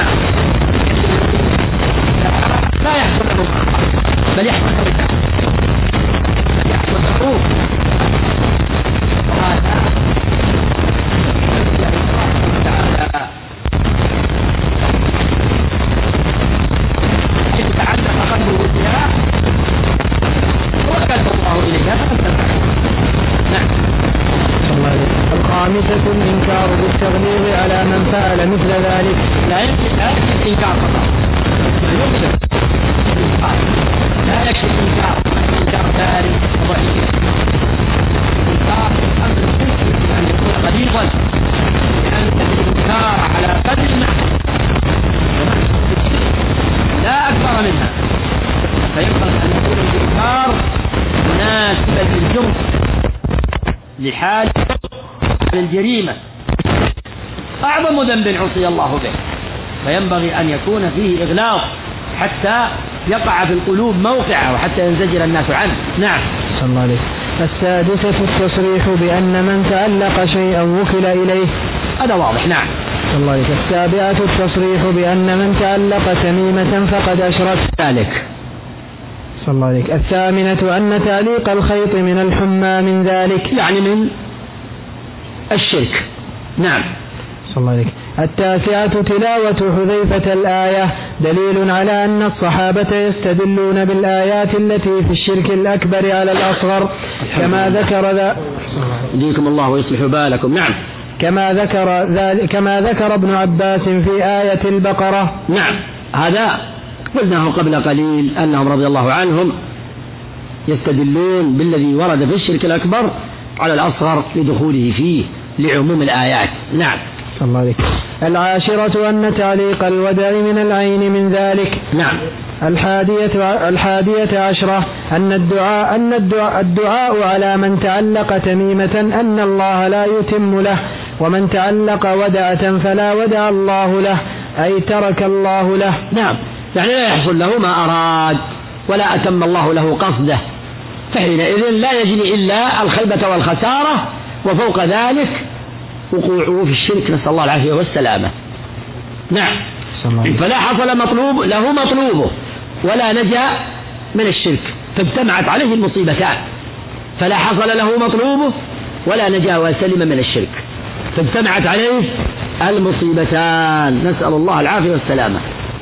Speaker 3: لا يحصل له بل يحصل له وهذا يتعلق قلبه بها وكتب الله إليها فقد. نعم.
Speaker 2: الخامسة الإنكار بالتغليظ على من فعل مثل ذلك.
Speaker 3: لا يكفي الإنكار فقط، لا يكفي الإنكار، الإنكار بارد وضعيف. الإنكار أمر ممكن أن يكون غليظا، لأن الإنكار على قدر المعنى لا أكبر منها، فينبغي أن يكون الإنكار مناسبا للجرم، لحال الجريمة، أعظم ذنب عصي الله به، فينبغي أن يكون فيه إغلاظ حتى يقع في القلوب موقعه وحتى ينزجر الناس عنه. نعم.
Speaker 2: صلى الله عليه. السادسة التصريح بأن من تعلق شيئا وكل إليه،
Speaker 3: هذا واضح. نعم.
Speaker 2: الله عليك. السابعة التصريح بأن من تعلق تميمة فقد أشرك
Speaker 3: ذلك.
Speaker 2: صلى الله عليك. الثامنة أن تعليق الخيط من الحمى من ذلك،
Speaker 3: يعني من الشرك. نعم.
Speaker 2: صلى الله عليك. التاسعة تلاوة حذيفة الآية دليل على أن الصحابة يستدلون بالآيات التي في الشرك الأكبر على الأصغر كما ذكر
Speaker 3: يهديكم الله ويصلح بالكم. نعم.
Speaker 2: كما ذكر ابن عباس في آية البقرة.
Speaker 3: نعم. هذا قلناه قبل قليل أنهم رضي الله عنهم يستدلون بالذي ورد في الشرك الأكبر على الأصغر لدخوله فيه لعموم الآيات. نعم.
Speaker 2: الله عليك. العاشرة أن تعليق الودع من العين من ذلك.
Speaker 3: نعم.
Speaker 2: الحادية عشرة أن الدعاء على من تعلق تميمة أن الله لا يتم له، ومن تعلق ودعة فلا ودع الله له، أي ترك الله له.
Speaker 3: نعم. يعني لا يحصل له ما أراد ولا أتم الله له قصده، فحينئذ لا يجري إلا الخيبة والخسارة، وفوق ذلك وقوعه في الشرك، نسأل الله العافية والسلامة. نعم. فلا حصل مطلوبه ولا نجا من الشرك، فاجتمعت عليه المصيبتان، فلا حصل له مطلوبه ولا نجا وسلم من الشرك، فاجتمعت عليه المصيبتان، نسأل الله العافية والسلامة.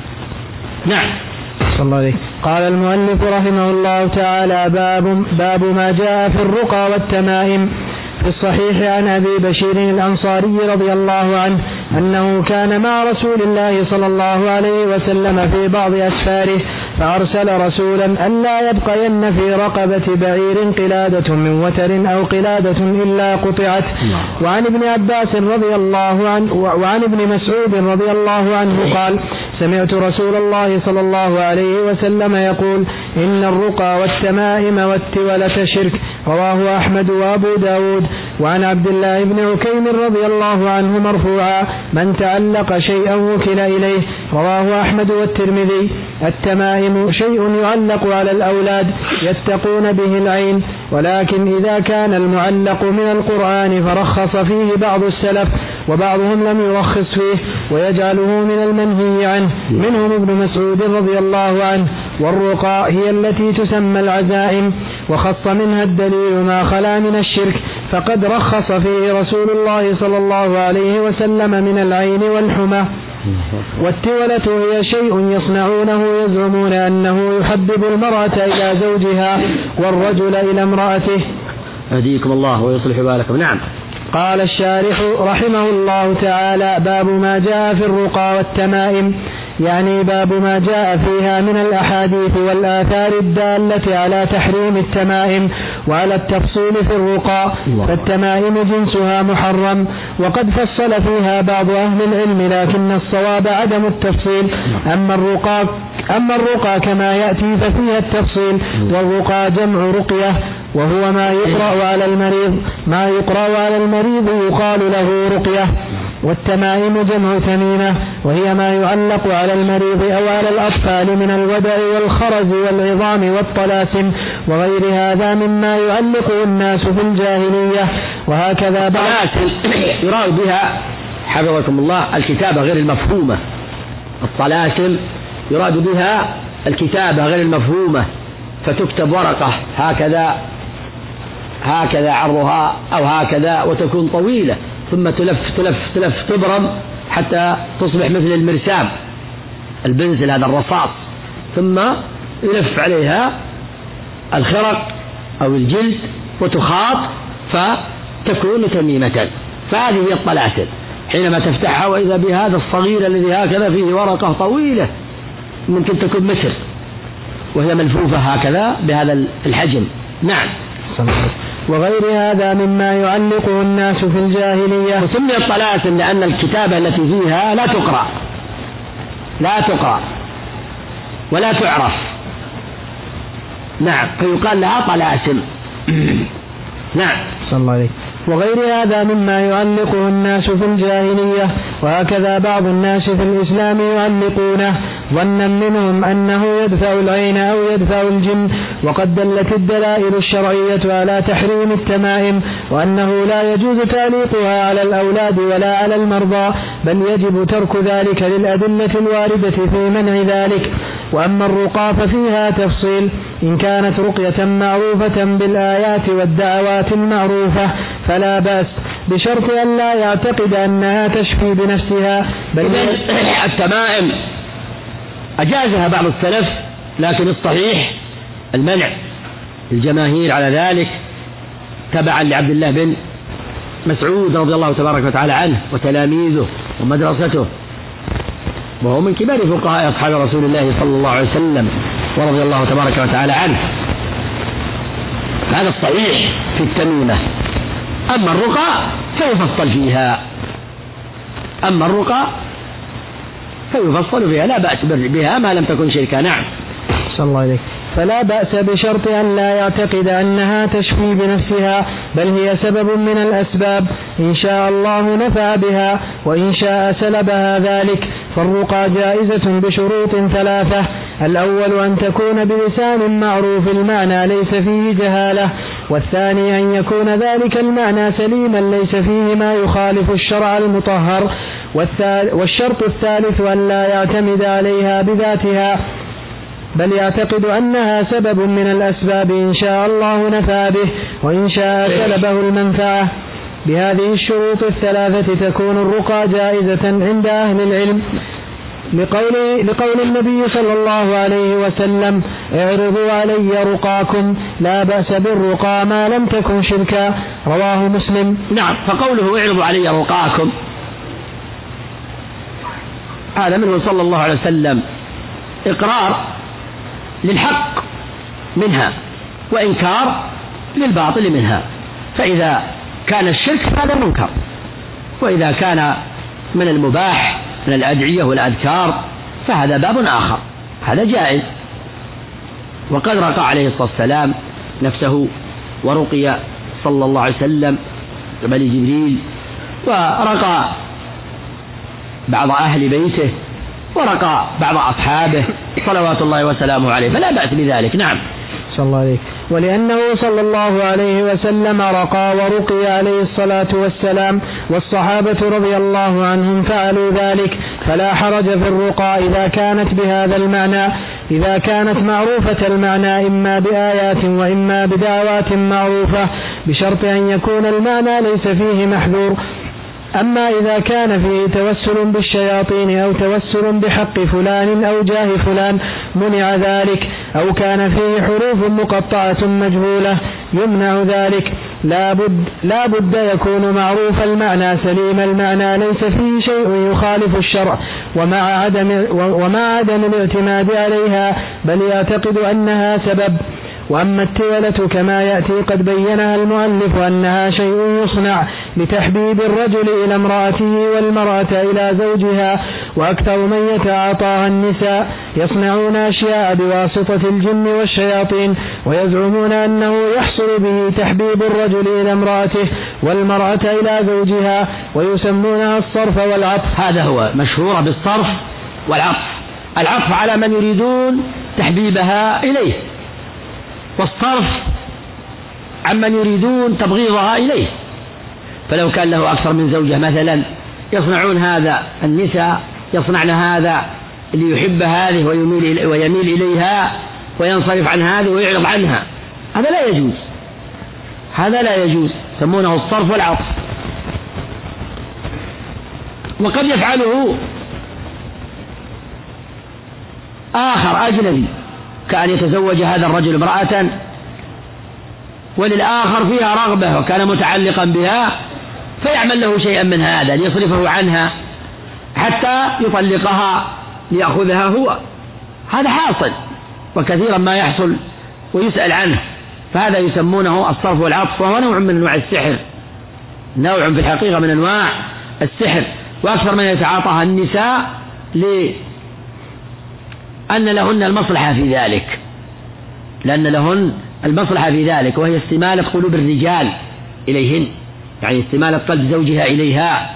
Speaker 3: نعم.
Speaker 2: صلى الله عليه. قال المؤلف رحمه الله تعالى: باب ما جاء في الرقى والتمائم. في الصحيح عن أبي بشير الأنصاري رضي الله عنه أنه كان مع رسول الله صلى الله عليه وسلم في بعض أسفاره، فأرسل رسولا ألا يبقين في رقبة بعير قلادة من وتر أو قلادة إلا قطعت. وعن ابن عباس رضي الله عنه وعن ابن مسعود رضي الله عنه قال: سمعت رسول الله صلى الله عليه وسلم يقول: إن الرقى والتمائم والتولة شرك. رواه أحمد وأبو داود. وعن عبد الله بن عكيم رضي الله عنه مرفوعا: من تعلق شيئا وكل إليه. رواه أحمد والترمذي. التمائم شيء يعلق على الأولاد يتقون به العين، ولكن إذا كان المعلق من القرآن فرخص فيه بعض السلف، وبعضهم لم يرخص فيه ويجعله من المنهي عنه، منهم ابن مسعود رضي الله عنه. والرقى هي التي تسمى العزائم، وخص منها الدليل ما خلا من الشرك، فقد رخص فيه رسول الله صلى الله عليه وسلم من العين والحمى. والتولة هي شيء يصنعونه يزعمون أنه يحبب المرأة إلى زوجها والرجل إلى امرأته.
Speaker 3: هديكم الله ويصلح بالكم. نعم.
Speaker 2: قال الشارح رحمه الله تعالى: باب ما جاء في الرقى والتمائم، يعني باب ما جاء فيها من الأحاديث والآثار الدالة على تحريم التمائم وعلى التفصيل في الرقى، فالتمائم جنسها محرم، وقد فصل فيها بعض أهل العلم، لكن الصواب عدم التفصيل. أما الرقى كما يأتي ففيها التفصيل. والرقى جمع رقية، وهو ما يقرأ على المريض يقال له رقية. والتمائم جمع تميمة، وهي ما يعلق على المريض أو على الأطفال من الودع والخرز والعظام والطلاسم وغير هذا مما يعلقه الناس في الجاهلية. وهكذا
Speaker 3: الطلاسم يراد بها حفظكم الله الكتابة غير المفهومة. الطلاسم يراد بها الكتابة غير المفهومة، فتكتب ورقة هكذا عرضها أو هكذا وتكون طويلة، ثم تلف تبرم حتى تصبح مثل المرسام، البنزل هذا الرصاص، ثم يلف عليها الخرق أو الجلد وتخاط فتكون تميمة. فهذه هي الطلاسم، حينما تفتحها وإذا بهذا الصغير الذي هكذا فيه ورقة طويلة ممكن تكون متر، وهي ملفوفة هكذا بهذا الحجم. نعم.
Speaker 2: وغير هذا مما يعلقه الناس في الجاهلية.
Speaker 3: وسمي الطلاسم لأن الكتابة التي فيها لا تقرأ ولا تعرف. نعم، فيقال لها طلاسم. نعم.
Speaker 2: صلى الله عليه. وغير هذا مما يعلقه الناس في الجاهلية، وهكذا بعض الناس في الإسلام يعلقونه ظنا منهم أنه يدفع العين أو يدفع الجن، وقد دلت الدلائل الشرعية على تحريم التمائم، وأنه لا يجوز تعليقها على الأولاد ولا على المرضى، بل يجب ترك ذلك للأدلة الواردة في منع ذلك. وأما الرقى ففيها تفصيل، إن كانت رقية معروفة بالآيات والدعوات المعروفة فلا بأس، بشرط أن لا يعتقد أنها تشفي بنفسها.
Speaker 3: بل التمائم أجازها بعض السلف، لكن الصحيح المنع، الجماهير على ذلك تبعا لعبد الله بن مسعود رضي الله تبارك وتعالى عنه وتلاميذه ومدرسته، وهو من كبار فقهاء أصحاب رسول الله صلى الله عليه وسلم ورضي الله تبارك وتعالى عنه. هذا الصحيح في التميمة. أما الرقى فيفصل فيها، أما الرقى فيفصل فيها، لا بأس بها ما لم تكن شركا. نعم.
Speaker 2: صلى الله عليه. فلا بأس بشرط أن لا يعتقد أنها تشفي بنفسها، بل هي سبب من الأسباب، إن شاء الله نفع بها وإن شاء سلبها ذلك. فالرقى جائزة بشروط ثلاثة: الأول أن تكون بلسان معروف المعنى ليس فيه جهالة، والثاني أن يكون ذلك المعنى سليما ليس فيه ما يخالف الشرع المطهر، والشرط الثالث أن لا يعتمد عليها بذاتها، بل يعتقد أنها سبب من الأسباب، إن شاء الله نفع به وإن شاء سلبه المنفعة. بهذه الشروط الثلاثة تكون الرقى جائزة عند أهل العلم، لقول النبي صلى الله عليه وسلم: اعرضوا علي رقاكم، لا بأس بالرقى ما لم تكن شركا، رواه مسلم.
Speaker 3: نعم. فقوله اعرضوا علي رقاكم هذا منه صلى الله عليه وسلم إقرار للحق منها وإنكار للباطل منها، فإذا كان الشرك هذا منكر، وإذا كان من المباح من الأدعية والأذكار فهذا باب آخر، هذا جائز. وقد رقى عليه الصلاة والسلام نفسه ورقي صلى الله عليه وسلم قبل جبريل، ورقى بعض أهل بيته، ورقى بعض أصحابه صلوات الله وسلامه عليه، فلا بأس بذلك. نعم.
Speaker 2: صلى الله عليه. ولأنه صلى الله عليه وسلم رقى ورقي عليه الصلاة والسلام، والصحابة رضي الله عنهم فعلوا ذلك، فلا حرج في الرقى إذا كانت بهذا المعنى، إذا كانت معروفة المعنى إما بآيات وإما بدعوات معروفة، بشرط أن يكون المعنى ليس فيه محذور. أما إذا كان فيه توسل بالشياطين أو توسل بحق فلان أو جاه فلان منع ذلك، أو كان فيه حروف مقطعة مجهولة يمنع ذلك. لا بد يكون معروف المعنى سليم المعنى ليس فيه شيء يخالف الشرع، ومع عدم الاعتماد عليها، بل يعتقد أنها سبب. وأما التولة كما يأتي قد بينها المؤلف أنها شيء يصنع لتحبيب الرجل إلى امرأته والمرأة إلى زوجها، وأكثر من يتعاطاها النساء يصنعون أشياء بواسطة الجن والشياطين، ويزعمون أنه يحصل به تحبيب الرجل إلى امرأته والمرأة إلى زوجها، ويسمونها الصرف والعطف.
Speaker 3: هذا هو مشهور بالصرف والعطف، العطف على من يريدون تحبيبها إليه، والصرف عمن يريدون تبغيضها إليه. فلو كان له أكثر من زوجة مثلا يصنعون هذا، النساء يصنعن هذا اللي يحب هذه ويميل إليها وينصرف عن هذه ويعرض عنها، هذا لا يجوز، هذا لا يجوز، يسمونه الصرف والعطف. وقد يفعله آخر أجنبي، كأن يتزوج هذا الرجل امرأة وللآخر فيها رغبة وكان متعلقا بها، فيعمل له شيئا من هذا ليصرفه عنها حتى يطلقها ليأخذها هو. هذا حاصل، وكثيرا ما يحصل ويسأل عنه، فهذا يسمونه الصرف والعطف، وهو نوع من أنواع السحر، نوع في الحقيقة من أنواع السحر. وأكثر من يتعاطاها النساء أن لهن المصلحة في ذلك، لأن لهن المصلحة في ذلك، وهي استمالة قلوب الرجال إليهن، يعني استمالة قلب زوجها إليها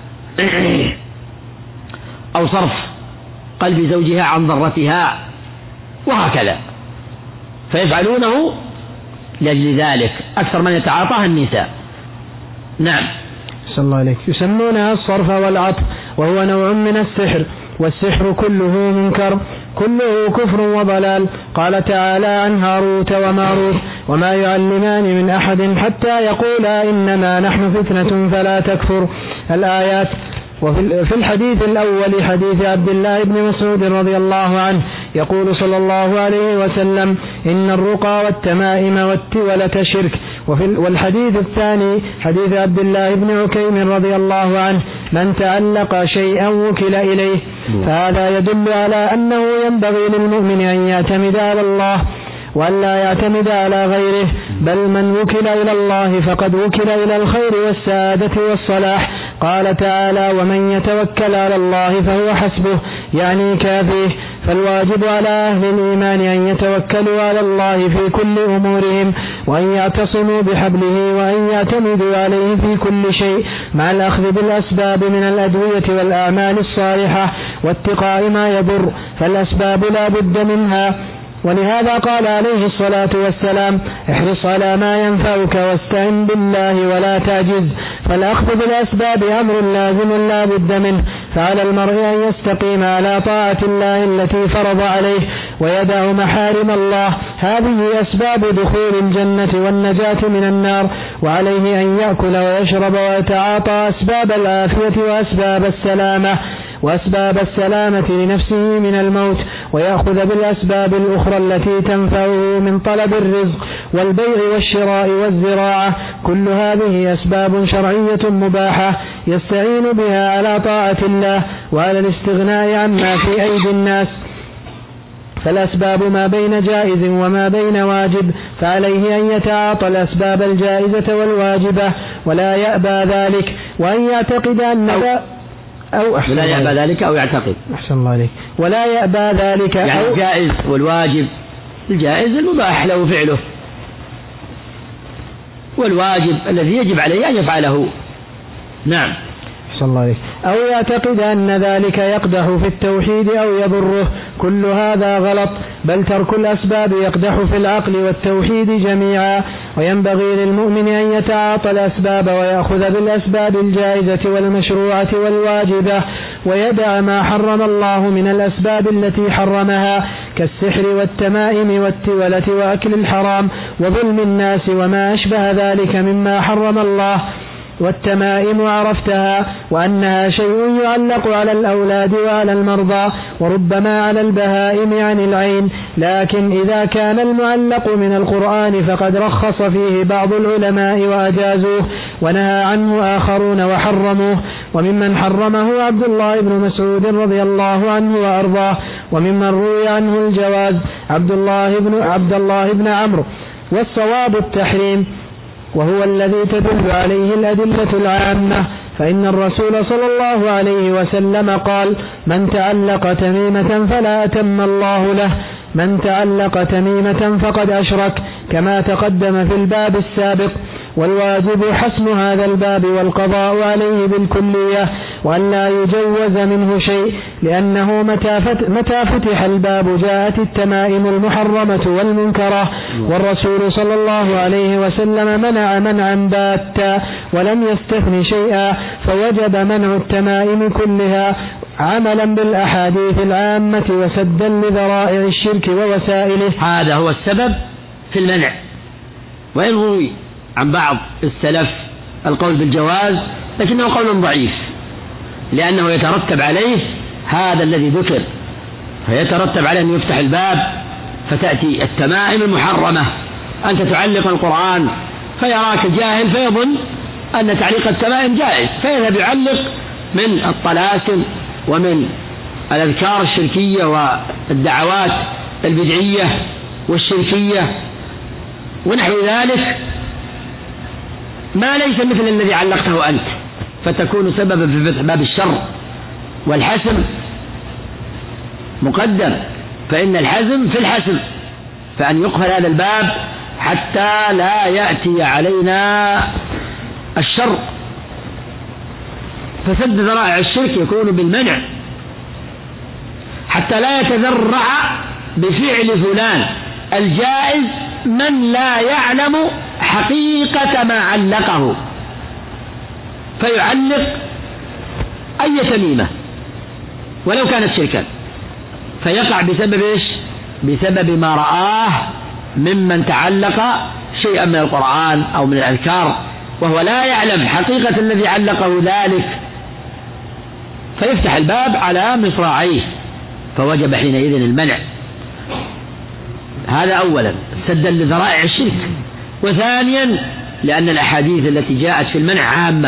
Speaker 3: أو صرف قلب زوجها عن ضرتها وهكذا، فيفعلونه لأجل ذلك أكثر من يتعاطاها النساء. نعم.
Speaker 2: صلى الله عليك. يسمونها الصرف والعطف، وهو نوع من السحر، والسحر كله منكر، كله كفر وضلال. قال تعالى عن هاروت وماروت: وما يعلمان من أحد حتى يقولا إنما نحن فتنة فلا تكفر. الآيات. وفي الحديث الأول حديث عبد الله بن مسعود رضي الله عنه يقول صلى الله عليه وسلم: إن الرقى والتمائم والتولة شرك. والحديث الثاني حديث عبد الله بن عكيم رضي الله عنه: من تعلق شيئا وكل إليه. فهذا يدل على أنه ينبغي للمؤمن أن يعتمد على الله وأن لا يعتمد على غيره، بل من وكل إلى الله فقد وكل إلى الخير والسعادة والصلاح. قال تعالى: ومن يتوكل على الله فهو حسبه، يعني كافيه. فالواجب على أهل الإيمان أن يتوكلوا على الله في كل أمورهم، وأن يعتصموا بحبله، وأن يعتمدوا عليه في كل شيء، مع الأخذ بالأسباب من الأدوية والأعمال الصالحة واتقاء ما يضر، فالأسباب لا بد منها. ولهذا قال عليه الصلاة والسلام: احرص على ما ينفعك واستعن بالله ولا تعجز. فالأخذ بالأسباب أمر لازم لا بد منه، فعلى المرء أن يستقيم على طاعة الله التي فرض عليه ويدع محارم الله، هذه أسباب دخول الجنة والنجاة من النار. وعليه أن يأكل ويشرب ويتعاطى أسباب العافية وأسباب السلامة لنفسه من الموت، ويأخذ بالأسباب الأخرى التي تنفعه من طلب الرزق والبيع والشراء والزراعة. كل هذه أسباب شرعية مباحة يستعين بها على طاعة الله وعلى الاستغناء عما في أيدي الناس. فالأسباب ما بين جائز وما بين واجب، فعليه أن يتعاطى الأسباب الجائزة والواجبة ولا يأبى ذلك، وأن يعتقد أن
Speaker 3: ولا يأبى ذلك أو يعتقد.
Speaker 2: أحسن الله عليك. ولا يأبى ذلك
Speaker 3: يعني الجائز والواجب. الجائز المباح له فعله، والواجب الذي يجب عليه أن يفعله. نعم.
Speaker 2: أحسن الله عليك. أو يعتقد أن ذلك يقدح في التوحيد أو يضره، كل هذا غلط، بل ترك الأسباب يقدح في العقل والتوحيد جميعا. وينبغي للمؤمن أن يتعاطى الأسباب ويأخذ بالأسباب الجائزة والمشروعة والواجبة، ويدع ما حرم الله من الأسباب التي حرمها، كالسحر والتمائم والتولة وأكل الحرام وظلم الناس وما أشبه ذلك مما حرم الله. والتمائم عرفتها، وأنها شيء يعلق على الأولاد وعلى المرضى، وربما على البهائم عن العين. لكن إذا كان المعلق من القرآن فقد رخص فيه بعض العلماء وأجازوه، ونهى عنه آخرون وحرموه. وممن حرمه عبد الله بن مسعود رضي الله عنه وأرضاه، وممن روي عنه الجواز عبد الله بن عمرو. والصواب التحريم، وهو الذي تدل عليه الأدلة العامة. فإن الرسول صلى الله عليه وسلم قال: من تعلق تميمة فلا أتم الله له، من تعلق تميمة فقد أشرك، كما تقدم في الباب السابق. والواجب حسم هذا الباب والقضاء عليه بالكلية، وأن لا يجوز منه شيء، لأنه متى فتح الباب جاءت التمائم المحرمة والمنكرة، والرسول صلى الله عليه وسلم منع منعا باتا ولم يستثن شيئا، فوجب منع التمائم كلها عملا بالأحاديث العامة وسدا لذرائع الشرك ووسائله.
Speaker 3: هذا هو السبب في المنع. وإن روي عن بعض السلف القول بالجواز، لكنه قول ضعيف، لأنه يترتب عليه هذا الذي ذكر، فيترتب عليه أن يفتح الباب فتأتي التمائم المحرمة. أنت تعلق القرآن فيراك الجاهل فيظن أن تعليق التمائم جائز، فيذهب يعلق من الطلاسم ومن الأذكار الشركية والدعوات البدعية والشركية ونحو ذلك، ما ليس مثل الذي علقته أنت، فتكون سببا في فتح باب الشر. والحسم مقدر، فإن الحزم في الحسم، فأن يقفل هذا الباب حتى لا يأتي علينا الشر، فسد ذرائع الشرك يكون بالمنع حتى لا يتذرع بفعل فلان الجائز من لا يعلم حقيقة ما علقه، فيعلق أي تميمة ولو كانت شركا، فيقع بسبب إيش؟ بسبب ما رآه ممن تعلق شيئا من القرآن أو من الأذكار وهو لا يعلم حقيقة الذي علقه ذلك، فيفتح الباب على مصراعيه، فوجب حينئذ المنع. هذا أولا سدا لذرائع الشرك، وثانيا لأن الأحاديث التي جاءت في المنع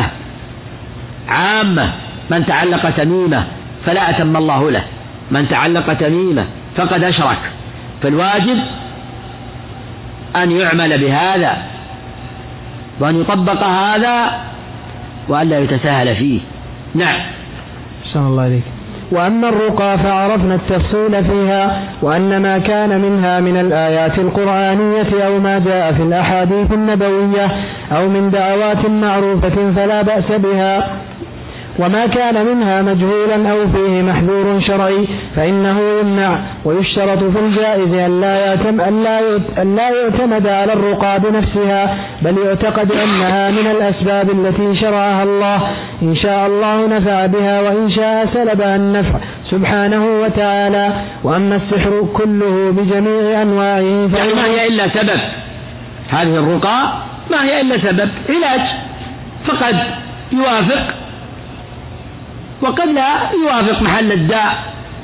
Speaker 3: عامة، من تعلق تميمة فلا أتم الله له، من تعلق تميمة فقد أشرك، فالواجب أن يعمل بهذا وأن يطبق هذا وأن لا يتساهل فيه. نعم.
Speaker 2: أحسن الله عليك. وأما الرقى فعرفنا التفصيل فيها، وأن ما كان منها من الآيات القرآنية أو ما جاء في الأحاديث النبوية أو من دعوات معروفة فلا بأس بها، وما كان منها مجهولا أو فيه محذور شرعي فإنه يمنع. ويشترط في الجائز أن لا يعتمد على الرقى بنفسها، بل يعتقد أنها من الأسباب التي شرعها الله، إن شاء الله نفع بها وإن شاء سلبها النفع سبحانه وتعالى. وأما السحر كله بجميع أنواعه
Speaker 3: يعني ما هي إلا سبب، هذه الرقى ما هي إلا سبب علاج، فقد يوافق وقد لا يوافق محل الداء،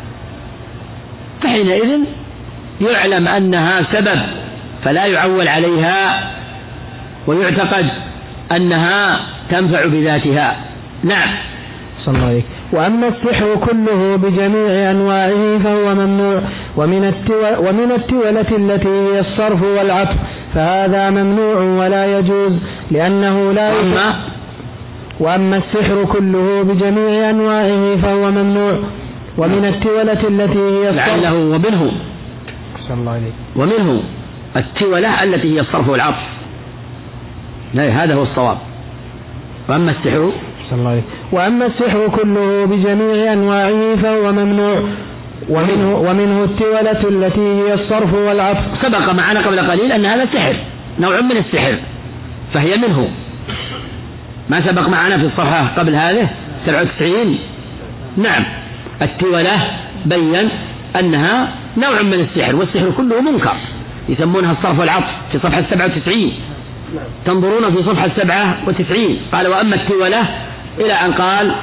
Speaker 3: فحينئذ يعلم أنها سبب فلا يعول عليها، ويعتقد أنها تنفع بذاتها. نعم.
Speaker 2: صلى الله عليه. وأما السحر كله بجميع أنواعه فهو ممنوع، ومن التولة التي هي الصرف والعطف فهذا ممنوع ولا يجوز لأنه لا يجوز. وأما السحر كله بجميع أنواعه فهو ممنوع، ومن التولة التي هي الصرف
Speaker 3: لعله ومنه
Speaker 2: صلى الله عليه.
Speaker 3: ومنه التولة التي هي الصرف والعطف، هذا هو الصواب. وأما السحر
Speaker 2: صلى الله عليه. وأما السحر كله بجميع أنواعه فهو ممنوع، ومنه التولة التي هي الصرف والعطف.
Speaker 3: سبق معنا قبل قليل أن هذا سحر، نوع من السحر، فهي منه. ما سبق معنا في الصفحة قبل هذه 97. نعم. التولة بين أنها نوع من السحر، والسحر كله منكر، يسمونها الصرف والعطف في صفحة 97. تنظرون في صفحة 97 قال وأما التولة إلى أن قال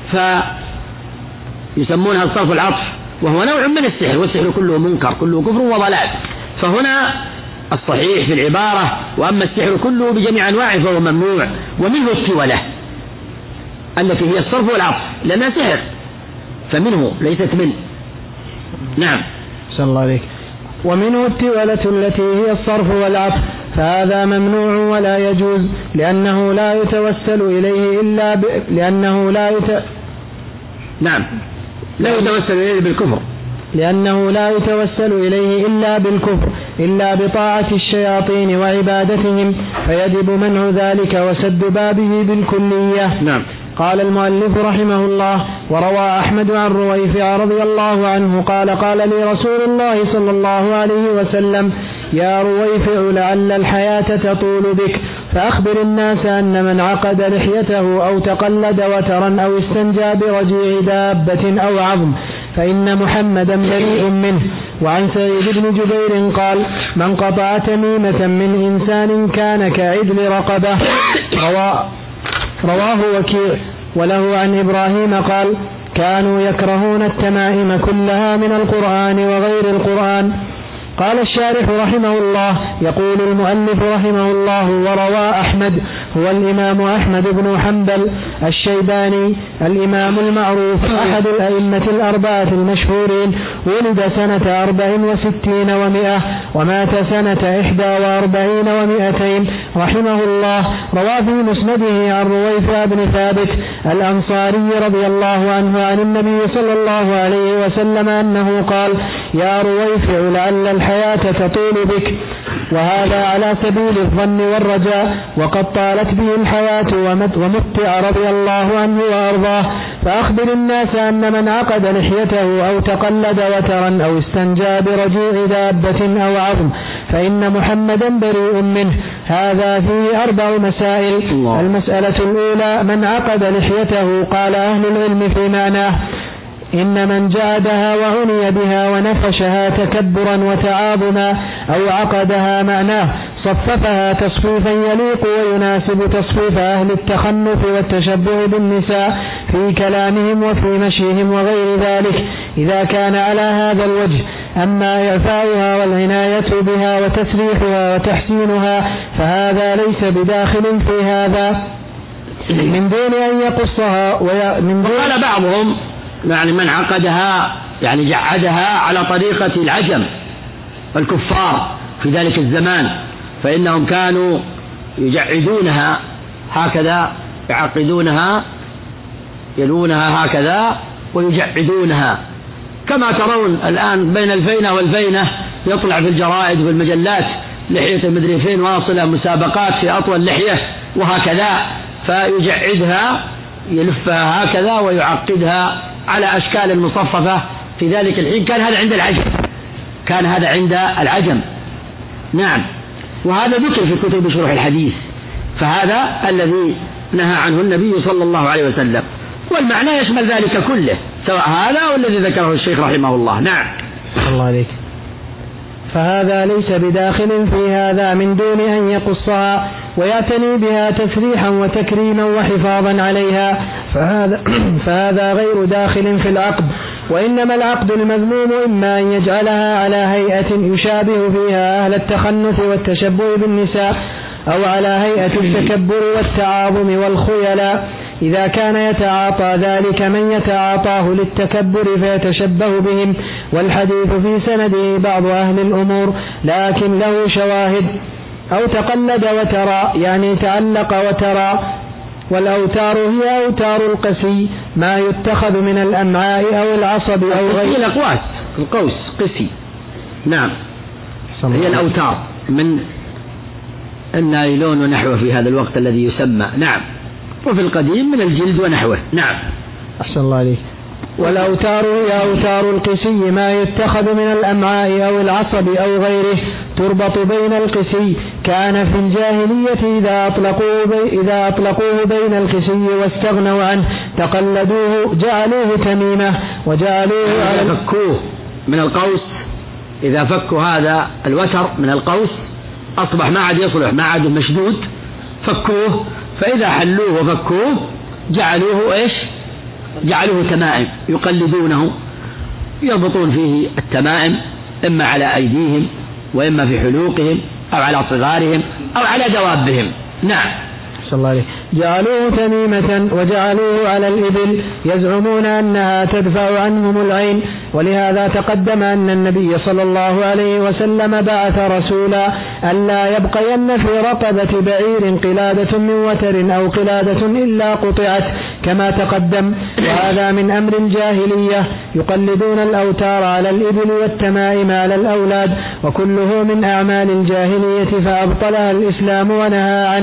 Speaker 3: فيسمونها الصرف والعطف، وهو نوع من السحر، والسحر كله منكر، كله كفر وضلال. فهنا الصحيح في العبارة وأما السحر كله بجميع أنواعه فهو ممنوع، ومنه التولة التي هي الصرف والعطف لأنها سحر، فمنه ليست منه. نعم.
Speaker 2: صلى الله عليك. ومنه التولة التي هي الصرف والعطف فهذا ممنوع ولا يجوز لأنه لا يتوسل إليه إلا
Speaker 3: نعم، لا يتوسل إليه بالكفر،
Speaker 2: لأنه لا يتوسل إليه إلا بالكفر إلا بطاعة الشياطين وعبادتهم، فيجب منع ذلك وسد بابه بالكلية.
Speaker 3: نعم.
Speaker 2: قال المؤلف رحمه الله: وروى أحمد عن رويفع رضي الله عنه قال: قال لي رسول الله صلى الله عليه وسلم: يا رويفع لعل الحياة تطول بك، فأخبر الناس أن من عقد لحيته أو تقلد وترا أو استنجى برجيع دابة أو عظم فإن محمدا بريء منه. وعن سعيد بن جبير قال: من قطع تميمة من إنسان كان كعدل رقبة. رواه وكيع. وله عن إبراهيم قال: كانوا يكرهون التمائم كلها من القرآن وغير القرآن. قال الشارح رحمه الله: يقول المؤلف رحمه الله: وروى أحمد، هو الإمام أحمد بن حنبل الشيباني الإمام المعروف أحد الأئمة الأربعة المشهورين، ولد سنة 64 و100 ومات سنة 41 و200 رحمه الله. روى في مسنده عن رويفع بن ثابت الأنصاري رضي الله عنه عن النبي صلى الله عليه وسلم أنه قال: يا رويفع لعل الحياة تطول بك، وهذا على سبيل الظن والرجاء، وقد طالت به الحياة ومتع رضي الله عنه وأرضاه. فأخبر الناس أن من عقد لحيته أو تقلد وترا أو استنجى برجيع دابة أو عظم فإن محمدا بريء منه. هذا فيه 4 مسائل. المسألة الأولى: من عقد لحيته، قال أهل العلم في معناه إن من جادها وعني بها ونفشها تكبرا وتعاظما، أو عقدها معناه صففها تصفيفا يليق ويناسب تصفيف أهل التخنف والتشبه بالنساء في كلامهم وفي مشيهم وغير ذلك إذا كان على هذا الوجه. أما إعفاؤها والعناية بها وتسريحها وتحسينها فهذا ليس بداخل في هذا من دون أن يقصها.
Speaker 3: وقال بعضهم يعني من عقدها يعني جعدها على طريقة العجم الكفار في ذلك الزمان، فإنهم كانوا يجعدونها هكذا، يعقدونها يلونها هكذا ويجعدونها، كما ترون الآن بين الفينة والفينة يطلع في الجرائد والمجلات لحية مدري فين واصلة مسابقات في أطول لحية وهكذا، فيجعدها يلفها هكذا ويعقدها على أشكال مصففة في ذلك الحين. كان هذا عند العجم، كان هذا عند العجم. نعم، وهذا ذكر في كتب شرح الحديث، فهذا الذي نهى عنه النبي صلى الله عليه وسلم، والمعنى يشمل ذلك كله سواء هذا أو الذي ذكره الشيخ رحمه الله. نعم
Speaker 2: الله عليك. فهذا ليس بداخل في هذا من دون أن يقصها ويعتني بها تسريحا وتكريما وحفاظا عليها، فهذا غير داخل في العقد. وإنما العقد المذموم إما أن يجعلها على هيئة يشابه فيها أهل التخنث والتشبه بالنساء، أو على هيئة التكبر والتعاظم والخيلاء إذا كان يتعاطى ذلك من يتعاطاه للتكبر فيتشبه بهم، والحديث في سنده بعض أهل الأمور لكن له شواهد. أو تقلد وترى يعني تعلق وترى، والأوتار هي أوتار القسي ما يتخذ من الأمعاء أو العصب أو غيره.
Speaker 3: الأقواس القوس قسي. نعم هي الأوتار من النايلون ونحوه في هذا الوقت الذي يسمى. نعم، وفي القديم من الجلد ونحوه. نعم
Speaker 2: أحسن الله عليك. والأوتار هي أوتار القسي ما يتخذ من الأمعاء أو العصب أو غيره تربط بين القسي. كان في الجاهلية إذا أطلقوه بين القسي واستغنوا عنه تقلدوه جعلوه تميمة وجعلوه على
Speaker 3: فكوه من القوس. إذا فكوا هذا الوتر من القوس أصبح ما عاد يصلح، ما عاد مشدود، فكوه. فإذا حلوه وفكوه جعلوه إيش؟ جعلوه تمائم يقلدونه، يربطون فيه التمائم إما على أيديهم وإما في حلوقهم أو على صغارهم أو على دوابهم. نعم
Speaker 2: جعلوه تميمة وجعلوه على الإبل يزعمون أنها تدفع عنهم العين. ولهذا تقدم أن النبي صلى الله عليه وسلم بعث رسولا ألا يبقين في رقبة بعير قلادة من وتر أو قلادة إلا قطعت كما تقدم. وهذا من أمر الجاهلية يقلدون الأوتار على الإبل والتمائم على الأولاد، وكله من أعمال الجاهلية فأبطلها الإسلام ونهى عنه.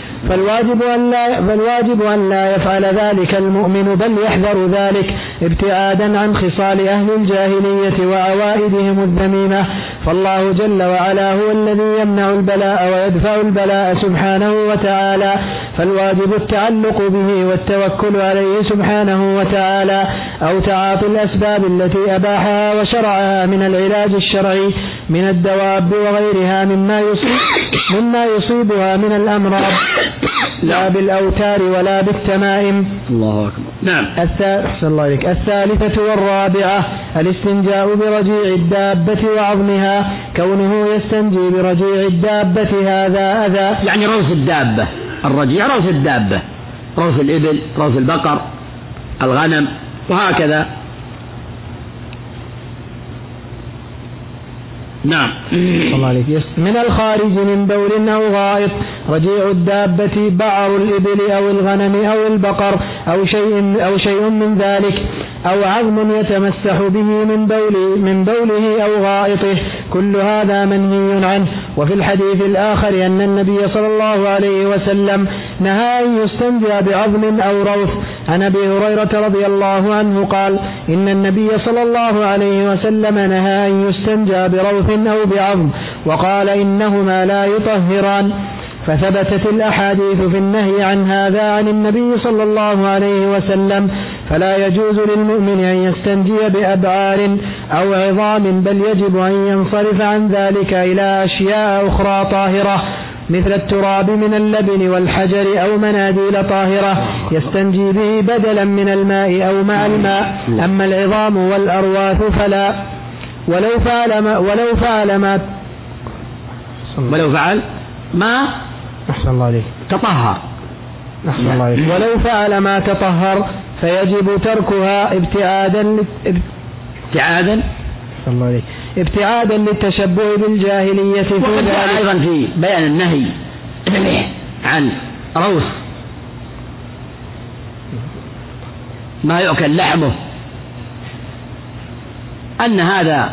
Speaker 2: فالواجب أن لا يفعل ذلك المؤمن بل يحذر ذلك ابتعادا عن خصال أهل الجاهلية وعوائدهم الذميمة. فالله جل وعلا هو الذي يمنع البلاء ويدفع البلاء سبحانه وتعالى، فالواجب التعلق به والتوكل عليه سبحانه وتعالى، أو تعاطي الأسباب التي أباحها وشرعها من العلاج الشرعي من الدواب وغيرها مما يصيبها من الأمراض لا بالأوتار ولا بالتمائم.
Speaker 3: الله أكبر. نعم.
Speaker 2: الثالثة والرابعة الاستنجاء برجيع الدابة وعظمها، كونه يستنجي برجيع الدابة هذا أذى،
Speaker 3: يعني روث الدابة. الرجيع روث الدابة، روث الإبل، روث البقر، الغنم، وهكذا. نعم.
Speaker 2: من الخارج من بول أو غائط، رجيع الدابة بعر الإبل أو الغنم أو البقر أو شيء من ذلك، أو عظم يتمسح به من بوله أو غائطه، كل هذا منهي عنه. وفي الحديث الآخر أن النبي صلى الله عليه وسلم نهى أن يستنجى بعظم أو روث. عن أبي هريرة رضي الله عنه قال: إن النبي صلى الله عليه وسلم نهى أن يستنجى بروث أو بعظم، وقال: إنهما لا يطهران. فثبتت الأحاديث في النهي عن هذا عن النبي صلى الله عليه وسلم، فلا يجوز للمؤمن أن يستنجي بأبعار أو عظام، بل يجب أن ينصرف عن ذلك إلى أشياء أخرى طاهرة مثل التراب من اللبن والحجر أو مناديل طاهرة يستنجي به بدلا من الماء أو مع الماء. أما العظام والأرواث فلا. ولو فعل ما تطهر فيجب تركها ابتعادا للتشبه بالجاهلية.
Speaker 3: وقد أيضا في بيان النهي عن روث ما يؤكل لحمه أن هذا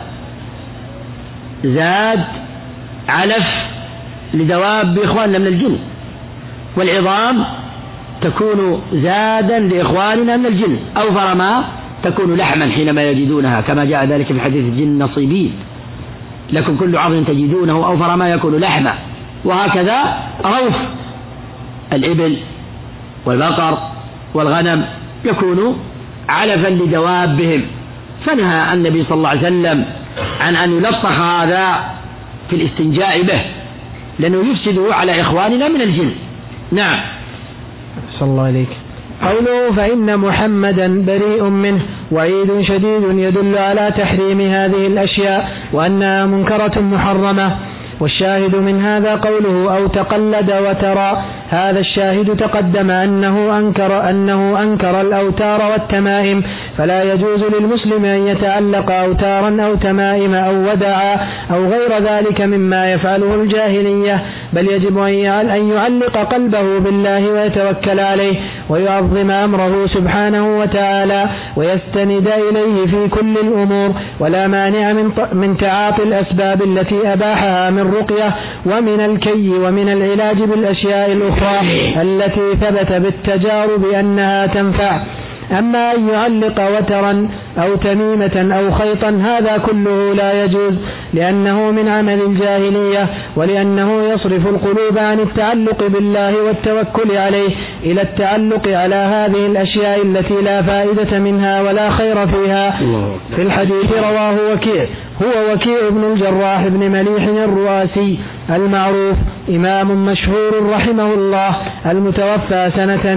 Speaker 3: زاد علف لدواب إخواننا من الجن، والعظام تكون زادا لإخواننا من الجن، أوفر ما تكون لحما حينما يجدونها، كما جاء ذلك في حديث الجن نصيبين، لكم كل عظم تجدونه أوفر ما يكون لحما. وهكذا روث الإبل والبقر والغنم يكون علفا لدوابهم، فنهى النبي صلى الله عليه وسلم عن أن يلطخ هذا في الاستنجاء به، لأنه يفسده على إخواننا من الجن. نعم.
Speaker 2: صلى الله عليك. قوله: فإن محمدا بريء منه، وعيد شديد يدل على تحريم هذه الأشياء وأنها منكرة محرمة. والشاهد من هذا قوله: أو تقلد وترى. هذا الشاهد تقدم أنه أنكر الأوتار والتمائم، فلا يجوز للمسلم أن يتعلق أوتارا أو تمائم أو ودعا أو غير ذلك مما يفعله الجاهلية، بل يجب أن يعلق قلبه بالله ويتوكل عليه ويعظم أمره سبحانه وتعالى ويستند إليه في كل الأمور، ولا مانع من تعاطي الأسباب التي أباحها من رقية ومن الكي ومن العلاج بالأشياء الأخرى التي ثبت بالتجارب أنها تنفع. أما أن يعلق وترا أو تميمة أو خيطا هذا كله لا يجوز، لأنه من عمل الجاهلية، ولأنه يصرف القلوب عن التعلق بالله والتوكل عليه إلى التعلق على هذه الأشياء التي لا فائدة منها ولا خير فيها. في الحديث رواه وكيع، هو وكيع بن الجراح بن مليح الرؤاسي المعروف، إمام مشهور رحمه الله، المتوفى سنة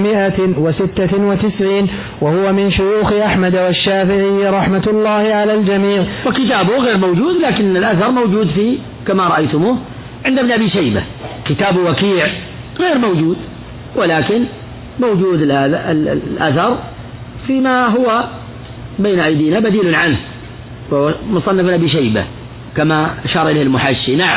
Speaker 2: 196، وهو من شيوخ أحمد والشافعي رحمة الله على الجميع.
Speaker 3: وكتابه غير موجود، لكن الأثر موجود فيه كما رأيتموه عند ابن أبي شيبة. كتاب وكيع غير موجود، ولكن موجود الأثر فيما هو بين أيدينا بديل عنه، ومصنف ابن أبي شيبة كما أشار إليه المحشي. نعم.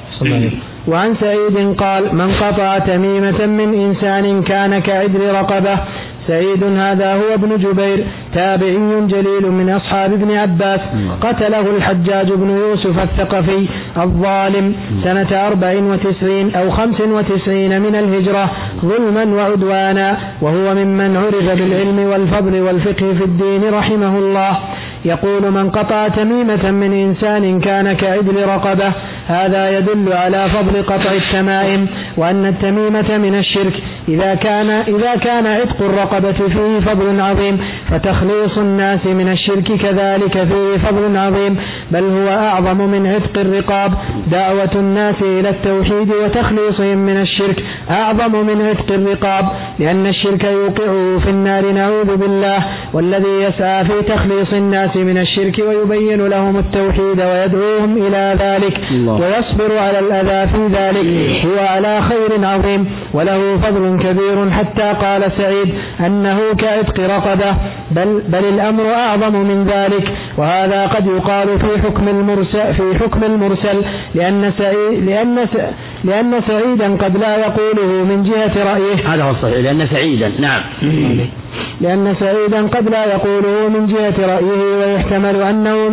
Speaker 2: وعن سعيد قال: من قطع تميمة من إنسان كان كعدل رقبة. سعيد هذا هو ابن جبير، تابعي جليل من أصحاب ابن عباس، قتله الحجاج بن يوسف الثقفي الظالم سنة 94 أو 95 من الهجرة ظلما وعدوانا، وهو ممن عرف بالعلم والفضل والفقه في الدين رحمه الله. يقول: من قطع تميمة من إنسان كان كعدل رقبة. هذا يدل على فضل قطع التمائم، وأن التميمة من الشرك إذا كان عتق الرقبة فيه فضل عظيم، فتخليص الناس من الشرك كذلك فيه فضل عظيم، بل هو أعظم من عتق الرقاب. دعوة الناس إلى التوحيد وتخليصهم من الشرك أعظم من عتق الرقاب، لأن الشرك يوقعه في النار نعوذ بالله، والذي يسعى في تخليص الناس من الشرك ويبين لهم التوحيد ويدعوهم إلى ذلك ويصبر على الأذى في ذلك هو على خير عظيم، وله فضل جرم كبير حتى قال سعيد أنه كعتق رقبة، بل الأمر أعظم من ذلك. وهذا قد يقال في حكم المرسل لأن سعيدا قد لا يقوله من جهة رأيه.
Speaker 3: هذا هو الصحيح، لأن سعيدا
Speaker 2: لأن سعيدا قد لا يقوله من جهة رأيه، ويحتمل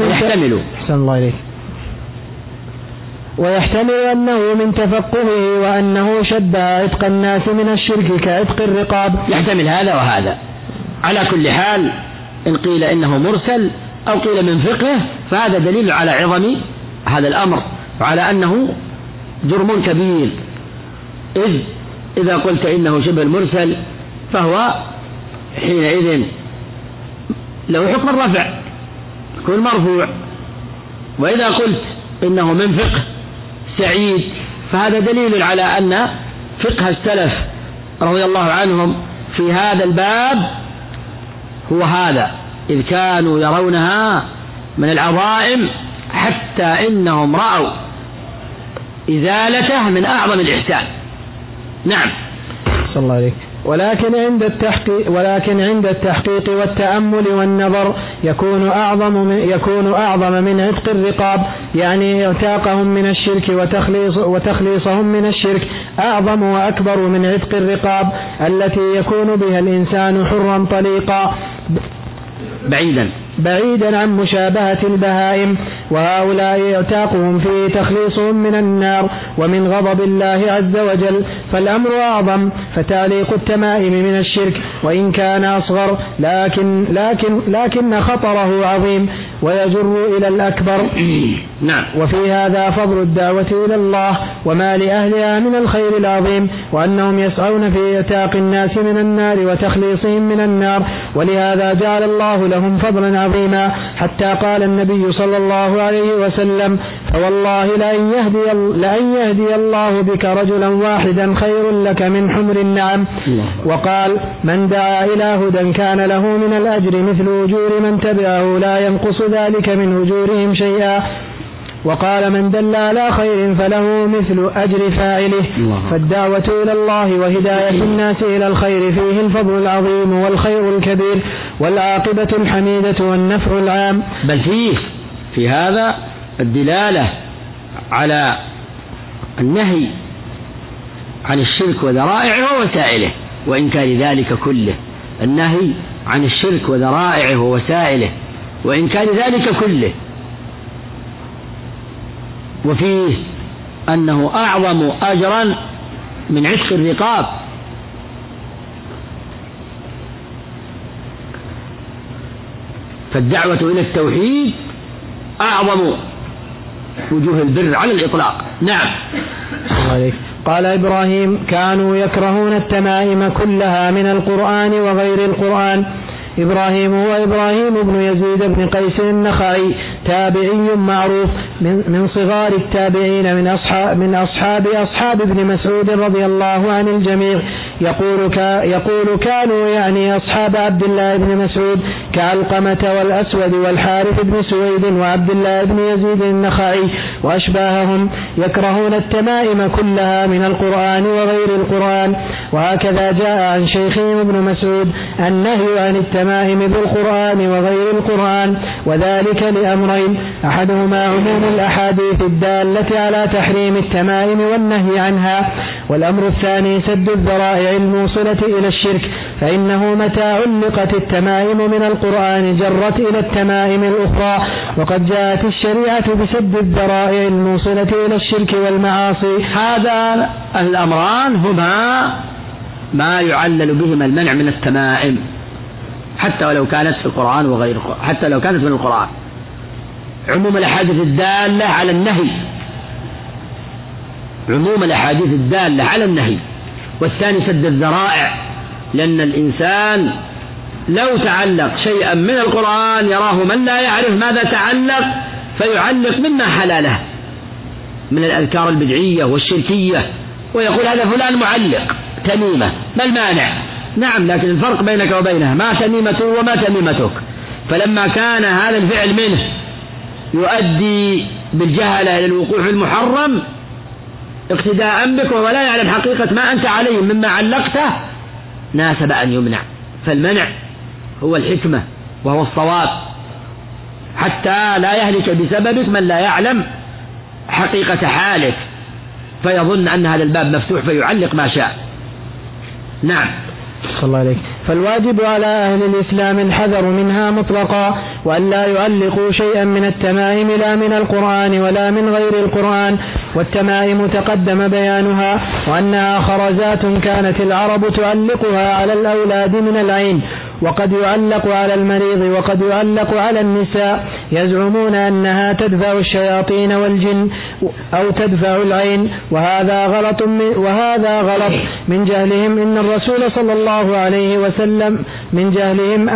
Speaker 2: أنه من تفقهه، وأنه شبه عتق الناس من الشرك كعتق الرقاب.
Speaker 3: يحتمل هذا وهذا. على كل حال إن قيل إنه مرسل أو قيل من فقهه فهذا دليل على عظم هذا الأمر وعلى أنه جرم كبير. إذا قلت إنه شبه المرسل فهو حينئذ له حكم الرفع، يكون مرفوع. وإذا قلت إنه من فقه سعيد فهذا دليل على أن فقه السلف رضي الله عنهم في هذا الباب هو هذا، إذ كانوا يرونها من العظائم حتى إنهم رأوا إزالته من أعظم الإحسان. نعم.
Speaker 2: صلى الله عليه. ولكن عند التحقيق والتأمل والنظر يكون أعظم من عتق الرقاب، يعني اعتاقهم من الشرك وتخليصهم من الشرك أعظم وأكبر من عتق الرقاب التي يكون بها الإنسان حرا طليقا بعيدا عن مشابهة البهائم. وهؤلاء اعتاقهم فيه تخليصهم من النار ومن غضب الله عز وجل، فالأمر أعظم. فتعليق التمائم من الشرك وإن كان أصغر لكن خطره عظيم ويجر إلى الأكبر.
Speaker 3: نعم.
Speaker 2: وفي هذا فضل الدعوة إلى الله وما لأهلها من الخير العظيم، وأنهم يسعون في اعتاق الناس من النار وتخليصهم من النار، ولهذا جعل الله لهم فضلا عظيما، حتى قال النبي صلى الله عليه وسلم: فوالله لأن يهدي الله بك رجلا واحدا خير لك من حمر النعم. وقال: من دعا إلى هدى كان له من الأجر مثل أجور من تبعه لا ينقص ذلك من أجورهم شيئا. وقال: من دل على خير فله مثل أجر فاعله. فالدعوة إلى الله وهداية الناس إلى الخير فيه الفضل العظيم والخير الكبير والعاقبة الحميدة والنفع العام.
Speaker 3: بل في هذا الدلالة على النهي عن الشرك وذرائعه ووسائله وإنكار ذلك كله. النهي عن الشرك وذرائعه ووسائله وإنكار ذلك كله. وفيه أنه أعظم أجرا من عتق الرقاب. فالدعوة إلى التوحيد أعظم وجوه البر على الإطلاق. نعم.
Speaker 2: قال إبراهيم: كانوا يكرهون التمائم كلها من القرآن وغير القرآن. إبراهيم هو إبراهيم بن يزيد بن قيس النخعي، تابعي معروف من صغار التابعين من أصحاب ابن مسعود رضي الله عن الجميع. يقول كانوا يعني أصحاب عبد الله بن مسعود كعلقمة والأسود والحارث بن سويد وعبد الله بن يزيد النخعي وأشباههم، يكرهون التمائم كلها من القرآن وغير القرآن. وهكذا جاء عن شيخهم ابن مسعود النهي عن التمائم بالقرآن وغير القرآن، وذلك لأمرين: أحدهما عموم الأحاديث الدالة على تحريم التمائم والنهي عنها، والأمر الثاني سد الذرائع الموصلة إلى الشرك، فإنه متى علقت التمائم من القرآن جرت إلى التمائم الأخرى، وقد جاءت الشريعة بسد الذرائع الموصلة إلى الشرك والمعاصي.
Speaker 3: هذا الأمران هما ما يعلل بهما المنع من التمائم، حتى ولو كانت في القرآن وغير القرآن، حتى لو كانت من القرآن. عموم الأحاديث الدالة على النهي، عموم الأحاديث الدالة على النهي. والثاني سد الذرائع، لأن الإنسان لو تعلق شيئا من القرآن يراه من لا يعرف ماذا تعلق فيعلق مما حلاله من الأذكار البدعية والشركية، ويقول هذا فلان معلق تميمة، ما المانع؟ نعم، لكن الفرق بينك وبينه ما تميمته وما تميمتك. فلما كان هذا الفعل منه يؤدي بالجهل إلى الوقوع في المحرم اقتداء بك وهو لا يعلم حقيقة ما أنت عليه مما علقته ناسب أن يمنع. فالمنع هو الحكمة وهو الصواب، حتى لا يهلك بسببك من لا يعلم حقيقة حالك فيظن أن هذا الباب مفتوح فيعلق ما شاء. نعم.
Speaker 2: صلى الله عليك. فالواجب على أهل الإسلام الحذر منها مطلقا، وأن لا يعلقوا شيئا من التمائم لا من القرآن ولا من غير القرآن. والتمائم تقدم بيانها، وأنها خرزات كانت العرب تعلقها على الأولاد من العين، وقد يعلق على المريض وقد يعلق على النساء، يزعمون أنها تدفع الشياطين والجن أو تدفع العين، وهذا غلط من جهلهم. إن الرسول صلى الله عليه وسلم من جهلهم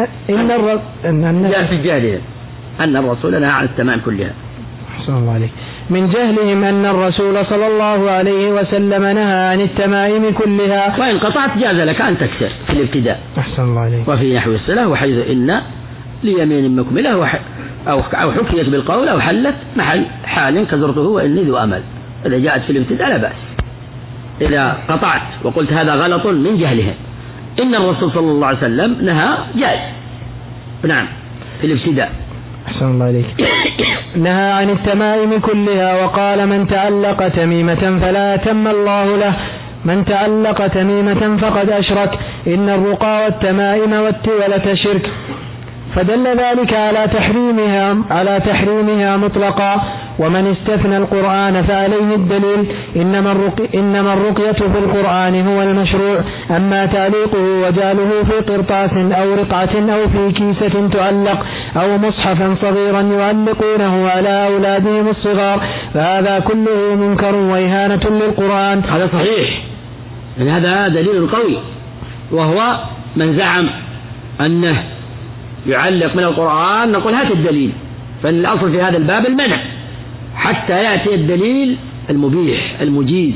Speaker 3: أن الرسول نهى عن التمائم كلها.
Speaker 2: صلى الله عليه. من جهلهم أن الرسول صلى الله عليه وسلم نهى عن التمائم كلها.
Speaker 3: وإن قطعت جاز لك أن تكسر في الابتداء.
Speaker 2: أحسن الله عليك.
Speaker 3: وفي نحو الصلة وحيث إن ليمين مكملة أو حكيت بالقول أو حلت محل حال كزرته وإني ذو أمل، إذا جاءت في الابتداء لا بأس. إذا قطعت وقلت هذا غلط من جهلهم، إن الرسول صلى الله عليه وسلم نهى جاز. نعم في الابتداء.
Speaker 2: أحسن الله عليك. نهى عن التمائم كلها، وقال من تعلق تميمة فلا أتم الله له، من تعلق تميمة فقد أشرك، إن الرقى والتمائم والتولة شرك. فدل ذلك على تحريمها مطلقا. ومن استثنى القرآن فعليه الدليل، إنما الرقية في القرآن هو المشروع، أما تعليقه وجعله في قرطاس أو رقعة أو في كيسة تعلق أو مصحفا صغيرا يعلقونه على أولادهم الصغار فهذا كله منكر وإهانة للقرآن.
Speaker 3: هذا صحيح، يعني هذا دليل قوي، وهو من زعم أنه يعلق من القرآن نقول هات الدليل، فإن الأصل في هذا الباب المنع حتى يأتي الدليل المبيح المجيز،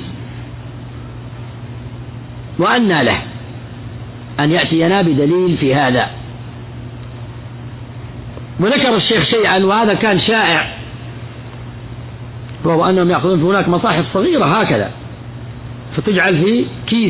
Speaker 3: وأن له أن يأتينا بدليل في هذا. وذكر الشيخ شيئا وهذا كان شائع، وهو أنهم يأخذون هناك مصاحف صغيرة هكذا فتجعل في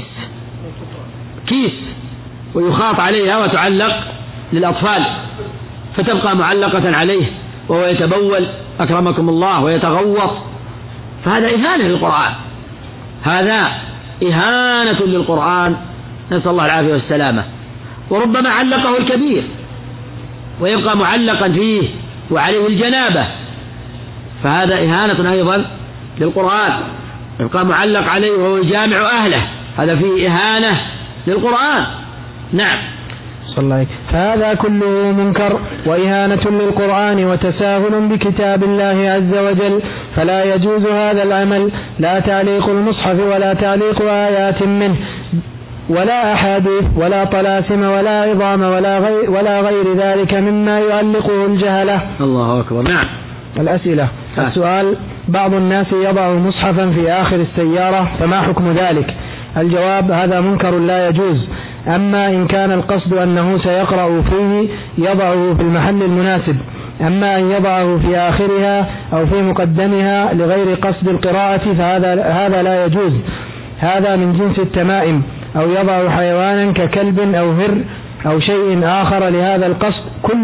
Speaker 3: كيس ويخاط عليها وتعلق للأطفال فتبقى معلقة عليه وهو يتبول أكرمكم الله ويتغوط، فهذا إهانة للقرآن، هذا إهانة للقرآن، نسأل الله العافية والسلامة. وربما علقه الكبير ويبقى معلقا فيه وعليه الجنابة، فهذا إهانة أيضا للقرآن، يبقى معلق عليه وهو يجامع أهله، هذا فيه إهانة للقرآن. نعم.
Speaker 2: فهذا كله منكر وإهانة للقرآن وتساهل بكتاب الله عز وجل، فلا يجوز هذا العمل، لا تعليق المصحف ولا تعليق آيات منه ولا أحاديث ولا طلاسم ولا عظام ولا غير ذلك مما يعلقه الجهلة.
Speaker 3: الله أكبر. نعم.
Speaker 2: الأسئلة. السؤال: بعض الناس يضع مصحفا في آخر السيارة فما حكم ذلك؟ الجواب: هذا منكر لا يجوز، أما إن كان القصد أنه سيقرأ فيه يضعه في المحل المناسب، أما أن يضعه في آخرها أو في مقدمها لغير قصد القراءة فهذا لا يجوز، هذا من جنس التمائم، أو يضع حيوانا ككلب أو هر أو شيء آخر لهذا القصد،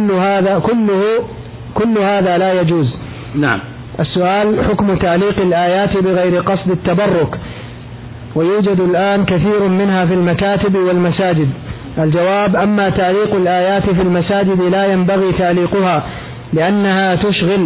Speaker 2: كل هذا لا يجوز.
Speaker 3: نعم.
Speaker 2: السؤال: حكم تعليق الآيات بغير قصد التبرك، ويوجد الآن كثير منها في المكاتب والمساجد. الجواب: أما تعليق الآيات في المساجد لا ينبغي تعليقها لأنها تشغل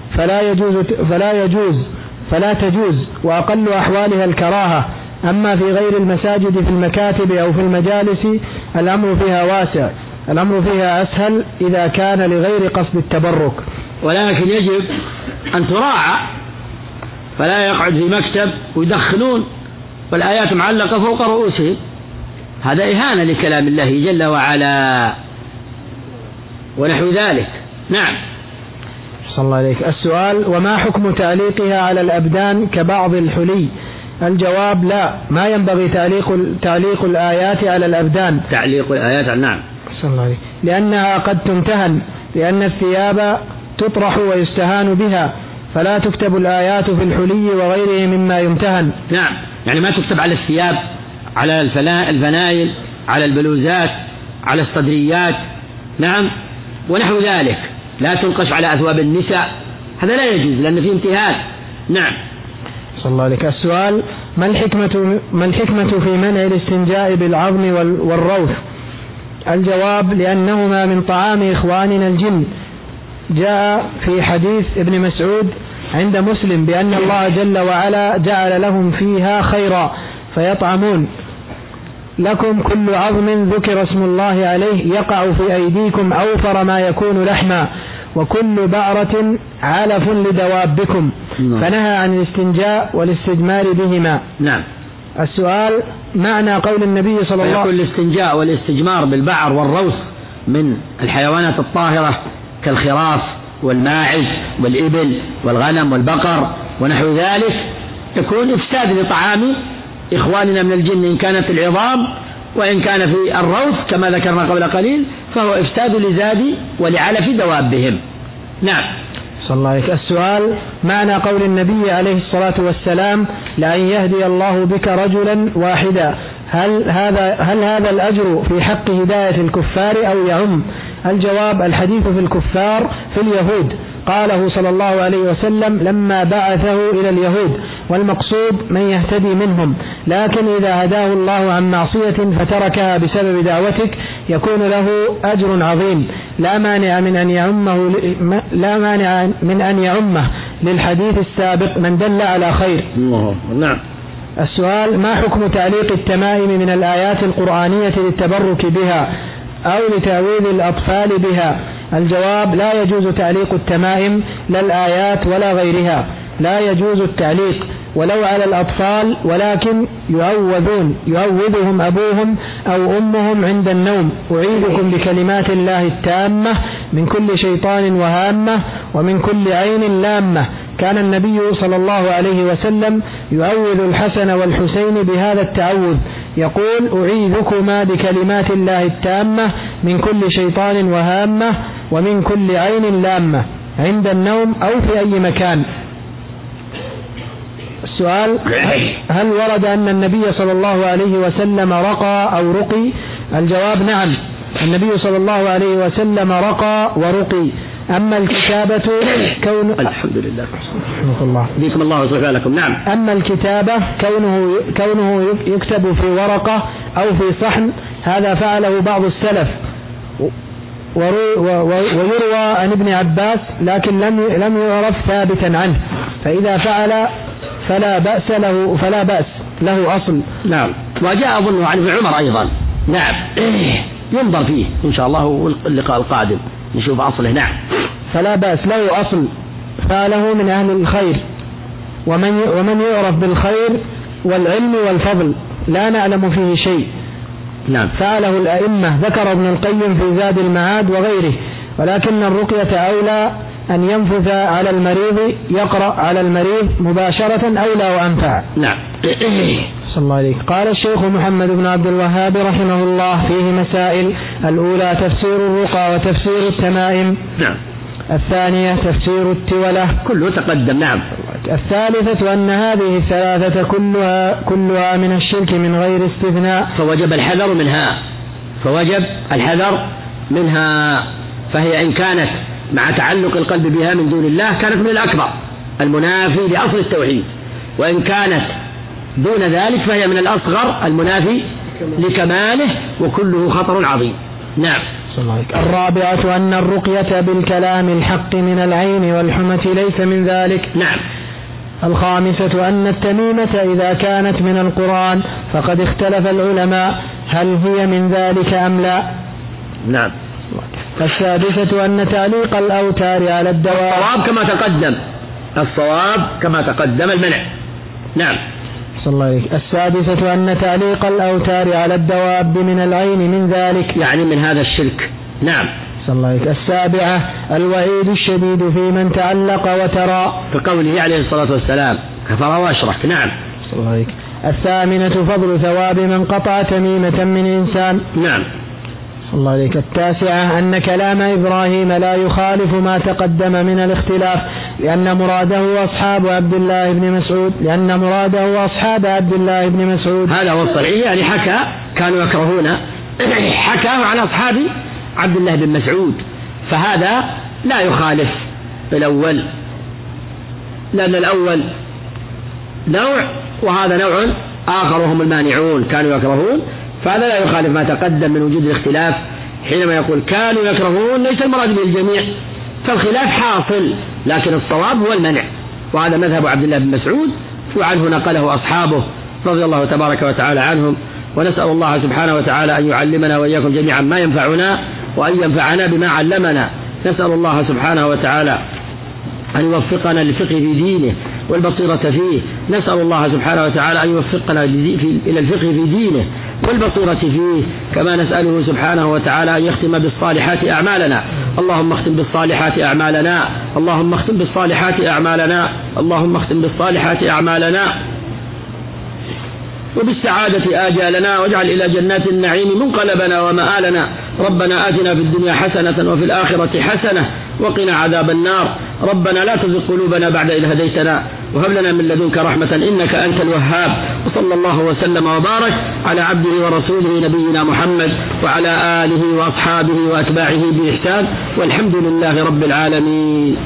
Speaker 2: فلا تجوز، وأقل أحوالها الكراهة. أما في غير المساجد في المكاتب أو في المجالس الأمر فيها واسع، الأمر فيها أسهل إذا كان لغير قصد التبرك،
Speaker 3: ولكن يجب أن تراعى، فلا يقعد في مكتب ويدخنون والآيات معلقة فوق رؤوسهم، هذا إهانة لكلام الله جل وعلا ونحو ذلك. نعم.
Speaker 2: صلى الله عليك. السؤال: وما حكم تعليقها على الأبدان كبعض الحلي؟ الجواب: لا، ما ينبغي تعليق الآيات على الأبدان.
Speaker 3: تعليق الآيات، نعم،
Speaker 2: صلى الله عليه، لأنها قد تمتهن، لأن الثياب تطرح ويستهان بها، فلا تكتب الآيات في الحلي وغيره مما يمتهن.
Speaker 3: نعم، يعني ما تكتب على الثياب، على الفنايل، على البلوزات، على الصدريات، نعم، ونحو ذلك. لا تنقش على أثواب النساء، هذا لا يجوز لأن فيه امتهان. نعم.
Speaker 2: صلى الله عليك. السؤال: ما الحكمة في منع الاستنجاء بالعظم والروث؟ الجواب: لأنهما من طعام إخواننا الجن. جاء في حديث ابن مسعود عند مسلم بأن الله جل وعلا جعل لهم فيها خيرا فيطعمون. لكم كل عظم ذكر اسم الله عليه يقع في أيديكم أوفر ما يكون لحما، وكل بعرة علف لدوابكم، فنهى عن الاستنجاء والاستجمار بهما.
Speaker 3: نعم.
Speaker 2: السؤال: معنى قول النبي صلى الله عليه وسلم:
Speaker 3: الاستنجاء والاستجمار بالبعر والروث من الحيوانات الطاهرة كالخراف والماعز والإبل والغنم والبقر ونحو ذلك، تكون إفساد لطعام إخواننا من الجن إن كانت العظام، وإن كان في الروث كما ذكرنا قبل قليل فهو إفساد لزاد ولعلف دوابهم. نعم.
Speaker 2: صلى الله عليه. السؤال: معنى قول النبي عليه الصلاة والسلام: لأن يهدي الله بك رجلا واحدا، هل هذا الأجر في حق هداية الكفار أو يعم؟ الجواب: الحديث في الكفار في اليهود، قاله صلى الله عليه وسلم لما بعثه إلى اليهود، والمقصود من يهتدي منهم، لكن إذا هداه الله عن معصية فتركها بسبب دعوتك يكون له أجر عظيم لا مانع من أن يعمه للحديث السابق من دل على خير.
Speaker 3: نعم.
Speaker 2: السؤال: ما حكم تعليق التمائم من الآيات القرآنية للتبرك بها أو لتعويذ الأطفال بها؟ الجواب: لا يجوز تعليق التمائم لا الآيات ولا غيرها، لا يجوز التعليق ولو على الأطفال، ولكن يعوذهم أبوهم أو أمهم عند النوم. أعيذكم بكلمات الله التامة من كل شيطان وهامة ومن كل عين لامة. كان النبي صلى الله عليه وسلم يعوذ الحسن والحسين بهذا التعوذ، يقول: أعيذكما بكلمات الله التامة من كل شيطان وهامة ومن كل عين لامة عند النوم أو في أي مكان. السؤال: هل ورد أن النبي صلى الله عليه وسلم رقى أو رقي؟ الجواب: نعم، النبي صلى الله عليه وسلم رقى ورقي. أما الكتابة
Speaker 3: الحمد لله
Speaker 2: الله
Speaker 3: بكم الله وصفى لكم. نعم.
Speaker 2: أما الكتابة كونه يكتب في ورقة أو في صحن، هذا فعله بعض السلف ويروى عن ابن عباس، لكن لم يعرف ثابتا عنه، فإذا فعل فلا بأس له أصل.
Speaker 3: نعم. وجاء أظن عن ابن عمر أيضا. نعم. ينظر فيه إن شاء الله اللقاء القادم نشوف أصله. نعم.
Speaker 2: فلا بأس له أصل، فعله من أهل الخير، ومن يعرف بالخير والعلم والفضل لا نعلم فيه شيء.
Speaker 3: نعم.
Speaker 2: فعله الأئمة، ذكر ابن القيم في زاد المعاد وغيره، ولكن الرقية أولى أن ينفذ على المريض، يقرأ على المريض مباشرة أولى وأنفع.
Speaker 3: نعم.
Speaker 2: صلى الله عليه. قال الشيخ محمد بن عبد الوهاب رحمه الله فيه مسائل: الأولى تفسير الرقى وتفسير التمائم.
Speaker 3: نعم.
Speaker 2: الثانية تفسير التولة،
Speaker 3: كله تقدم. نعم.
Speaker 2: الثالثة أن هذه الثلاثة كلها من الشرك من غير استثناء،
Speaker 3: فوجب الحذر منها، فهي إن كانت مع تعلق القلب بها من دون الله كانت من الأكبر المنافي لأصل التوحيد، وإن كانت دون ذلك فهي من الأصغر المنافي لكماله، وكله خطر عظيم. نعم.
Speaker 2: الرابعة أن الرقية بالكلام الحق من العين والحمة ليس من ذلك.
Speaker 3: نعم.
Speaker 2: الخامسة أن التميمة إذا كانت من القرآن فقد اختلف العلماء هل هي من ذلك أم لا.
Speaker 3: نعم.
Speaker 2: السادسة أن تعليق الأوتار على الدواب
Speaker 3: الصواب كما تقدم المنع. نعم.
Speaker 2: صلى الله عليه. السادسة أن تعليق الأوتار على الدواب من العين من ذلك،
Speaker 3: يعني من هذا الشرك. نعم.
Speaker 2: صلى الله عليه. السابعة الوعيد الشديد في من تعلق وترى،
Speaker 3: كقوله عليه الصلاة والسلام: كفر واشرك. نعم.
Speaker 2: صلى الله عليه. الثامنة فضل ثواب من قطع تميمة من إنسان.
Speaker 3: نعم.
Speaker 2: الله عليك. 9 أن كلام إبراهيم لا يخالف ما تقدم من الاختلاف لأن مراده أصحاب عبد الله بن مسعود
Speaker 3: هذا هو الصحيح، يعني حكى كانوا يكرهون حكاه عن أصحاب عبد الله بن مسعود، فهذا لا يخالف الأول، لأن الأول نوع وهذا نوع آخر وهم المانعون كانوا يكرهون، فهذا لا يخالف ما تقدم من وجود الاختلاف. حينما يقول كانوا يكرهون ليس المراد به الجميع، فالخلاف حاصل، لكن الصواب هو المنع، وهذا مذهب عبد الله بن مسعود، وعنه نقله أصحابه رضي الله تبارك وتعالى عنهم. ونسأل الله سبحانه وتعالى أن يعلمنا وإياكم جميعا ما ينفعنا وأن ينفعنا بما علمنا. نسأل الله سبحانه وتعالى أن يوفقنا للفقه في دينه والبصيرة فيه. نسأل الله سبحانه وتعالى أن يوفقنا إلى الفقه في دينه والبصيرة فيه، كما نسأله سبحانه وتعالى أن يختم بالصالحات أعمالنا. اللهم اختم بالصالحات أعمالنا، اللهم اختم بالصالحات أعمالنا، اللهم اختم بالصالحات أعمالنا وبالسعادة آجالنا، واجعل إلى جنات النعيم منقلبنا ومآلنا. ربنا آتنا في الدنيا حسنة وفي الآخرة حسنة وقنا عذاب النار. ربنا لا تزغ قلوبنا بعد إذ هديتنا وهب لنا من لدنك رحمة إنك أنت الوهاب. وصلى الله وسلم وبارك على عبده ورسوله نبينا محمد وعلى آله وأصحابه وأتباعه بإحسان، والحمد لله رب العالمين.